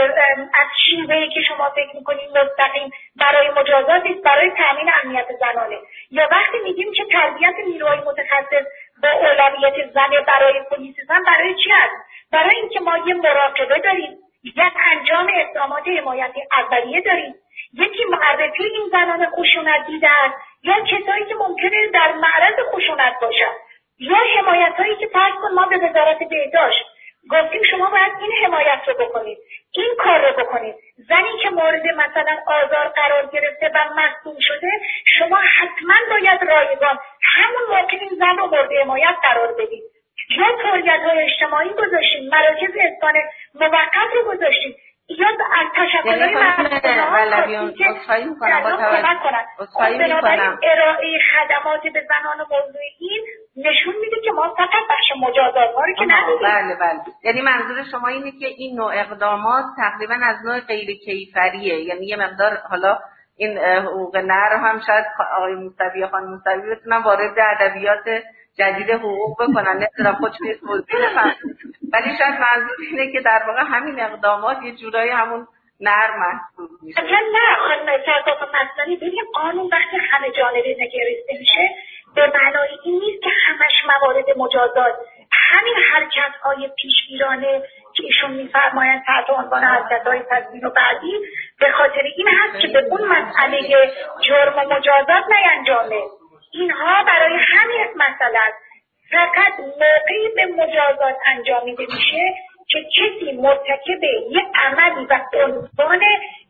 از شیوهی که شما فکر میکنید مستقیم برای مجازات برای تامین امنیت زنانه. یا وقتی میگیم که تربیت نیروهای متخصص با اولویت زن برای پلیس زن برای چی است؟ برای اینکه ما یه مراقبه داریم، یک انجام اقدامات حمایتی اولیه داریم، یکی معرفی این زنان خشونت دیده است یا کسایی که ممکنه در معرض خشونت باشن، یا حمایت هایی که فرض کن ما به وزارت بهداشت گفتیم شما باید این حمایت رو بکنید، این کار رو بکنید. زنی که مورد مثلا آزار قرار گرفته و مصدوم شده، شما حتما باید رایگان همون موقع این زن رو مورد حمایت قرار بدید. یا فعالیت‌های اجتماعی گذاشتیم، مراکز اسکان موقت رو گذاشتیم، یا از تشکل‌های مردمان اصفایی میکنم با اصفایی میکنم ارائه خدمات به زنان موضوع این نشون میده که ما فقط بخش مجازات ها رو که نداریم. بله بله، یعنی منظور شما اینه که این نوع اقدامات تقریبا از نوع غیر کیفریه، یعنی یه مقدار حالا این حقوق نر هم شاید آقای موسوی یا خانم موسوی بتونن وارد ادبیات جدید حقوق بکنن، نمیدونم خودشون توضیح بدن، ولی شاید منظور اینه که در واقع همین اقدامات یه جورایی همون نر محسوب میشه. اصلا نه خانم سردار مصنوی، ببین قانون وقتی همه جانبه نگرفته میشه به معنای این نیست که همش موارد مجازات، همین حرکت های پیشگیرانه که ایشون میفرمایند تحت عنوان حرکت های تضمین و بعدی به خاطر این هست که به اون مسئله جرم و مجازات نینجامه. اینها برای همین مثلا فقط موقعی به مجازات انجامیده میشه که کسی مرتکب یک عملی و عنوان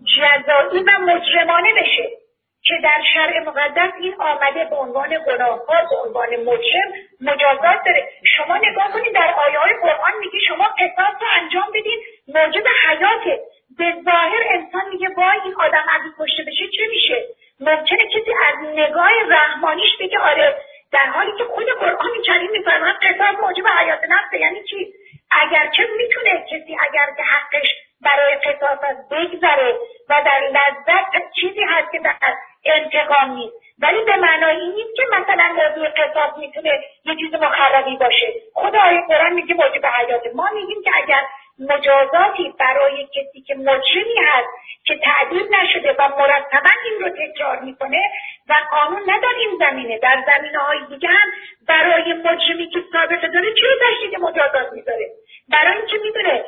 جزایی و مجرمانه بشه که در شرع مقدس این آمده به عنوان گناهکار، به عنوان مجرم مجازات داره. شما نگاه کنید در آیه های قرآن میگه شما قصاص رو انجام بدین، موجب حیاته. به ظاهر انسان میگه وای این آدم اگه کشته بشه چه میشه؟ ممکنه کسی از نگاه رحمانیش بگه آره، در حالی که خود قرآن کریم میفرماید قصاص موجب حیات نفسه. یعنی چی؟ اگرچه میتونه کسی اگر که حقش برای قصاص از بگذره و در لذت چیزی هست که در انتقام نیست، ولی به معنای این نیست که مثلا موضوع قصاص میتونه یه چیز مخربی باشه. خود آیه قرآن میگه موجب حیات. ما میگیم که اگر مجازاتی برای کسی که مجرمی هست که تعدیل نشده و مرتبا این رو تکرار میکنه و قانون نداره این زمینه، در زمینه های دیگه هم برای مجرمی که سابقه داره چرا تشدید مجازات میذاره؟ برای اینکه میدونه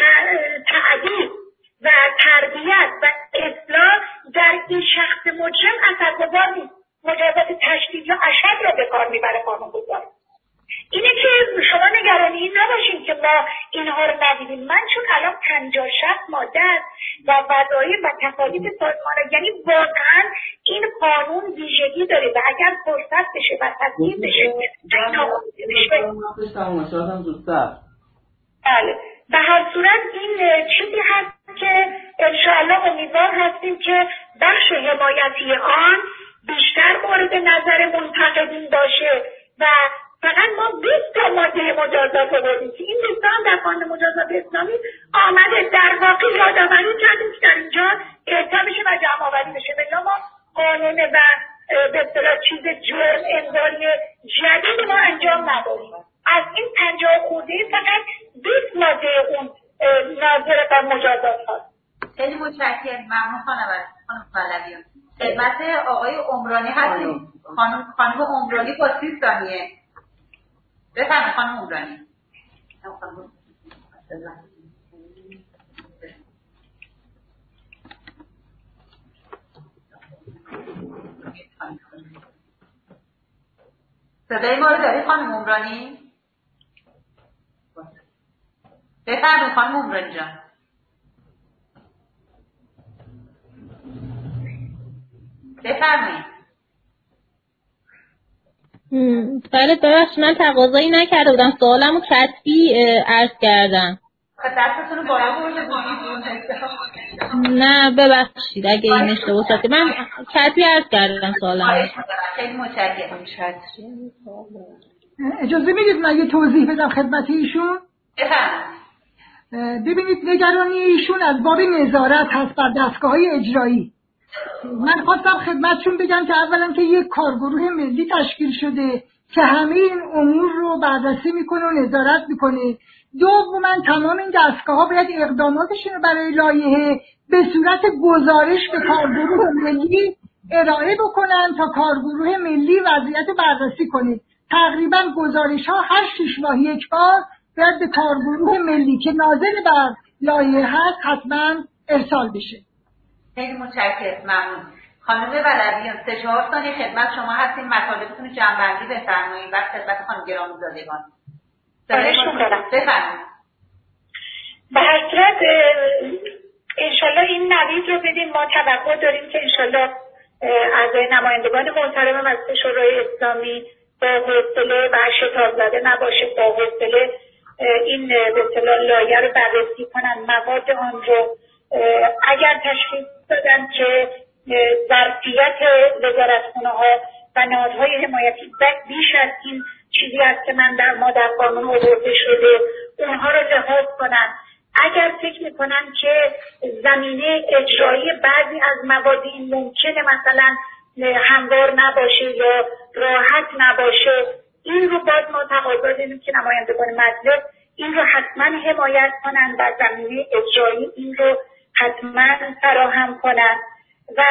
تعدیل و تربیت و اصلاح در این شخص مجرم اثرگذار نیست. مجازات تشدید یا اشد را به کار میبره قانونگذار. اینه که شما نگرانی نباشین که ما اینها رو ندیدیم. من چون الان پنجاه شصت ماده است و وظایف و تکالیف سازمان، یعنی واقعا این قانون ویژگی داره و اگر فرصت بشه و تصدیق بشه بله، به هر صورت این چیزی هست که انشاءالله امیدوار هستیم که بخش حمایتی آن بیشتر مورد نظر منتقدین باشه و فقط ما بیست تا ماده مجازات آوردیم که این دوستان در قانون مجازات اسلامی آمده در واقع یادآوری کردیم که در اینجا اعطا بشه و جمع آوری بشه. بلا ما قانون و به اصطلاح چیز جرم امضای جدید ما انجام نداریم. از این پنجاه خورده فقط بیست ماده اون ناظر بر مجازات هست. خیلی متشکرم. ممنون خانم خانم پهلویان. خدمت آقای عمرانی هستیم. خانم خانم عمرانی با سی ثانیه. بفرمایید خانم عمرانی. صدای ما رو داری خانم عمرانی؟ بفرمایید خانم عمرانی جان. بفرمایید. بله ببخشید من تقاضایی نکرده بودم، سوالمو کتبی عرض کردم. دستتون رو بالا برده نه ببخشید اگه این اشتباه شده، من کتبی عرض کردم سوالمو. خیلی متشکرم. اجازه میدید من یه توضیح بدم خدمت ایشون؟ بفرمایید. ببینید نگرانی ایشون از باب نظارت هست بر دستگاه‌های اجرایی. من خواستم خدمتشون بگم که اولا که یک کارگروه ملی تشکیل شده که همه این امور رو بررسی میکنه و نظارت میکنه. دوما تمام این دستگاه‌ها باید اقداماتشون رو برای لایحه به صورت گزارش به کارگروه ملی ارائه بکنن تا کارگروه ملی وضعیت بررسی کنه. تقریبا گزارش‌ها هر شش ماه یک بار باید به کارگروه ملی که ناظر بر لایحه هست حتما ارسال بشه. خیلی متشکرم. ممنون. خانم ولویان سه چهار ثانیه خدمت شما هستیم، مطالبتون رو جمع‌بندی بفرمایید و خدمت خانم گرامی‌زادگان. خواهش می‌کنم. بفرمایید. به هر صورت انشالله این نوید رو بدیم. ما توقع داریم که انشالله از نمایندگان محترم مجلس شورای اسلامی با حوصله و شتاب زده نباشه، با حوصله این به اصطلاح لایحه رو بررسی کنن، مواد آن رو اگر تشخیص دادن که ظرفیت وزارتخونه‌ها و نهادهای حمایتی بیش از این چیزی است که من در ما در قانون آورده شده اونها رو لحاظ کنن. اگر فکر میکنن که زمینه اجرایی بعضی از مواد این ممکنه مثلا هموار نباشه یا راحت نباشه، این رو باز ما تقاضا داریم که نمایندگان مجلس این رو حتما حمایت کنن و زمینه اجرایی این رو حتما فراهم کنن. و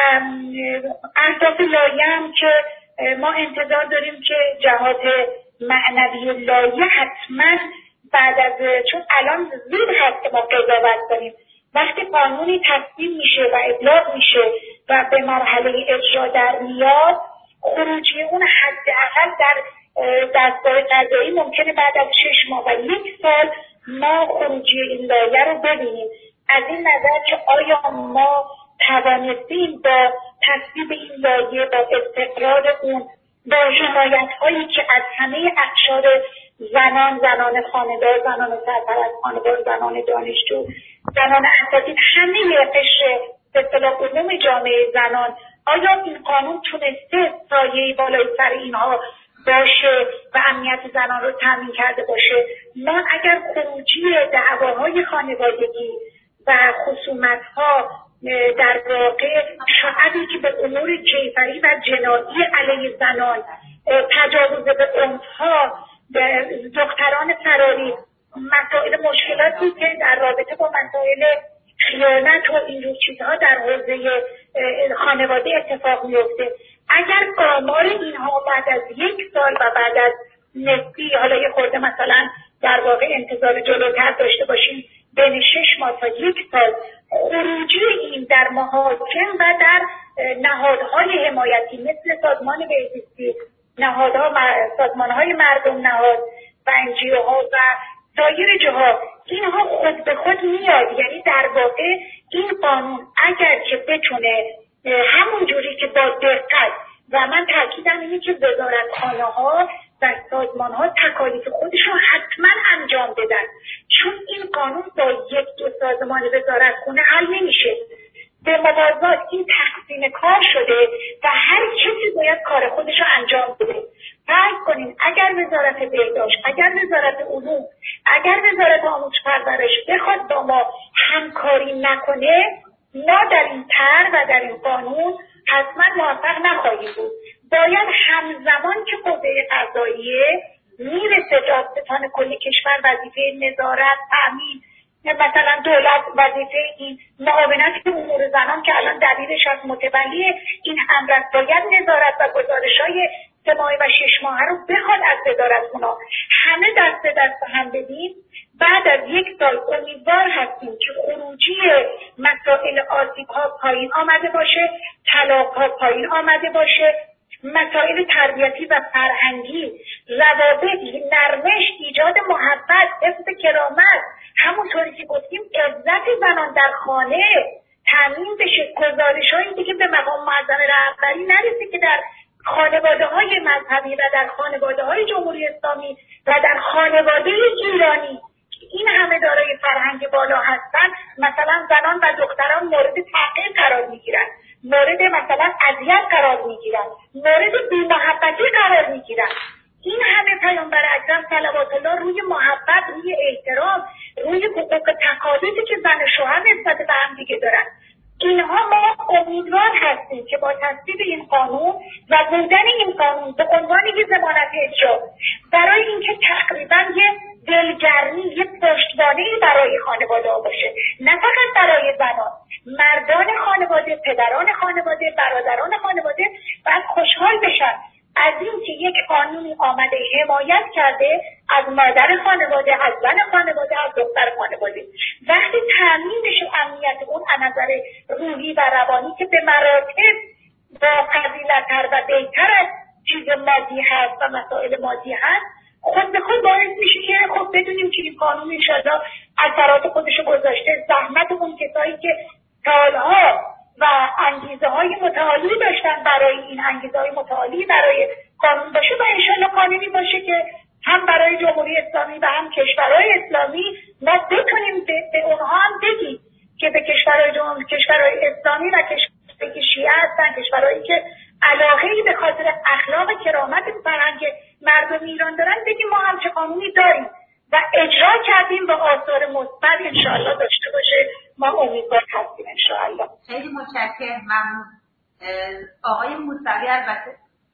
اهداف لایحه هم که ما انتظار داریم که جهات معنوی لایحه حتما بعد از، چون الان زود هست که ما قضاوت کنیم، وقتی قانونی تصویب میشه و ابلاغ میشه و به مرحله اجرا در میاد، خروجی اون حداقل در دستگاه قضایی ممکنه بعد از شش ماه و یک سال ما خروجی این لایحه رو ببینیم. از این نظر که آیا ما توانستیم با تصویب این لایحه، با استقرار اون، با حمایت هایی که از همه اقشار زنان، زنان خانه‌دار، زنان سرپرست خانه‌دار، زنان دانشجو، زنان اساتید، همه قشر به اصطلاح عموم جامعه زنان، آیا این قانون تونسته سایه‌ای بالای سر اینها باشه و امنیت زنان رو تامین کرده باشه؟ ما اگر خروجی دعواهای خانوادگی و خصومت‌ها در واقع شاهدی که به امور کیفری و جنایی علیه زنان، تجاوز به عنفها، دختران فراری، مسائل مشکلاتی که در رابطه با مسائل خیانت و اینجور چیزها در حوزه خانواده اتفاق میفته، اگر آمار اینها بعد از یک سال و بعد از نسبی، حالا یه خورده مثلا در واقع انتظار جلوتر داشته باشیم بین شش ماه تا یک سال، خروجی این در محاکم و در نهادهای حمایتی مثل سازمان بهزیستی، نهادها، سازمانهای مردم نهاد و انجیوها و سایر جاها، اینها خود به خود میاد. یعنی در واقع این قانون اگر که بتونه همون جوری که با دقت، و من تاکیدم اینه که وزارتخانه ها و سازمان ها تکالیف خودشون حتما انجام بدن، چون این قانون با یک دو سازمان وزارتخونه حل نمیشه. به موازات این تقسیم کار شده و هر کسی باید کار خودشو انجام بده. سعی کنین اگر وزارت بهداشت، اگر وزارت علوم، اگر وزارت آموزش پرورش بخواد با ما همکاری نکنه، ما در این طرح و در این قانون حتما موفق نخواهیم بود. باید همزمان که قوه قضاییه میرسه دادستان کل کشور وظیفه نظارت، تامین، مثلا دولت وظیفه این معاونت امور زنان که الان دلیلش از متولی این امر است، باید نظارت و گزارش‌های سه ماهه و شش ماهه رو بخواد از وزارتخونا همه دست به دست هم بدیم. بعد از یک سال امیدوار هستیم که خروجی مسائل آسیب‌ها پایین آمده باشه، طلاق‌ها پایین آمده باشه، مسائل تربیتی و فرهنگی، روابط، نرمش، ایجاد محبت، حفظ کرامت، همونطوری که گفتیم عزت زنان در خانه تامین بشه. گزارش‌هایی دیگه به مقام معظم رهبری نرسه که در خانواده‌های مذهبی و در خانواده‌های جمهوری اسلامی و در خانواده ایرانی این همه دارای فرهنگ بالا هستن، مثلا زنان و دختران مورد تعقیب قرار میگیرن، مورد مثلا اذیت قرار میگیرن، مورد بی‌محبتی قرار میگیرن. این همه پیامبر اکرم صلوات الله روی محبت، روی احترام، روی حقوق تقاضایی که زن و شوهر نسبت به هم دیگه دارن، اینها ما امیدوار هستیم که با تصویب این قانون و بودن این قانون به عنوان یک ضمانت اجرا برای اینکه تقریبا یه دلگرمی، یه پشتوانه‌ای برای خانواده ها باشه، نه فقط برای زنان، مردان خانواده، پدران خانواده، برادران خانواده باید خوشحال بشن از این که یک قانونی آمده حمایت کرده از مادر خانواده، از زن خانواده، از دختر خانواده. وقتی تامین بشه امنیت اون از نظر روحی و روانی که به مراتب با فضیلت‌تر و بهتر از چیز مادی هست و مسائل مادی هست، خود به خود باعث میشه که خب بدونیم که این قانون انشاءالله اثرات خودشو گذاشته. زحمت اون کسایی که سالها و انگیزه های متعالی داشتن برای این انگیزه های متعالی برای قانون باشه و انشاءالله قانونی باشه که هم برای جمهوری اسلامی و هم کشورهای اسلامی ما بتونیم به اونها هم بگیم که به کشورهای جمهوری کشورهای اسلامی و کشورهایی که شیعه هستن، کشورهایی که علاقه‌ای به خاطر اخلاق و کرامت فرهنگ مردم ایران دارن، بگیم ما هم چه قانونی داریم و اجرا کردیم و آثار مثبت انشاءالله داشته باشه. ما امیدوار هستیم انشاءالله. خیلی متشکرم، ممنون. آقای موسوی البته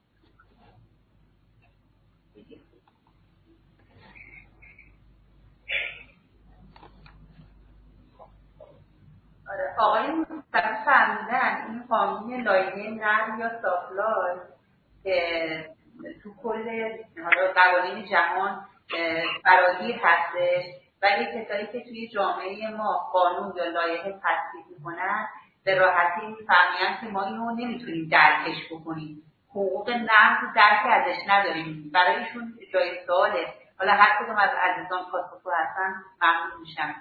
آقای موسوی فرمودن این قانون لایحه نرم یا سافلای که تو کل قوانین جهان فراگیر هستش، ولی کسایی که توی جامعه ما قانون یا لایحه تصویب میکنن به راحتی میفهمن که ما اینو نمیتونیم درکش بکنیم، حقوق نرم رو درک ازش نداریم، برایشون جای سواله. حالا هر کدوم از عزیزان پاسخگو هستن ممنون میشم.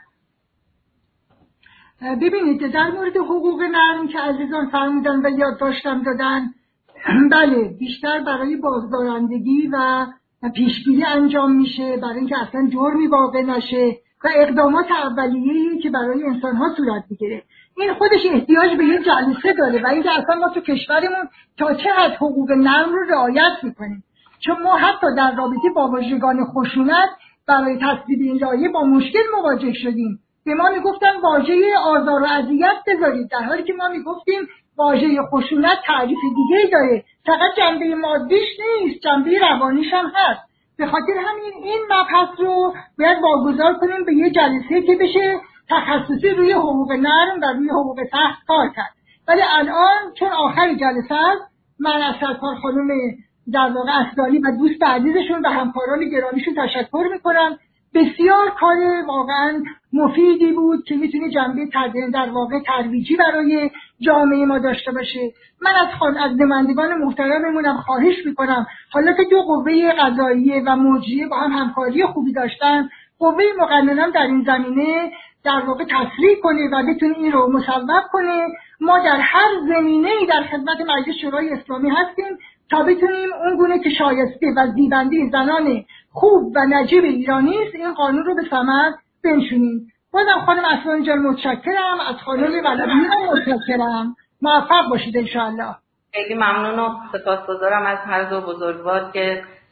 ببینید در مورد حقوق نرم که عزیزان فرمودن و یادداشتم دادن، بله بیشتر برای بازدارندگی و پیشگیری انجام میشه، برای اینکه اصلا جرمی واقع نشه و اقدامات اولیه‌ای که برای انسان‌ها صورت میگیره. این خودش احتیاج به یک جلسه داره و اینکه اصلا ما تو کشورمون تا چه حد حقوق نرم رو رعایت میکنیم، چون ما حتی در رابطه با واژگان خشونت برای تصویب این لایحه با مشکل مواجه شدیم. به ما میگفتن واژه آزار و اذیت بذارید، در حالی که ما میگفتیم واژه خشونت تعریف دیگه‌ای داره، فقط جنبه مادیش نیست، جنبه روانیش هم هست. به خاطر همین این مبحث رو باید واگذار کنیم به یه جلسه که بشه تخصصی روی حقوق نرم و روی حقوق سخت کار کرد. ولی الان چون آخر جلسه است، من از سرکار خانم در واقع اصلانی و دوست عزیزشون و همکاران گرامیشون تشکر میکنم. بسیار کار واقعا مفیدی بود که میتونه جنبه تدریج در واقع ترویجی برای جامعه ما داشته باشه. من از خان از نمایندگان محترممونم خواهش میکنم حالا که دو قوه قضاییه و مجریه با هم همکاری خوبی داشتن، قوه مقننه در این زمینه در واقع تصریح کنه و بتونه این رو مصوب کنه. ما در هر زمینه‌ای در خدمت مجلس شورای اسلامی هستیم تا بتونیم اون گونه که شایسته و زیبنده زنان خوب و نجیب ایرانی است این قانون رو به ثمر بنشونیم. بازم خانم اصلانی جان متشکرم، از خانم ولدی متشکرم. موفق باشید انشاءالله. خیلی ممنون و سپاسگزارم از هر دو بزرگوار که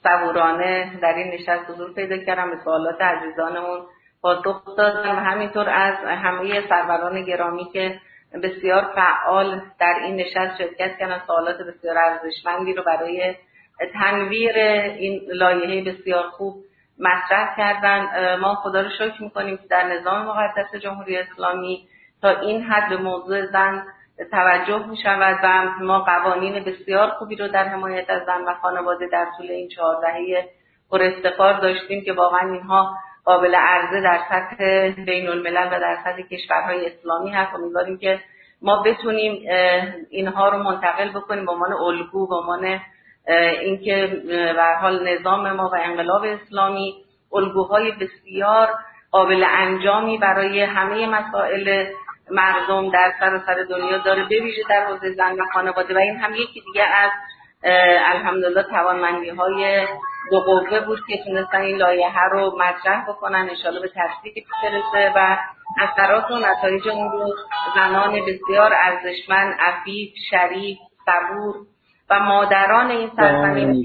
صبورانه در این نشست حضور پیدا کردن، به سوالات عزیزانمون پاسخ دادن و همینطور از همه سروران گرامی که بسیار فعال در این نشست شرکت کردن سوالات بسیار ارزشمندی رو برای تنویر این لایحه بسیار خوب مطرح کردن. ما خدا رو شکر میکنیم که در نظام مقدس جمهوری اسلامی تا این حد به موضوع زن توجه می شود و ما قوانین بسیار خوبی رو در حمایت از زن و خانواده در طول این چهار دهه پر افتخار داشتیم که واقعا اینها قابل عرضه در سطح بین الملل و در سطح کشورهای اسلامی هست. امیدواریم که ما بتونیم اینها رو منتقل بکنیم به عنوان الگو، به عنوان اینکه به هر حال نظام ما و انقلاب اسلامی الگوهای بسیار قابل انجامی برای همه مسائل مردم در سراسر دنیا داره، به ویژه در حوزه زن و خانواده، و این هم یکی دیگه از الحمدلله توانمندی‌های دو قوه بود که تونستن این لایحه رو مطرح بکنن، انشالله به تصدیق برسه و اثرات و نتایج اون رو زنان بسیار ارزشمند، عفیف، شریف، صبور و مادران این سرزمین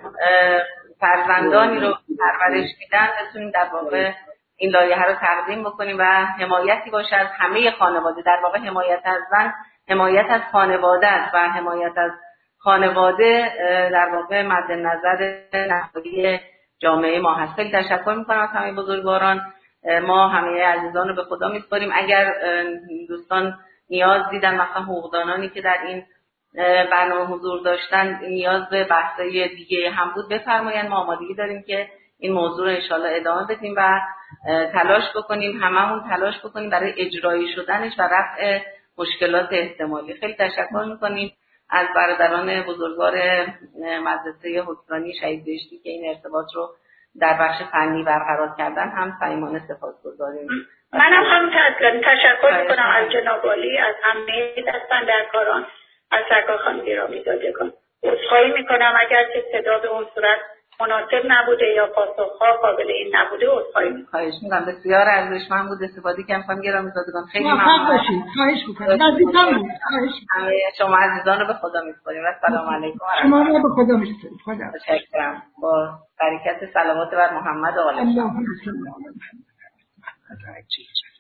فرزندانی رو پرورش میدن بتونیم در واقع این لایحه رو تقدیم بکنیم و حمایتی باشه از همه خانواده. در واقع حمایت از زن حمایت از خانواده است و حمایت از خانواده در واقع مد نظر نهایی جامعه ما هست. خیلی تشکر میکنم از همه بزرگواران. ما همه عزیزان رو به خدا میسپاریم. اگر دوستان نیاز دیدن، مثلا حقوقدانانی که در این برنامه حضور داشتن نیاز به بحثای دیگه هم بود بفرمایید. ما آمادگی داریم که این موضوع رو انشالله ادامه بدیم و تلاش بکنیم، هممون تلاش بکنیم برای اجرایی شدنش و رفع مشکلات احتمالی. خیلی تشکر میکنیم از برادران بزرگوار مدرسه حکمرانی شهید بهشتی که این ارتباط رو در بخش فنی برقرار کردن، هم صمیمانه سپاسگزاریم. منم هم تشکر میکنم از جناب عالی، از همه دستاندرکاران، از سرکار خانم گرامی دادگان. عذرخواهی میکنم اگر که صدا به اون صورت مناسب نبوده یا پاسخ‌ها قابل این نبوده، عذرخواهی میکنم. خواهش میکنم، بسیار ارزشمند بود، استفاده کردم. خانم گرامی دادگان خیلی ممنون. موفق باشید. خواهش میکنم. عزیزان بود. خواهش همه شما عزیزان رو به خدا میسپاریم. السلام علیکم. شما رو به خدا میسپاریم. خدا. تشکرم. با برکت صلوات بر محمد و آل محمد.